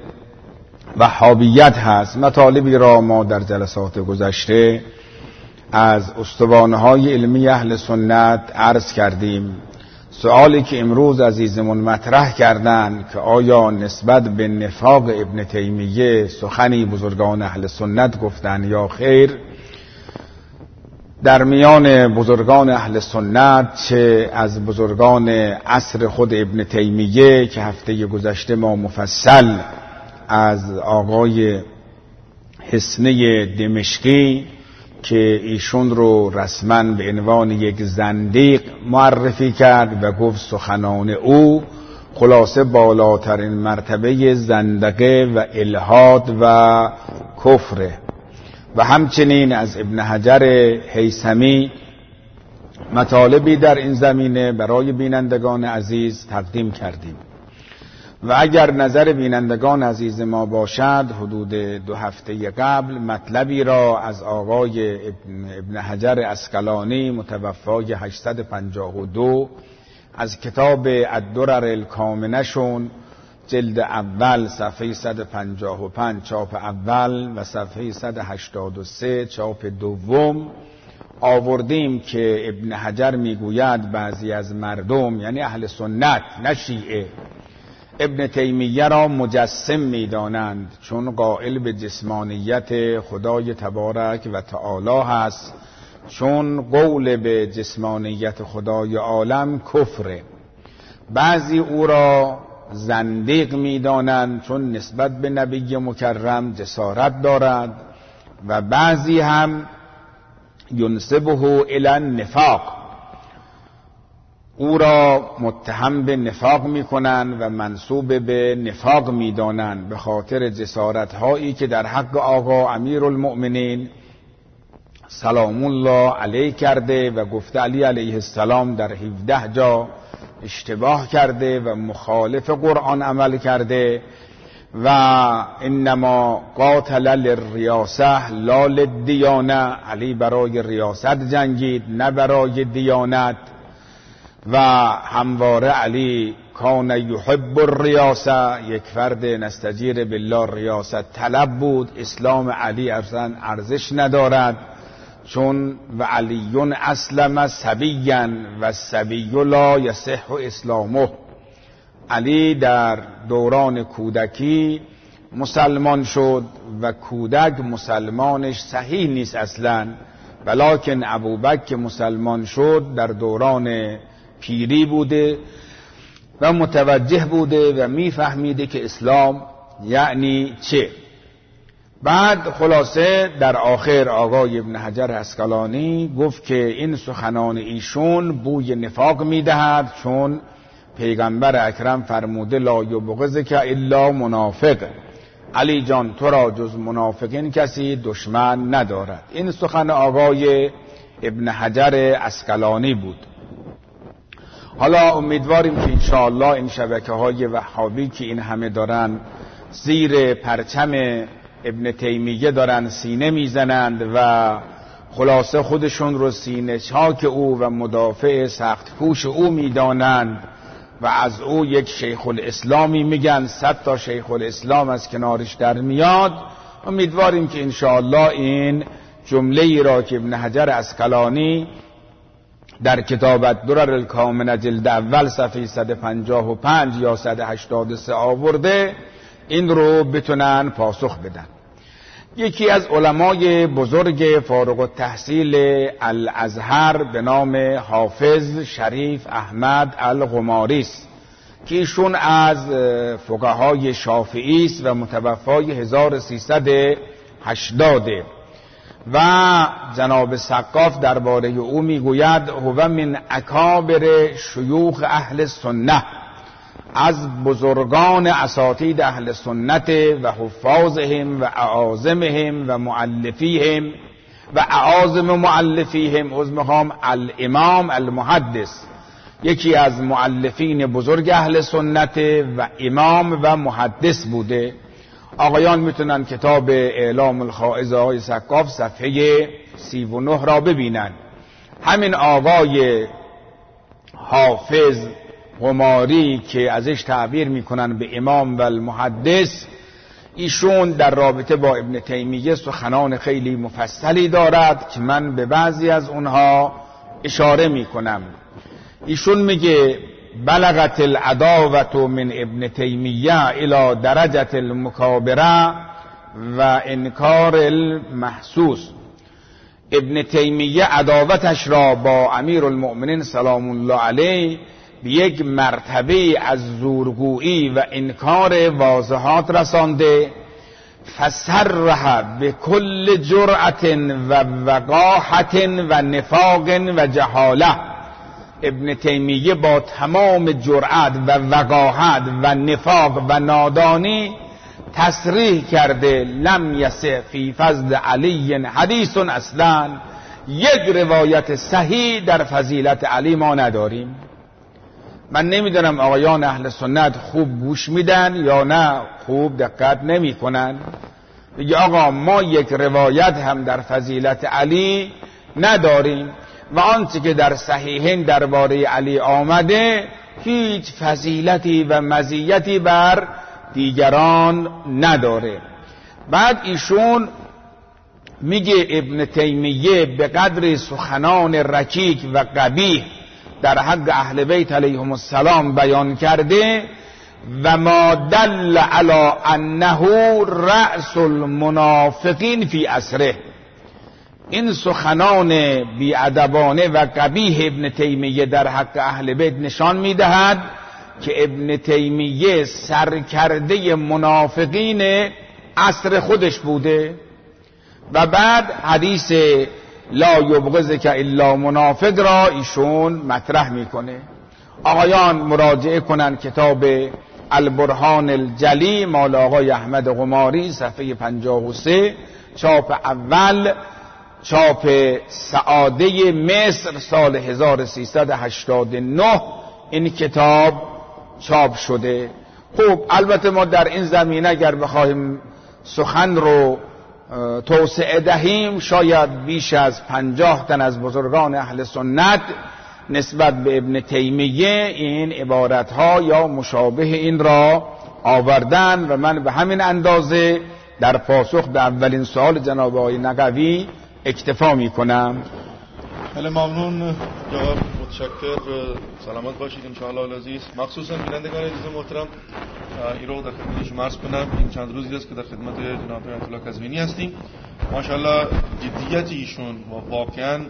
B: وهابیت هست. مطالبی را ما در جلسات گذشته از استوانه‌های علمی اهل سنت عرض کردیم. سوالی که امروز عزیزمون مطرح کردن که آیا نسبت به نفاق ابن تیمیه سخنی بزرگان اهل سنت گفتن یا خیر، در میان بزرگان اهل سنت چه از بزرگان عصر خود ابن تیمیه که هفته گذشته ما مفصل از آقای حسنه دمشقی که ایشون رو رسما به عنوان یک زندیق معرفی کرد و گفت سخنان او خلاصه بالاترین مرتبه زندقه و الحاد و کفره، و همچنین از ابن حجر هیثمی مطالبی در این زمینه برای بینندگان عزیز تقدیم کردیم. و اگر نظر بینندگان عزیز ما باشد، حدود 2 هفته قبل مطلبی را از آقای ابن حجر اسقلانی متوفای 852 از کتاب الدرر الکامنه شون جلد اول صفحه 155 چاپ اول و صفحه 183 چاپ دوم آوردیم که ابن حجر میگوید بعضی از مردم، یعنی اهل سنت نه شیعه، ابن تیمیه را مجسم می‌دانند چون قائل به جسمانیت خدای تبارک و تعالی هست، چون قول به جسمانیت خدای عالم کفره. بعضی او را زندیق می‌دانند چون نسبت به نبی مکرم جسارت دارد، و بعضی هم ینسبه الی النفاق، او را متهم به نفاق میکنند و منسوب به نفاق میدانند به خاطر جسارت هایی که در حق آقا امیرالمؤمنین سلام الله علیه کرده و گفته علی علیه السلام در 17 جا اشتباه کرده و مخالف قرآن عمل کرده و انما قاتل للریاسه لا للدیانه، علی برای ریاست جنگید نه برای دیانت، و همواره علی کان یحب الریاسه، یک فرد نستجیر بالله ریاست طلب بود. اسلام علی اصلا ارزش ندارد چون و علیون اسلم صبیا و صبی لا یصح اسلامه، علی در دوران کودکی مسلمان شد و کودک مسلمانش صحیح نیست اصلا، ولکن ابوبکر که مسلمان شد در دوران پیری بوده و متوجه بوده و میفهمیده که اسلام یعنی چه. بعد خلاصه در آخر آقای ابن حجر اسقلانی گفت که این سخنان ایشون بوی نفاق میدهد، چون پیغمبر اکرم فرموده لا یبغضک الا منافق، علی جان تو را جز منافقین کسی دشمن ندارد. این سخن آقای ابن حجر اسقلانی بود. حالا امیدواریم که انشاءالله این شبکه‌های وهابی که این همه دارن زیر پرچم ابن تیمیه دارن سینه میزنند و خلاصه خودشون رو سینه چاک او و مدافع سخت کوش او میدانند و از او یک شیخ الاسلامی میگن، 100 تا شیخ الاسلام از کنارش در میاد. امیدواریم که انشاءالله این جمله ای را که ابن حجر اسقلانی در کتاب الدرر الکامنه جلد اول صفحه 155 یا 183 آورده این رو بتونن پاسخ بدن. یکی از علمای بزرگ فارغ التحصیل الازهر به نام حافظ شریف احمد القماری است که ایشون از فقهای شافعی است و متوفای 1380 و جناب سقاف درباره او میگوید هو من اکابر شیوخ اهل سنت، از بزرگان اساتید اهل سنت و حفاظهم و اعاظمهم و مؤلفیهم و اعاظم مؤلفیهم الامام المحدث، یکی از مؤلفین بزرگ اهل سنت و امام و محدث بوده. آقایان میتونن کتاب اعلام الخائض آقای سقاف صفحه 39 را ببینن. همین آقای حافظ قماری که ازش تعبیر میکنن به امام و المحدث، ایشون در رابطه با ابن تیمیه سخنان خیلی مفصلی دارد که من به بعضی از اونها اشاره میکنم. ایشون میگه بلغت العداوة من ابن تیمیه الى درجة المکابره و انکار المحسوس. ابن تیمیه عداوتش را با امیر المؤمنین سلام الله علیه به یک مرتبه از زورگویی و انکار واضحات رسانده. فصرح به کل جرأت و وقاحت و نفاق و جهاله. ابن تیمیه با تمام جرأت و وقاحت و نفاق و نادانی تصریح کرده لم یصح فی فضل علی حدیث اصلا، یک روایت صحیح در فضیلت علی ما نداریم. من نمیدونم آقایان اهل سنت خوب گوش میدن یا نه خوب دقت نمی کنن. بگه آقا ما یک روایت هم در فضیلت علی نداریم و آنچه که در صحیحین درباره علی آمده هیچ فضیلتی و مزیتی بر دیگران نداره. بعد ایشون میگه ابن تیمیه به قدر سخنان رکیک و قبیح در حق اهل بیت علیهم السلام بیان کرده و ما دل علی انه رأس المنافقین فی عصره. این سخنان بیادبانه و قبیح ابن تیمیه در حق اهل بیت نشان میدهد که ابن تیمیه سرکرده منافقین عصر خودش بوده. و بعد حدیث لا یبغضک الا منافق را ایشون مطرح میکنه. آقایان مراجعه کنن کتاب البرهان الجلی مال آقای احمد قماری صفحه 53 چاپ اول، چاپ سعاده مصر سال 1389 این کتاب چاپ شده. خب البته ما در این زمینه اگر بخوایم سخن رو توسعه دهیم شاید بیش از 50 تن از بزرگان اهل سنت نسبت به ابن تیمیه این عبارتها یا مشابه این را آوردن و من به همین اندازه در پاسخ به اولین سوال جناب آقای نقوی اکتفا می کنم.
A: خیلی ممنون جواب، متشکر، سلامت باشید انشاءالله العزیز. مخصوصا بینندگان عزیز محترم این رو در خدمت شما عرض کنم، این چند روزی است که در خدمت جناب آیت الله کاظمی هستیم. ماشاءالله جدیت ایشون و واقعا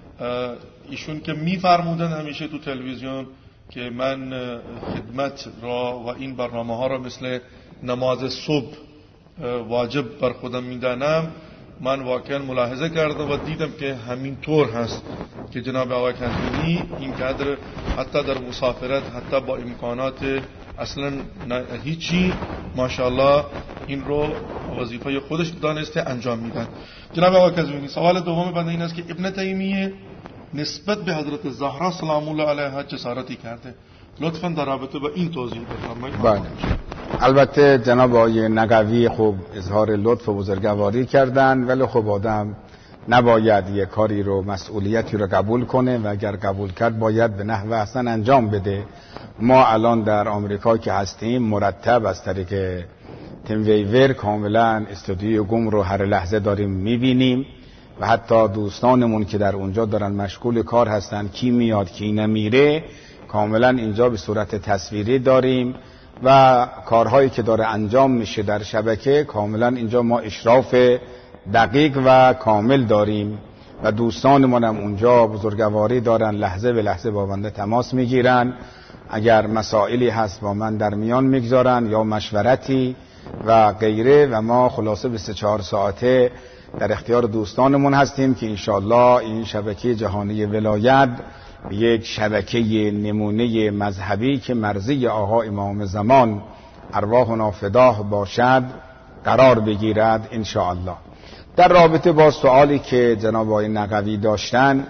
A: ایشون که میفرمودن همیشه تو تلویزیون که من خدمت را و این برنامه ها را مثل نماز صبح واجب بر خودم میدانم، من واقعا ملاحظه کردم و دیدم که همین طور هست که جناب آقای کاظمی اینقدر حتی در مسافرت حتی با امکانات اصلا هیچی ماشاءالله این رو وظیفه خودش دانسته انجام میدن. جناب آقای کاظمی سوال دوم بنده این است که ابن تیمیه نسبت به حضرت زهرا سلام الله علیها جسارتی کرده، لطفاً در رابطه با این توضیح بفرمایید.
B: بله البته جناب آقای نقوی خوب اظهار لطف و بزرگواری کردن، ولی خب آدم نباید یک کاری رو مسئولیتی رو قبول کنه و اگر قبول کرد باید به نحو احسن انجام بده. ما الان در آمریکا که هستیم مرتب از طریق تیم ویور کاملا استودیوی گم رو هر لحظه داریم میبینیم و حتی دوستانمون که در اونجا دارن مشغول کار هستن کی میاد کی نمیره کاملا اینجا به صورت تصویری داریم و کارهایی که داره انجام میشه در شبکه کاملا اینجا ما اشراف دقیق و کامل داریم و دوستانمون هم اونجا بزرگواری دارن، لحظه به لحظه با بنده تماس میگیرن، اگر مسائلی هست با من در میان میگذارن یا مشورتی و غیره و ما خلاصه 24 ساعته در اختیار دوستانمون هستیم که انشالله این شبکه جهانی ولایت یک شبکه نمونه مذهبی که مرضی آقا امام زمان ارواحنا فداه باشد قرار بگیرد انشاءالله. در رابطه با سوالی که جناب آقای نقوی داشتن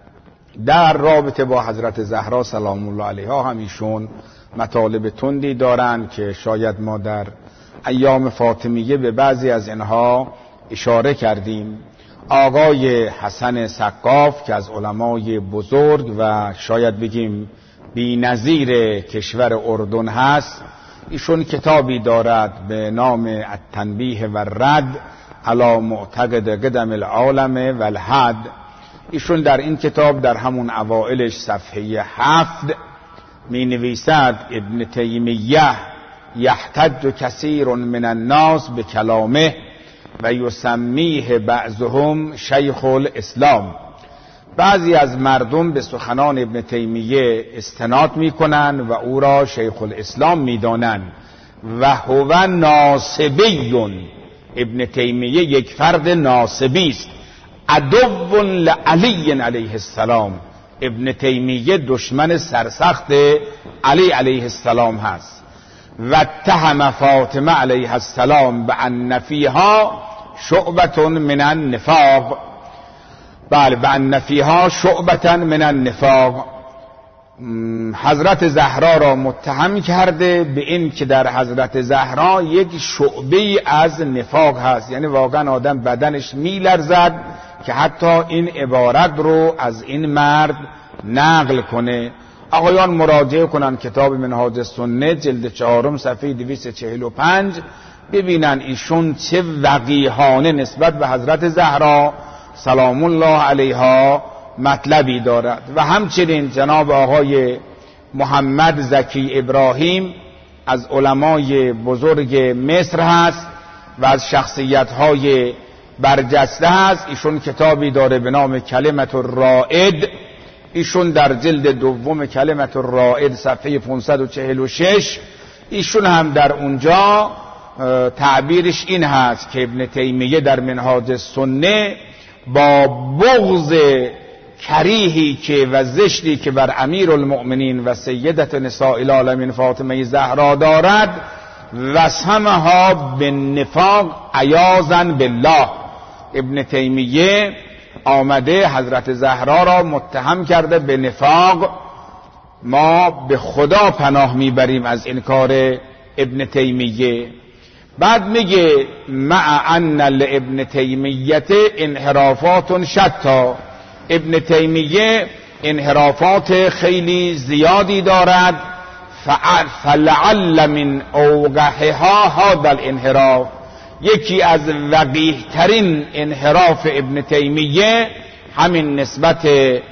B: در رابطه با حضرت زهرا سلام الله علیها همیشون مطالب تندی دارن که شاید ما در ایام فاطمیه به بعضی از اینها اشاره کردیم. آقای حسن سقاف که از علمای بزرگ و شاید بگیم بی‌نظیر کشور اردن هست، ایشون کتابی دارد به نام التنبیه و رد علی معتقد قدم العالم و الحد. ایشون در این کتاب در همون اوائلش صفحه 7 می نویسد ابن تیمیه یحتج کثیر من الناس به کلامه و یسمیه بعضهم شیخ الاسلام. بعضی از مردم به سخنان ابن تیمیه استناد میکنن و او را شیخ الاسلام میدانند و هو ناصبی. ابن تیمیه یک فرد ناصبی است، عدو لعلی علیه السلام. ابن تیمیه دشمن سرسخت علی علیه السلام هست. و اتهم فاطمه علیه السلام بأن فیها شعبة من النفاق. بله، بأن فیها شعبة من النفاق. حضرت زهرا را متهم کرده به این که در حضرت زهرا یک شعبه از نفاق هست، یعنی واقعا آدم بدنش میلرزد که حتی این عبارت رو از این مرد نقل کنه. آقایان مراجعه کنن کتاب منهاج السنه جلد 4 صفحه 245 ببینن ایشون چه وقیحانه نسبت به حضرت زهرا سلام الله علیها مطلبی دارد. و همچنین جناب آقای محمد زکی ابراهیم از علمای بزرگ مصر هست و از شخصیت‌های برجسته هست. ایشون کتابی داره به نام کلمت الرائد. ایشون در جلد 2 کلمت الرائد صفحه 546 ایشون هم در اونجا تعبیرش این هست که ابن تیمیه در منهاج السنه با بغض کریهی که و زشتی که بر امیر المؤمنین و سیدت نساء العالمین فاطمه زهرا دارد وسمها بالنفاق عیاذا بالله. ابن تیمیه آمده حضرت زهرا را متهم کرده به نفاق. ما به خدا پناه میبریم از این کار ابن تیمیه. بعد میگه مع ان لابن تیمیه انحرافات شتا. ابن تیمیه انحرافات خیلی زیادی دارد. فلعل من اوقحها هذا الانحراف. یکی از وقیح ترین انحراف ابن تیمیه همین نسبت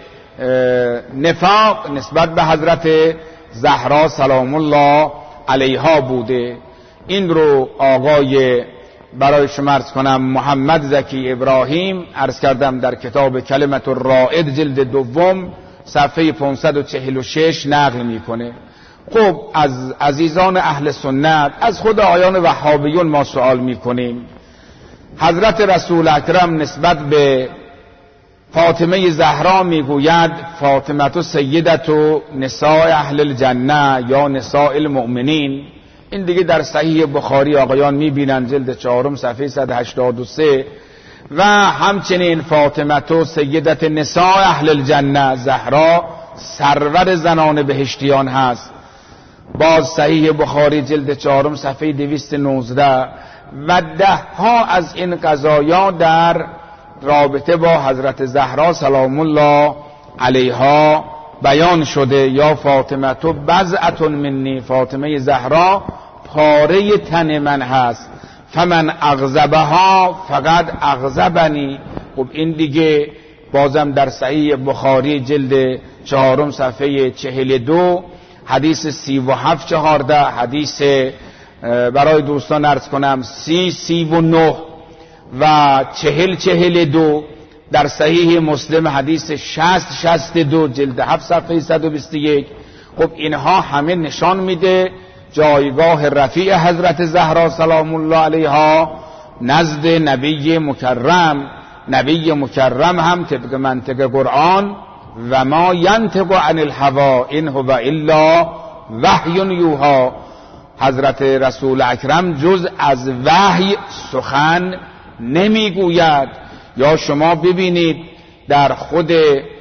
B: نفاق نسبت به حضرت زهرا سلام الله علیها بوده. این رو آقای برای شما عرض کنم محمد زکی ابراهیم عرض کردم در کتاب کلمت الرائد جلد 2 صفحه 546 نقل میکنه. خب از عزیزان اهل سنت از خود آیان وهابیون ما سوال میکنیم. حضرت رسول اکرم نسبت به فاطمه زهرا میگوید فاطمه سیدت نساء اهل الجنه یا نساء المؤمنین. این دیگه در صحیح بخاری آقایان میبینن جلد 4 صفحه 183. و همچنین فاطمه سیدت نساء اهل الجنه، زهرا سرور زنان بهشتیان هست. باز صحیح بخاری جلد 4 صفحه 219 و 10 ها از این قضایا در رابطه با حضرت زهرا سلام الله علیها بیان شده. یا فاطمه تو بضعة منی، فاطمه زهرا پاره تن من هست. فمن اغضبها فقد اغضبنی. خب این دیگه بازم در صحیح بخاری جلد 4 صفحه 42 حدیث 37-14 حدیث برای دوستان عرض کنم 39 و 40-42 در صحیح مسلم حدیث 60-62 جلد 7 صفحه 121. خب اینها همه نشان میده جایگاه رفیع حضرت زهرا سلام الله علیها نزد نبی مکرم. نبی مکرم هم طبق منطق قرآن و ما ینطق عن الهوا ان هو الا وحی یوحی، حضرت رسول اکرم جز از وحی سخن نمیگوید. یا شما ببینید در خود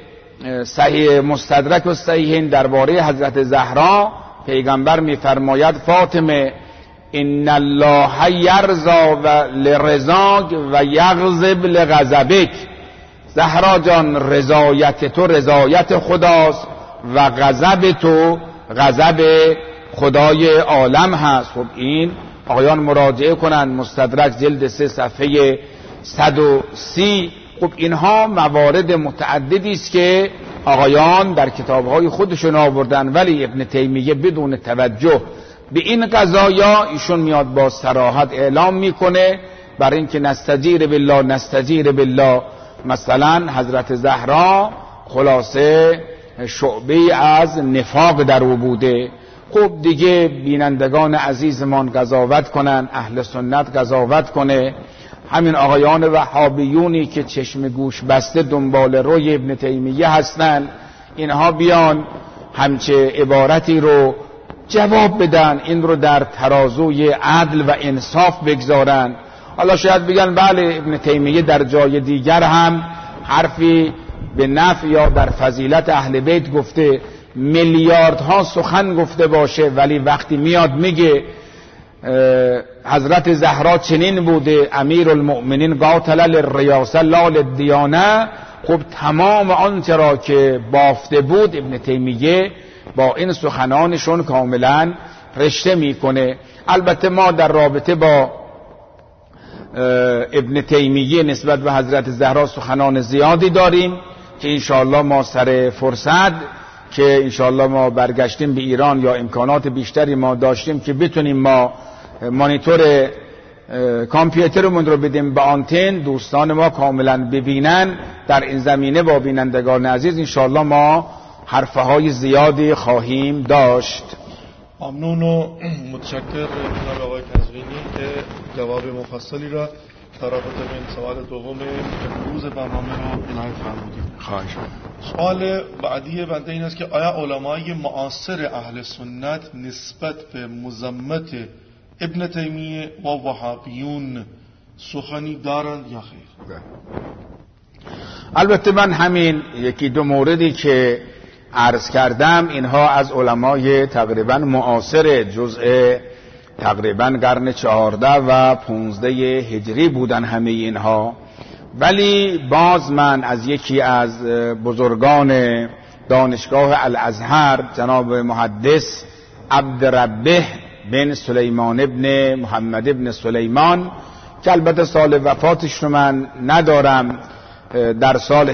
B: صحیح مستدرک و صحیحین درباره حضرت زهرا پیغمبر میفرماید فاطمه ان الله یرضا و لرضاک و یغضب لغضبک. زهرا جان رضایت تو رضایت خداست و غضب تو غضب خدای عالم هست. خب این آقایان مراجعه کنند مستدرک جلد 3 صفحه 130 خب اینها موارد متعددی است که آقایان در کتابهای خودشون آوردن، ولی ابن تیمیه بدون توجه به این قضایا ایشون میاد با صراحت اعلام میکنه برای اینکه نستجیر بالله. مثلا حضرت زهرا خلاصه شعبه از نفاق در او بوده. خب دیگه بینندگان عزیزمان قضاوت کنن، اهل سنت قضاوت کنه. همین آقایان وهابیونی که چشم گوش بسته دنبال روی ابن تیمیه هستن، اینها بیان همچه عبارتی رو جواب بدن، این رو در ترازوی عدل و انصاف بگذارن. حالا شاید بگن بله ابن تیمیه در جای دیگر هم حرفی به نفع یا در فضیلت اهل بیت گفته، میلیاردها سخن گفته باشه، ولی وقتی میاد میگه حضرت زهرا چنین بوده، امیر المؤمنین قاتل للریاسه لا للدیانه، خب تمام آنچه را که بافته بود ابن تیمیه با این سخنانشون کاملا رشته میکنه. البته ما در رابطه با ابن تیمیه نسبت به حضرت زهرا سخنان زیادی داریم که انشاءالله ما سر فرصت که انشاءالله ما برگشتیم به ایران یا امکانات بیشتری ما داشتیم که بتونیم ما مانیتور کامپیوترمون رو بدیم به آنتن، دوستان ما کاملا ببینن. در این زمینه با بینندگان عزیز انشاءالله ما حرفه های زیادی خواهیم داشت.
A: ممنون و متشکر جناب آقای قزوینی که جواب مفصلی را در رابطه با این سوال دوم امروز برنامه رو عنایت فرمودید.
B: خواهش
A: سوال بعدی بنده این است که آیا علمای معاصر اهل سنت نسبت به مذمت ابن تیمیه و وهابیون سخنی دارند یا خیر؟
B: البته من همین یکی دو موردی که عرض کردم اینها از علمای تقریبا معاصر جزء تقریبا قرن 14 و 15 هجری بودن همه اینها، ولی باز من از یکی از بزرگان دانشگاه الازهر جناب محدث عبدربه بن سلیمان ابن محمد ابن سلیمان که البته سال وفاتش رو من ندارم، در سال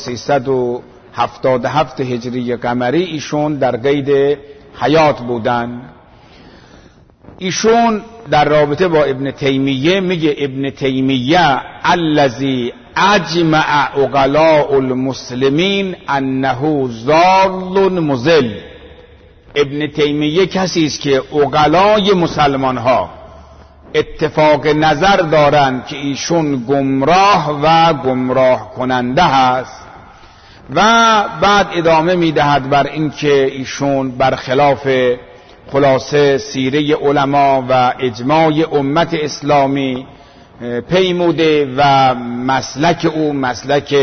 B: 1377 هجری قمری ایشون در قید حیات بودن. ایشون در رابطه با ابن تیمیه میگه ابن تیمیه الذی اجمع عقلاء المسلمین انه ضال مضل. ابن تیمیه کسی است که عقلای مسلمان ها اتفاق نظر دارند که ایشون گمراه و گمراه کننده هست، و بعد ادامه میدهد بر اینکه ایشون برخلاف خلاصه سیره علما و اجماع امت اسلامی پیموده و مسلک او مسلک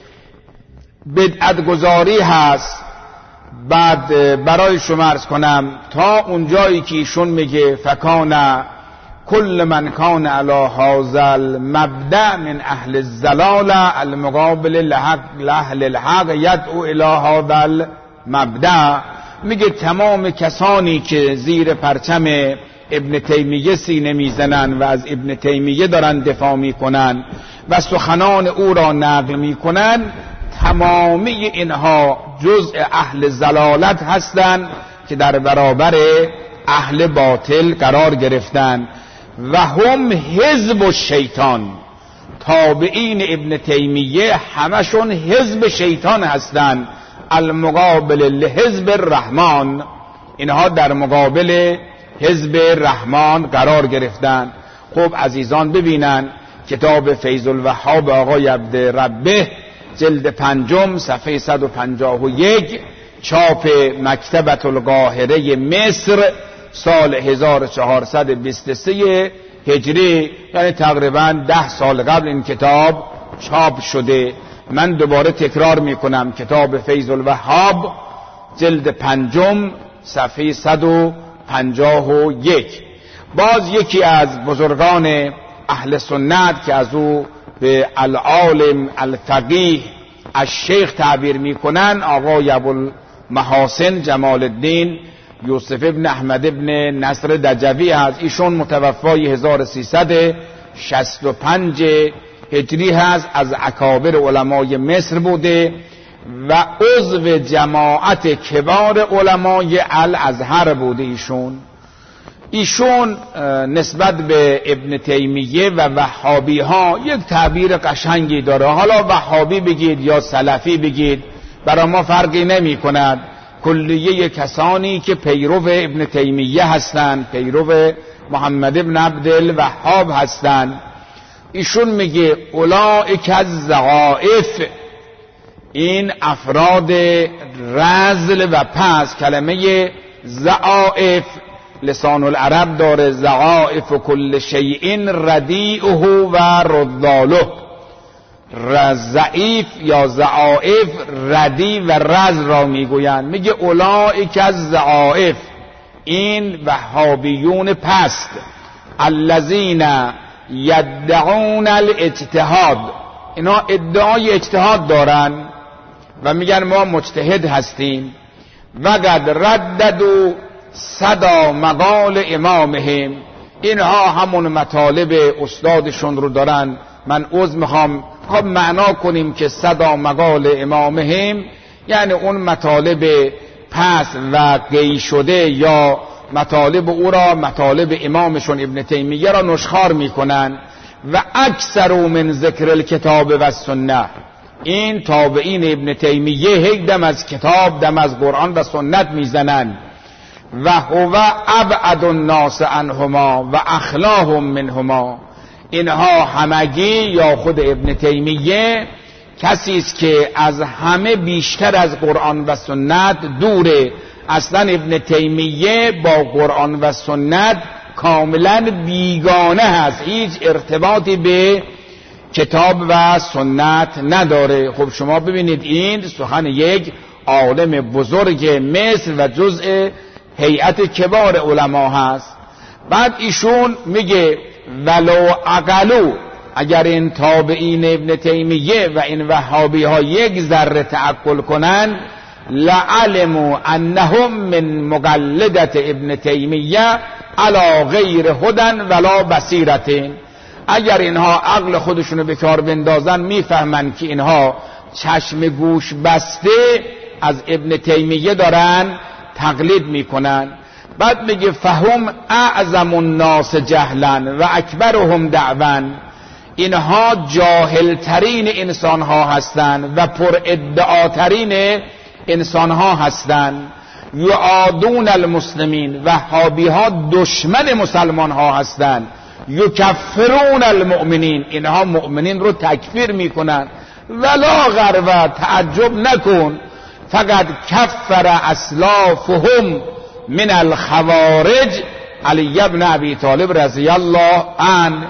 B: بدعت گذاری هست. بعد برای شما عرض کنم تا اونجایی که ایشون میگه فکان کل من کان علی هذا المبدأ من اهل الضلال المقابل لاهل الحق یدعو الی هذا المبدأ، میگه تمام کسانی که زیر پرچم ابن تیمیه سینه میزنن و از ابن تیمیه دارن دفاع میکنن و سخنان او را نقل میکنن، تمامی اینها جزء اهل ضلالت هستند که در برابر اهل باطل قرار گرفتن و هم حزب الشیطان. تابعین ابن تیمیه همشون حزب شیطان هستند، المقابل لحزب الرحمن، اینها در مقابل حزب الرحمن قرار گرفتن. خب عزیزان ببینن کتاب فیض الوهاب آقای عبدربه جلد 5 صفحه 151 چاپ مکتبة القاهره مصر سال 1423 هجری، یعنی تقریبا 10 سال قبل این کتاب چاپ شده. من دوباره تکرار میکنم کتاب فیض الوهاب جلد 5 صفحه 151. باز یکی از بزرگان اهل سنت که از او به العالم الفقیه الشیخ تعبیر میکنن آقای ابوالمحاسن جمال الدین یوسف ابن احمد ابن نصر دجوی هست. ایشون متوفای 1365 هجری هست، از اکابر علمای مصر بوده و عضو جماعت کبار علمای الازهر بوده. ایشون نسبت به ابن تیمیه و وهابی ها یک تعبیر قشنگی داره. حالا وهابی بگید یا سلفی بگید برای ما فرقی نمی کند، کلیه کسانی که پیرو ابن تیمیه هستند، پیرو محمد ابن عبدالوهاب هستند. ایشون میگه اولئک الزعائف، این افراد رذل و پس. کلمه زعائف لسان العرب داره، زعائف و کل شیء ردیعه و رذاله. ضعیف یا زعائف ردی و رذل را میگویند. میگه اولئک الزعائف، این وهابیون پست، الذین یدعون الاجتهاد، اینا ادعای اجتهاد دارن و میگن ما مجتهد هستیم. وقد رددوا صدا مقال امامهم، اینها همون مطالب استادشون رو دارن. من عذر میخوام معنا کنیم که صدا مقال امامهم یعنی اون مطالب پس و قی شده یا مطالب او را، مطالب امامشون ابن تیمیه را نشخوار میکنن. و اکثر من ذکر الکتاب و سنت، این تابعین ابن تیمیه هیچ دم از کتاب، دم از قرآن و سنت میزنن. و هو ابعد الناس عنهما و اخلاهم منهما، اینها همگی یا خود ابن تیمیه کسی است که از همه بیشتر از قرآن و سنت دوره. اصلا ابن تیمیه با قرآن و سنت کاملا بیگانه هست، هیچ ارتباطی به کتاب و سنت نداره. خب شما ببینید این سخن یک عالم بزرگ مصر و جزء هیئت کبار علما هست. بعد ایشون میگه ولو عقلو، اگر این تابعین ابن تیمیه و این وهابی ها یک ذره تعقل کنن، لعلموا انهم من مقلدت ابن تیمیه علی غیر هدن ولا بصیرتین. اگر اینها عقل خودشونو به کار بندازن میفهمن که اینها چشم گوش بسته از ابن تیمیه دارن تقلید میکنن. بعد میگه فهم اعظم الناس جهلا و اکبرهم دعوا، اینها جاهلترین انسان ها هستند و پر ادعاترین انسان ها هستند. یعادون المسلمین، وهابی ها دشمن مسلمان ها هستند. یکفرون المؤمنین، اینها مؤمنین رو تکفیر میکنن. ولا غرو، تعجب نکن، فقط کفر اسلافهم من الخوارج علی ابن ابی طالب رضی الله عنه.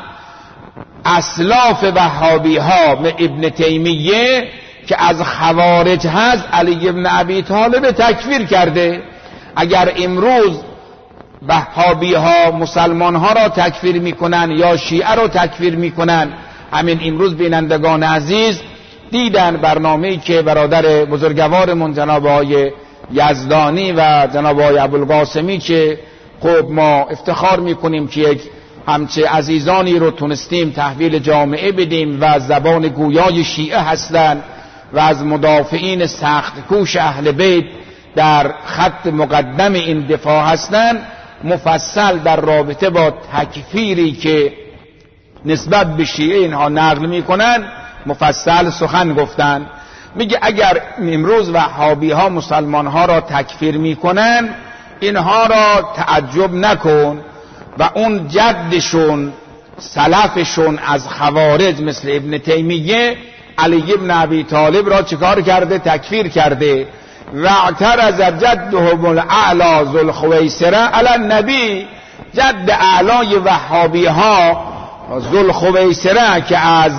B: اسلاف وهابی ها ابن تیمیه که از خوارج هست علی ابن ابی طالب تکفیر کرده. اگر امروز وهابی ها مسلمان ها را تکفیر میکنن یا شیعه را تکفیر میکنن، همین امروز بینندگان عزیز دیدن برنامه‌ای که برادر بزرگوارمون جناب آقای یزدانی و جناب آقای ابوالقاسمی، که خب ما افتخار میکنیم که یک همچه عزیزانی رو تونستیم تحویل جامعه بدیم و زبان گویای شیعه هستند و از مدافعین سخت کوش اهل بیت در خط مقدم این دفاع هستند، مفصل در رابطه با تکفیری که نسبت به شیعه اینها نقل میکنن مفصل سخن گفتن. میگه اگر امروز وهابی ها مسلمان ها را تکفیر میکنن، اینها را تعجب نکن و اون جدشون سلفشون از خوارج مثل ابن تیمیه علی ابن ابی طالب را چکار کرده؟ تکفیر کرده. و اعترض جدهم الاعلی ذوالخویسره علی النبی، جد اعلای وهابی ها ذوالخویسره که از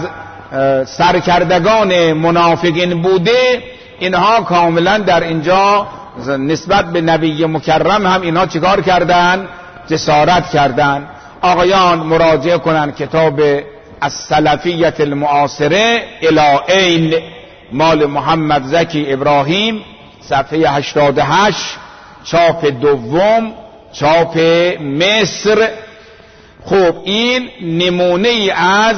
B: سرکردگان منافقین بوده، اینها کاملا در اینجا نسبت به نبی مکرم هم اینها چیکار کردن؟ جسارت کردن. آقایان مراجعه کنن کتاب السلفیت المعاصره الی این مال محمد زکی ابراهیم، صفحه 88، چاپ دوم، چاپ مصر. خب این نمونه ای از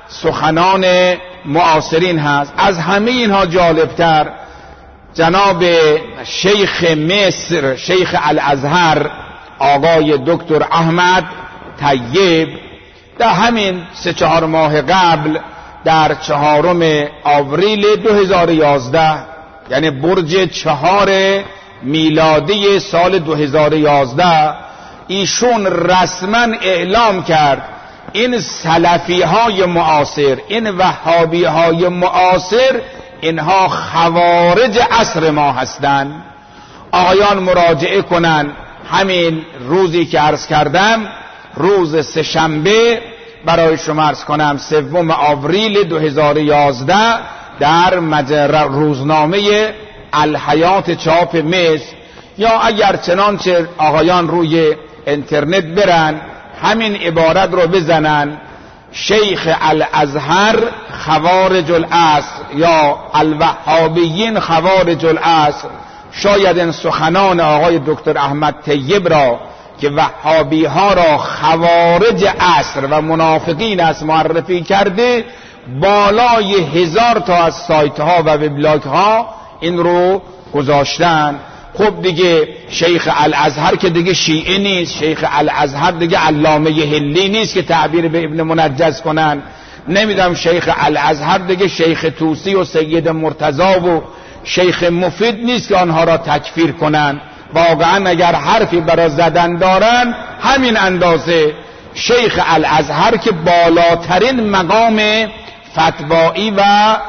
B: سخنان معاصرین هست. از همه اینها جالبتر جناب شیخ مصر، شیخ الازهر، آقای دکتر احمد طیب در همین 3-4 ماه قبل در 4 آوریل 2011 یعنی برج 4 میلادی سال 2011 ایشون رسما اعلام کرد این سلفی های معاصر، این وهابی های معاصر، اینها خوارج عصر ما هستند. آقایان مراجعه کنن، همین روزی که عرض کردم، روز 3 شنبه برای شما عرض کنم 3 آوریل 2011 در روزنامه الحیات چاپ مصر، یا اگر چنانچه آقایان روی اینترنت برن همین عبارت رو بزنن شیخ الازهر خوارج العصر یا الوهابیین خوارج العصر، شاید این سخنان آقای دکتر احمد طیب را که وهابی ها را خوارج عصر و منافقین است معرفی کرده، بالای 1000 تا از سایت ها و وبلاگ ها این رو گذاشتن. خب دیگه شیخ الازهر که دیگه شیعه نیست، شیخ الازهر دیگه علامه هلی نیست که تعبیر به ابن منجز کنن، نمیدونم شیخ الازهر دیگه شیخ توسی و سید مرتضی و شیخ مفید نیست که آنها را تکفیر کنن. واقعا اگر حرفی برای زدن دارن همین اندازه شیخ الازهر که بالاترین مقام فتوایی و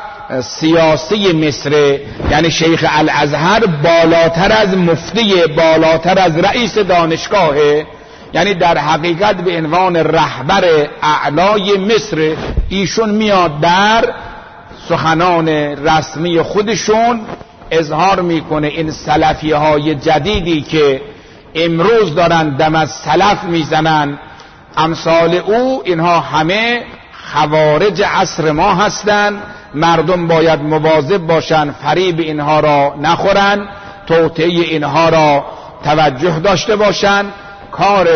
B: سیاسی مصر، یعنی شیخ الازهر بالاتر از مفتی، بالاتر از رئیس دانشگاهه، یعنی در حقیقت به عنوان رهبر اعلای مصر ایشون میاد در سخنان رسمی خودشون اظهار میکنه این سلفی های جدیدی که امروز دارن دم از سلف میزنن امثال او، اینها همه خوارج عصر ما هستند. مردم باید مواظب باشن فریب اینها را نخورن، توطئه اینها را توجه داشته باشن. کار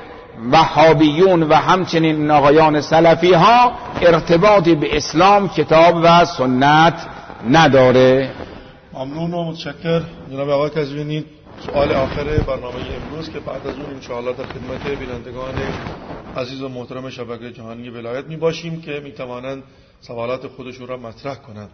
B: وهابیون و همچنین این آقایان سلفی ها ارتباطی به اسلام، کتاب و سنت نداره.
A: ممنون و متشکر جناب آقای کزوینی. سوال آخر برنامه امروز که بعد از اون انشاءالله در خدمت بینندگان عزیز و محترم شبکه جهانی ولایت می باشیم که می توانند سوالات خودشون را مطرح کنند.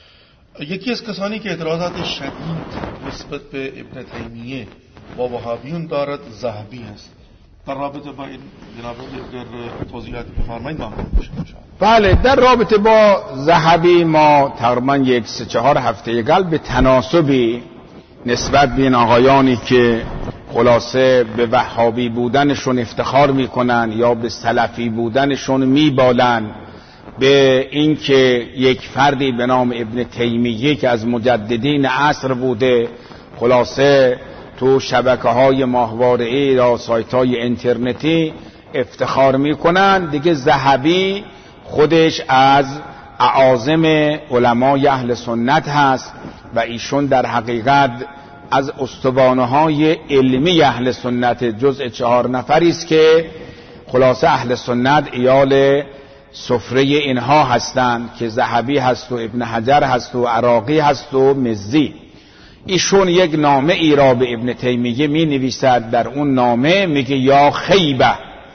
A: یکی از کسانی که اعتراضات شدید نسبت به ابن تیمیه و وهابیون دارد ذهبی است. در رابطه با این جناب اگر توضیحات بفرمایید ممنون میشم.
B: بله، در رابطه با ذهبی ما تقریبا 1-3-4 هفته قبل به تناسبی نسبت به این آقایانی که خلاصه به وهابی بودنشون افتخار میکنن یا به سلفی بودنشون میبالن، به اینکه یک فردی به نام ابن تیمیه که از مجددین عصر بوده خلاصه تو شبکه‌های ماهواره‌ای یا سایت‌های اینترنتی افتخار میکنن، دیگه ذهبی خودش از اعاظم علمای اهل سنت هست و ایشون در حقیقت از استوانه‌های علمی اهل سنت، جزء 4 نفری است که خلاصه اهل سنت ایال سفره اینها هستند که ذهبی هست و ابن حجر هست و عراقی هست و مزی. ایشون یک نامه ای را به ابن تیمیه می نویسد، در اون نامه میگه یا خیبه،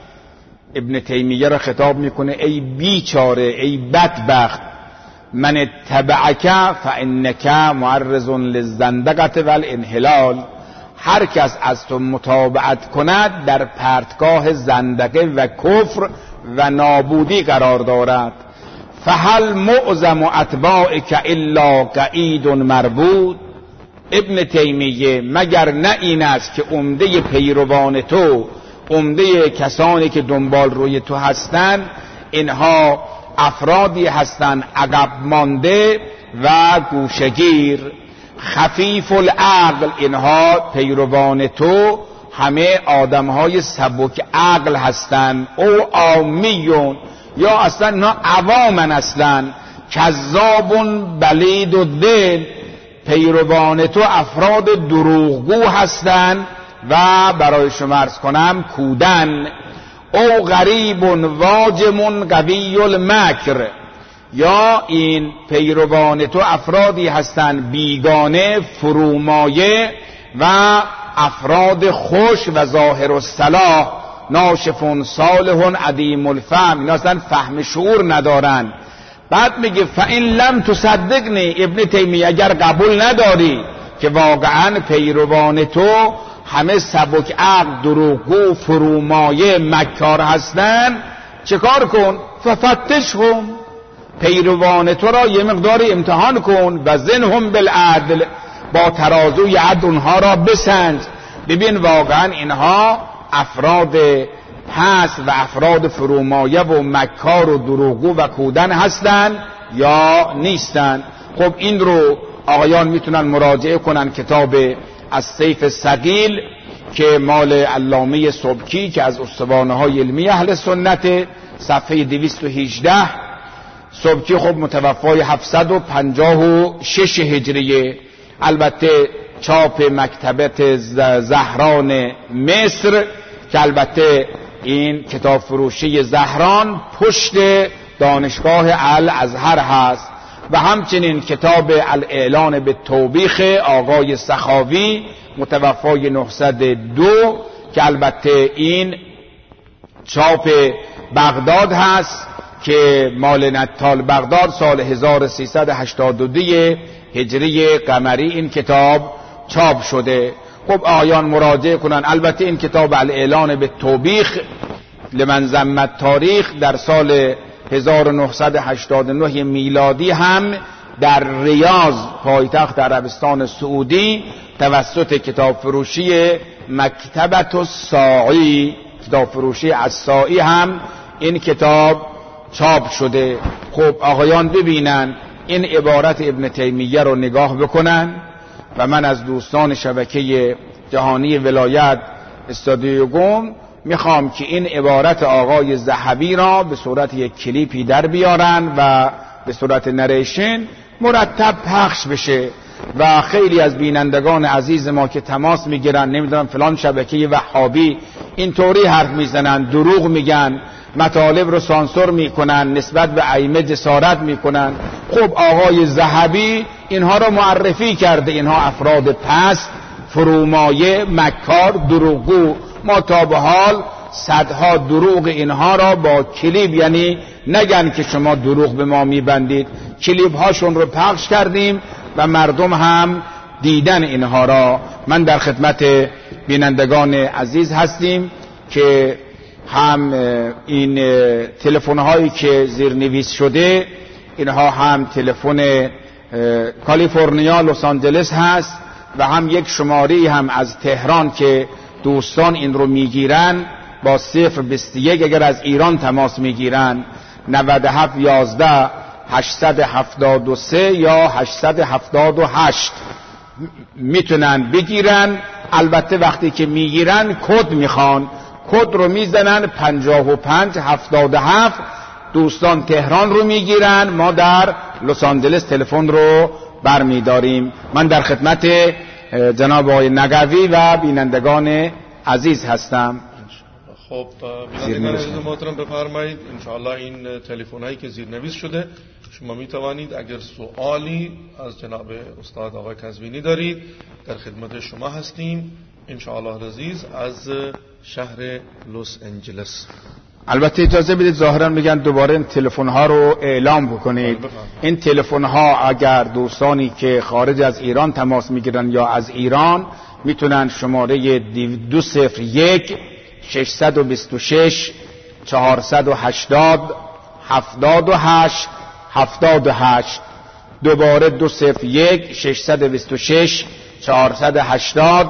B: ابن تیمیه را خطاب میکنه ای بیچاره، ای بدبخت، من اتبعک فانک معرض للزندقه والانحلال، هر کس از تو متابعت کند در پرتگاه زندقه و کفر و نابودی قرار دارد. فهل معظم اتباعک الا قعید مربود، ابن تیمیه مگر نه این است که عمده پیروان تو، عمده کسانی که دنبال روی تو هستند، اینها افرادی هستند عقب مانده و گوشگیر، خفیف العقل، اینها پیروان تو همه آدمهای سبک عقل هستند، او عامیون یا اصلا اینا عوامن، اصلا کذابون بلید و دل، پیروان تو افراد دروغگو هستند و برای شما عرض کنم کودن. او غریب واجم قوی المکر، یا این پیروان تو افرادی هستند بیگانه، فرومایه و افراد خوش و ظاهر الصلاح، ناشفون صالحون عدیم الفهم، اینا اصلا فهم شعور ندارن. بعد میگه فإن لم تصدقنی، ابن تیمیه اگر قبول نداری که واقعا پیروان تو همه سبک عقل، دروغگو، فرومایه، مکار هستن، چه کار کن؟ ففتشهم، پیروان تو را یه مقدار امتحان کن، و زنهم بالعدل، با ترازوی عدل اونها را بسنج، ببین واقعا اینها افراد هست و افراد فرومایه و مکار و دروغگو و کودن هستن یا نیستن. خب این رو آقایان میتونن مراجعه کنن کتاب السیف الثقیل که مال علامه سبکی که از استوانه های علمی اهل سنت، صفحه 218. سبکی خب متوفای 756 هجریه، البته چاپ مکتبت زهران مصر که البته این کتاب فروشی زهران پشت دانشگاه الازهر هست، و همچنین کتاب الاعلان به توبیخ آقای سخاوی متوفای 902 که البته این چاپ بغداد هست که مال نتال بغداد سال 1382 هجری قمری این کتاب چاپ شده. خب آیان مراجعه کنن. البته این کتاب الاعلان به توبیخ لمن ذمت تاریخ در سال 1989 میلادی هم در ریاض پایتخت عربستان سعودی توسط کتاب فروشی مکتبت الساعی، کتاب فروشی الساعی هم این کتاب چاپ شده. خب آقایان ببینن این عبارت ابن تیمیه رو نگاه بکنن، و من از دوستان شبکه جهانی ولایت استادیو گم میخوام که این عبارت آقای ذهبی را به صورت یک کلیپی در بیارن و به صورت نریشن مرتب پخش بشه، و خیلی از بینندگان عزیز ما که تماس میگیرن، نمیدونم فلان شبکه وهابی اینطوری حرف میزنن، دروغ میگن، مطالب رو سانسور میکنن، نسبت به ائمه جسارت میکنن. خب آقای ذهبی اینها رو معرفی کرده، اینها افراد پست، فرومایه، مکار، دروغگو. ما تا به حال صدها دروغ اینها را با کلیپ، یعنی نگن که شما دروغ به ما میبندید، کلیپ هاشون رو پخش کردیم و مردم هم دیدن اینها را. من در خدمت بینندگان عزیز هستیم که هم این تلفن هایی که زیرنویس شده اینها هم تلفن کالیفرنیا لس آنجلس هست، و هم یک شماره هم از تهران که دوستان این رو میگیرن با 021 اگر از ایران تماس میگیرن 9711 873 یا 878 میتونن بگیرن. البته وقتی که میگیرن کد میخوان، کد رو میزنن 5577. دوستان تهران رو میگیرن، ما در لس آنجلس تلفن رو برمیداریم. من در خدمت جناب آقای نقوی و بینندگان عزیز هستم.
A: خب بینندگان عزیز محترم بفرمایید. انشاءالله این تلفن هایی که زیرنویس شده شما می توانید اگر سوالی از جناب استاد آقای کزوینی دارید در خدمت شما هستیم انشاءالله عزیز از شهر لس آنجلس.
B: البته اجازه بدید ظاهرا میگن دوباره این تلفن ها رو اعلام بکنید. این تلفن ها اگر دوستانی که خارج از ایران تماس میگیرن یا از ایران میتونن شماره 201 626 480 78 78 دوباره 201 626 480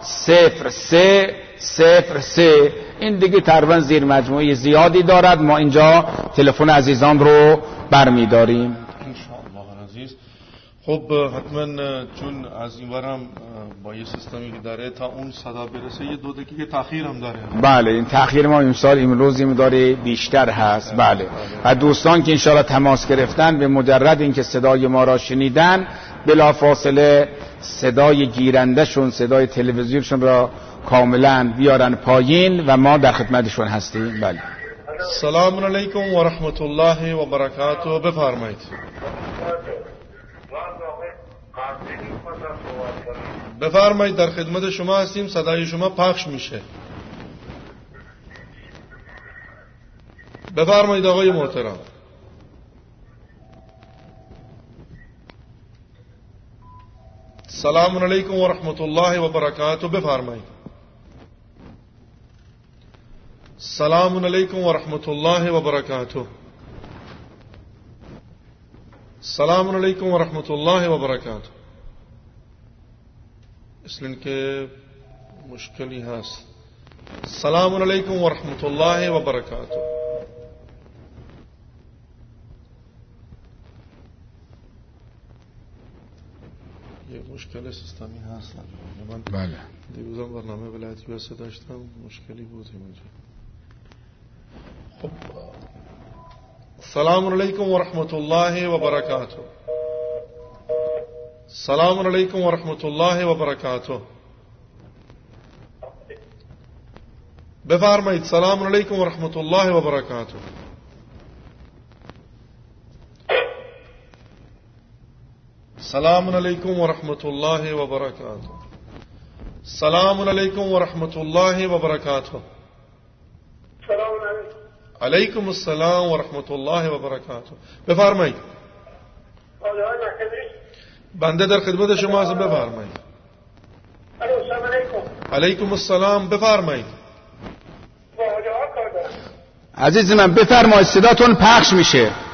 B: 03 این دیگه تقریبا زیر مجموعه زیادی دارد. ما اینجا تلفن عزیزان رو برمیداریم
A: انشاءالله عزیز. خب حتما چون از این ورم با یه سیستمی که داره تا اون صدا برسه یه 2 دقیقه تأخیر هم داره.
B: بله این تأخیر ما امسال امروزی داره بیشتر هست. بله و دوستان که انشاءالله تماس گرفتن به مجرد اینکه صدای ما را شنیدن بلافاصله صدای گیرندهشون، صدای تلویزیونشون را کاملا بیارن پایین و ما در خدمتشون هستیم. بله.
A: سلام علیکم و رحمت الله و برکاته. بفرمایید. بفرمایید، در خدمت شما هستیم، صدای شما پخش میشه. بفرمایید آقای محترم. سلام علیکم و رحمت الله و برکاته. بفرمایید. سلام علیکم و رحمت الله و برکاته. سلام علیکم و رحمت الله و برکاته. مثل اینکه مشکلی هست. سلام علیکم و رحمت الله و برکاته. یه مشکل سیستمی هست.
B: بله.
A: دیروزم برنامه ولایتی بسته داشتم، مشکلی بود اینجا. خب سلام علیکم و رحمت الله و برکاته. سلام علیکم و رحمت الله و برکاته. بفرمایید. سلام علیکم و رحمت الله و برکاته. سلام علیکم و رحمت الله و برکاته. سلام علیکم و رحمت الله و برکاته.
I: سلام علیکم.
A: علیکم السلام و رحمت الله و برکاته. بفرمایید. بنده در خدمت شما هستم. بفرمایید.
I: السلام علیکم.
A: علیکم السلام. بفرمایید.
B: عزیز من بفرمایید، صداتون پخش میشه.